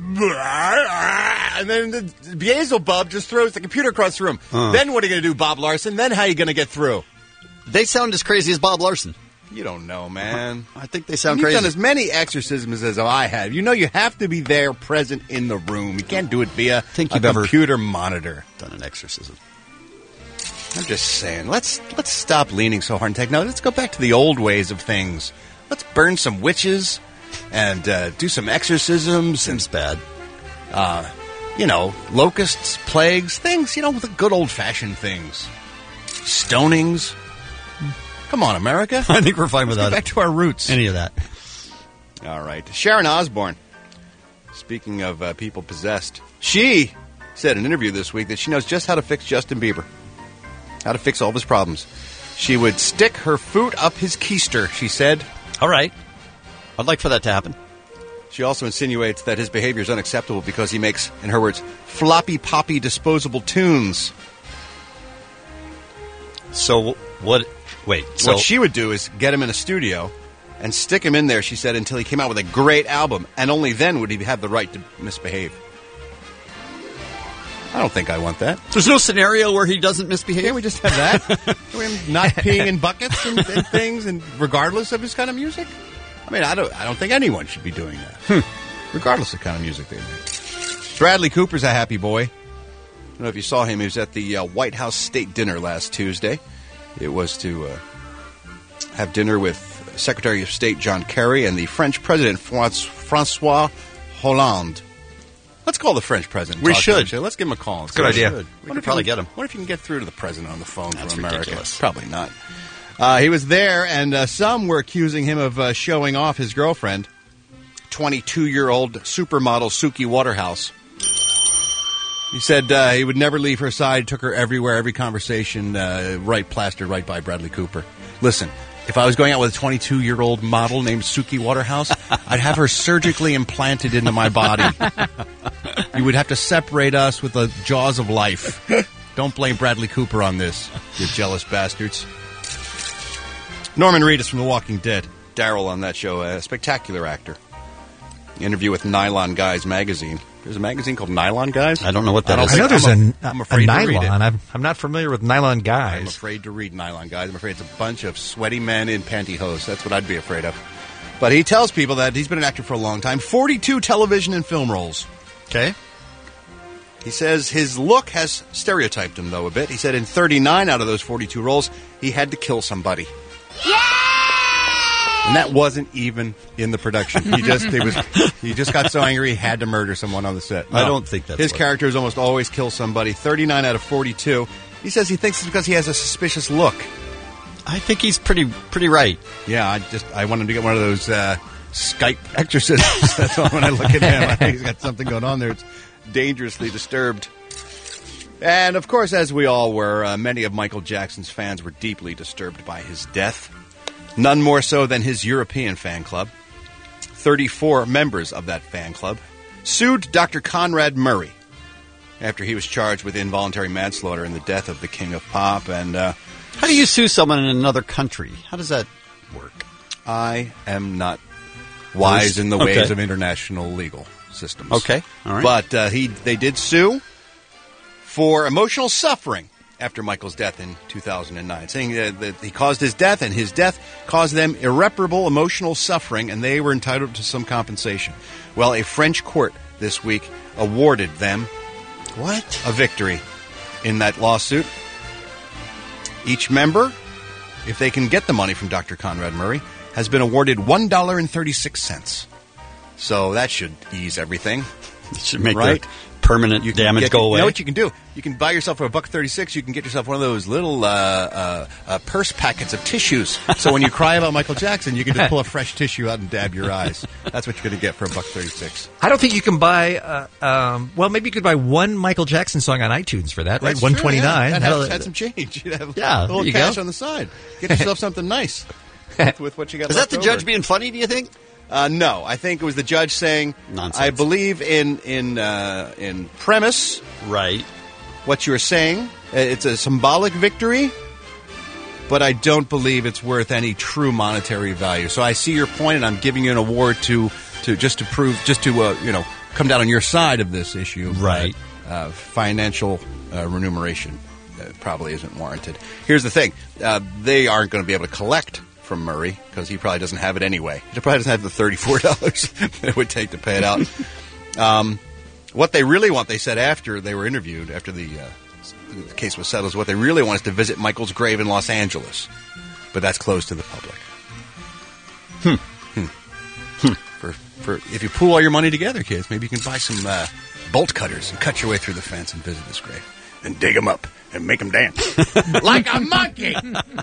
and then the Beelzebub just throws the computer across the room. Uh. Then what are you going to do, Bob Larson? Then how are you going to get through? They sound as crazy as Bob Larson. You don't know, man. I think they sound You've crazy. done as many exorcisms as I have. You know you have to be there, present in the room. You can't do it via think a you've ever computer monitor. Done an exorcism. I'm just saying, let's let's stop leaning so hard on technology. Let's go back to the old ways of things. Let's burn some witches and uh, do some exorcisms. Seems bad. Uh, you know, locusts, plagues, things, you know, the good old-fashioned things. Stonings. Come on, America. I think we're fine Let's without go it. back to our roots. Any of that. All right. Sharon Osbourne, speaking of uh, people possessed, she said in an interview this week that she knows just how to fix Justin Bieber, how to fix all of his problems. She would stick her foot up his keister, she said. All right. I'd like for that to happen. She also insinuates that his behavior is unacceptable because he makes, in her words, floppy poppy disposable tunes. So what... Wait, so... What she would do is get him in a studio and stick him in there, she said, until he came out with a great album, and only then would he have the right to misbehave. I don't think I want that. There's no scenario where he doesn't misbehave? Can't we just have that? Him not peeing in buckets and, and things, and regardless of his kind of music? I mean, I don't I don't think anyone should be doing that. regardless of the kind of music they make. Bradley Cooper's a happy boy. I don't know if you saw him. He was at the uh, White House State Dinner last Tuesday. It was to uh, have dinner with Secretary of State John Kerry and the French President Francois Hollande. Let's call the French president. We Talk to should. him. Let's give him a call. Good idea. Should. We What could if probably you- get him. What if you can get through to the president on the phone That's from America? ridiculous. Probably not. Uh, he was there, and uh, some were accusing him of uh, showing off his girlfriend, twenty-two-year-old supermodel Suki Waterhouse. He said uh, he would never leave her side, took her everywhere, every conversation, uh, right plastered right by Bradley Cooper. Listen, if I was going out with a twenty-two-year-old model named Suki Waterhouse, I'd have her surgically implanted into my body. You would have to separate us with the jaws of life. Don't blame Bradley Cooper on this, you jealous bastards. Norman Reedus from The Walking Dead. Daryl on that show, a spectacular actor. Interview with Nylon Guys magazine. There's a magazine called Nylon Guys? I don't know what that don't is. think- I know there's I'm a, I'm a afraid to read it. nylon. I'm, I'm not familiar with nylon I'm guys. afraid to read Nylon Guys. I'm afraid it's a bunch of sweaty men in pantyhose. That's what I'd be afraid of. But he tells people that he's been an actor for a long time. forty-two television and film roles. Okay. He says his look has stereotyped him, though, a bit. He said in thirty-nine out of those forty-two roles, he had to kill somebody. And that wasn't even in the production. He just he was he just got so angry he had to murder someone on the set. I don't think that's his what- characters almost always kill somebody. thirty-nine out of forty-two. He says he thinks it's because he has a suspicious look. I think he's pretty pretty right. Yeah, I just I want him to get one of those uh, Skype exorcisms. That's all. When I look at him, I think he's got something going on there. It's dangerously disturbed. And of course, as we all were, uh, many of Michael Jackson's fans were deeply disturbed by his death. None more so than his European fan club. thirty-four members of that fan club sued Doctor Conrad Murray after he was charged with involuntary manslaughter in the death of the King of Pop. And uh, How do you sue someone in another country? How does that work? I am not wise in the Okay. ways of international legal systems. Okay, all right. But uh, he they did sue for emotional suffering after Michael's death in two thousand nine, saying that, that he caused his death, and his death caused them irreparable emotional suffering, and they were entitled to some compensation. Well, a French court this week awarded them what a victory in that lawsuit. Each member, if they can get the money from Doctor Conrad Murray, has been awarded one dollar and thirty-six cents. So that should ease everything. It should make right? the permanent You can damage get- go away. You know what you can do? You can buy yourself for a buck thirty-six. You can get yourself one of those little uh, uh, uh, purse packets of tissues. So when you cry about Michael Jackson, you can just pull a fresh tissue out and dab your eyes. That's what you're going to get for a buck thirty-six. I don't think you can buy. Uh, um, well, maybe you could buy one Michael Jackson song on iTunes for that, right? That's One true, twenty nine. yeah. That had, had some change. You'd have Yeah, a little there you cash go. on the side. Get yourself something nice with what you got. Is that left the over. judge being funny, do you think? Uh, no, I think it was the judge saying, Nonsense. I believe in in uh, in premise, right? What you're saying, Uh, it's a symbolic victory, but I don't believe it's worth any true monetary value. So I see your point, and I'm giving you an award to to just to prove, just to uh, you know, come down on your side of this issue. Right. Uh, financial uh, remuneration uh, probably isn't warranted. Here's the thing: uh, they aren't going to be able to collect from Murray because he probably doesn't have it anyway. He probably doesn't have the thirty-four dollars that it would take to pay it out. Um, what they really want, they said after they were interviewed, after the, uh, the case was settled, is what they really want is to visit Michael's grave in Los Angeles. But that's closed to the public. Hmm. Hmm. For, for if you pool all your money together, kids, maybe you can buy some uh, bolt cutters and cut your way through the fence and visit this grave. And dig them up and make them dance. Like a monkey!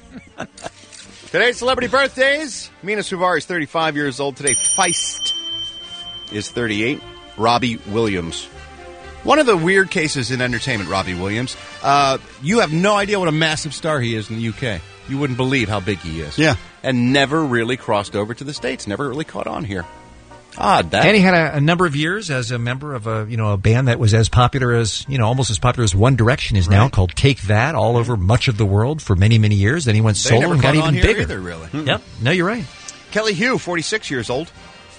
Today's celebrity birthdays. Mina Suvari is thirty-five years old today. Feist is thirty-eight. Robbie Williams. One of the weird cases in entertainment, Robbie Williams. Uh, you have no idea what a massive star he is in the U K. You wouldn't believe how big he is. Yeah. And never really crossed over to the States. Never really caught on here. Odd, that. And he had a, a number of years as a member of a you know a band that was as popular as you know almost as popular as One Direction is now, called Take That, all over much of the world for many many years. Then he went They solo never and got caught on even here bigger. either, really. Mm-mm. Yep. No, you're right. Kelly Hu, forty-six years old.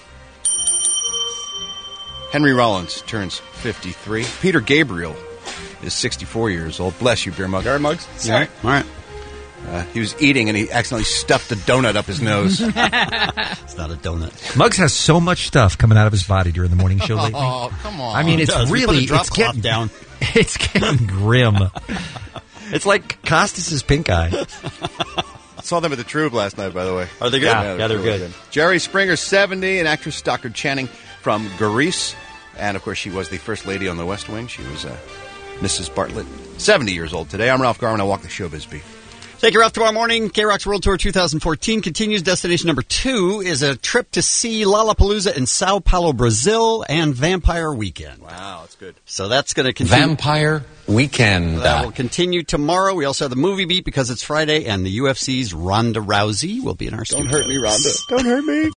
Henry Rollins turns fifty-three. Peter Gabriel is sixty-four years old. Bless you, beer mug. Beer mugs? All right. All right. Uh, he was eating and he accidentally stuffed a donut up his nose. It's not a donut. Muggs has so much stuff coming out of his body during the morning show lately. Oh, come on. I mean, it's does. We really put a drop it's cloth getting down. It's getting grim. It's like Costas's pink eye. Saw them at the Trube last night, by the way. Are they good? Yeah, yeah, they're really good. Jerry Springer, seventy, and actress Stockard Channing from Grease. And, of course, she was the first lady on the West Wing. She was uh, Missus Bartlett, seventy years old today. I'm Ralph Garman. I walk the showbiz beat. Take her off tomorrow morning. K-Rock's World Tour twenty fourteen continues. Destination number two is a trip to see Lollapalooza in Sao Paulo, Brazil, and Vampire Weekend. Wow, that's good. So that's going to continue. Vampire Weekend. That will continue tomorrow. We also have the movie beat because it's Friday, and the U F C's Ronda Rousey will be in our studio. Don't hurt me, Ronda. Don't hurt me.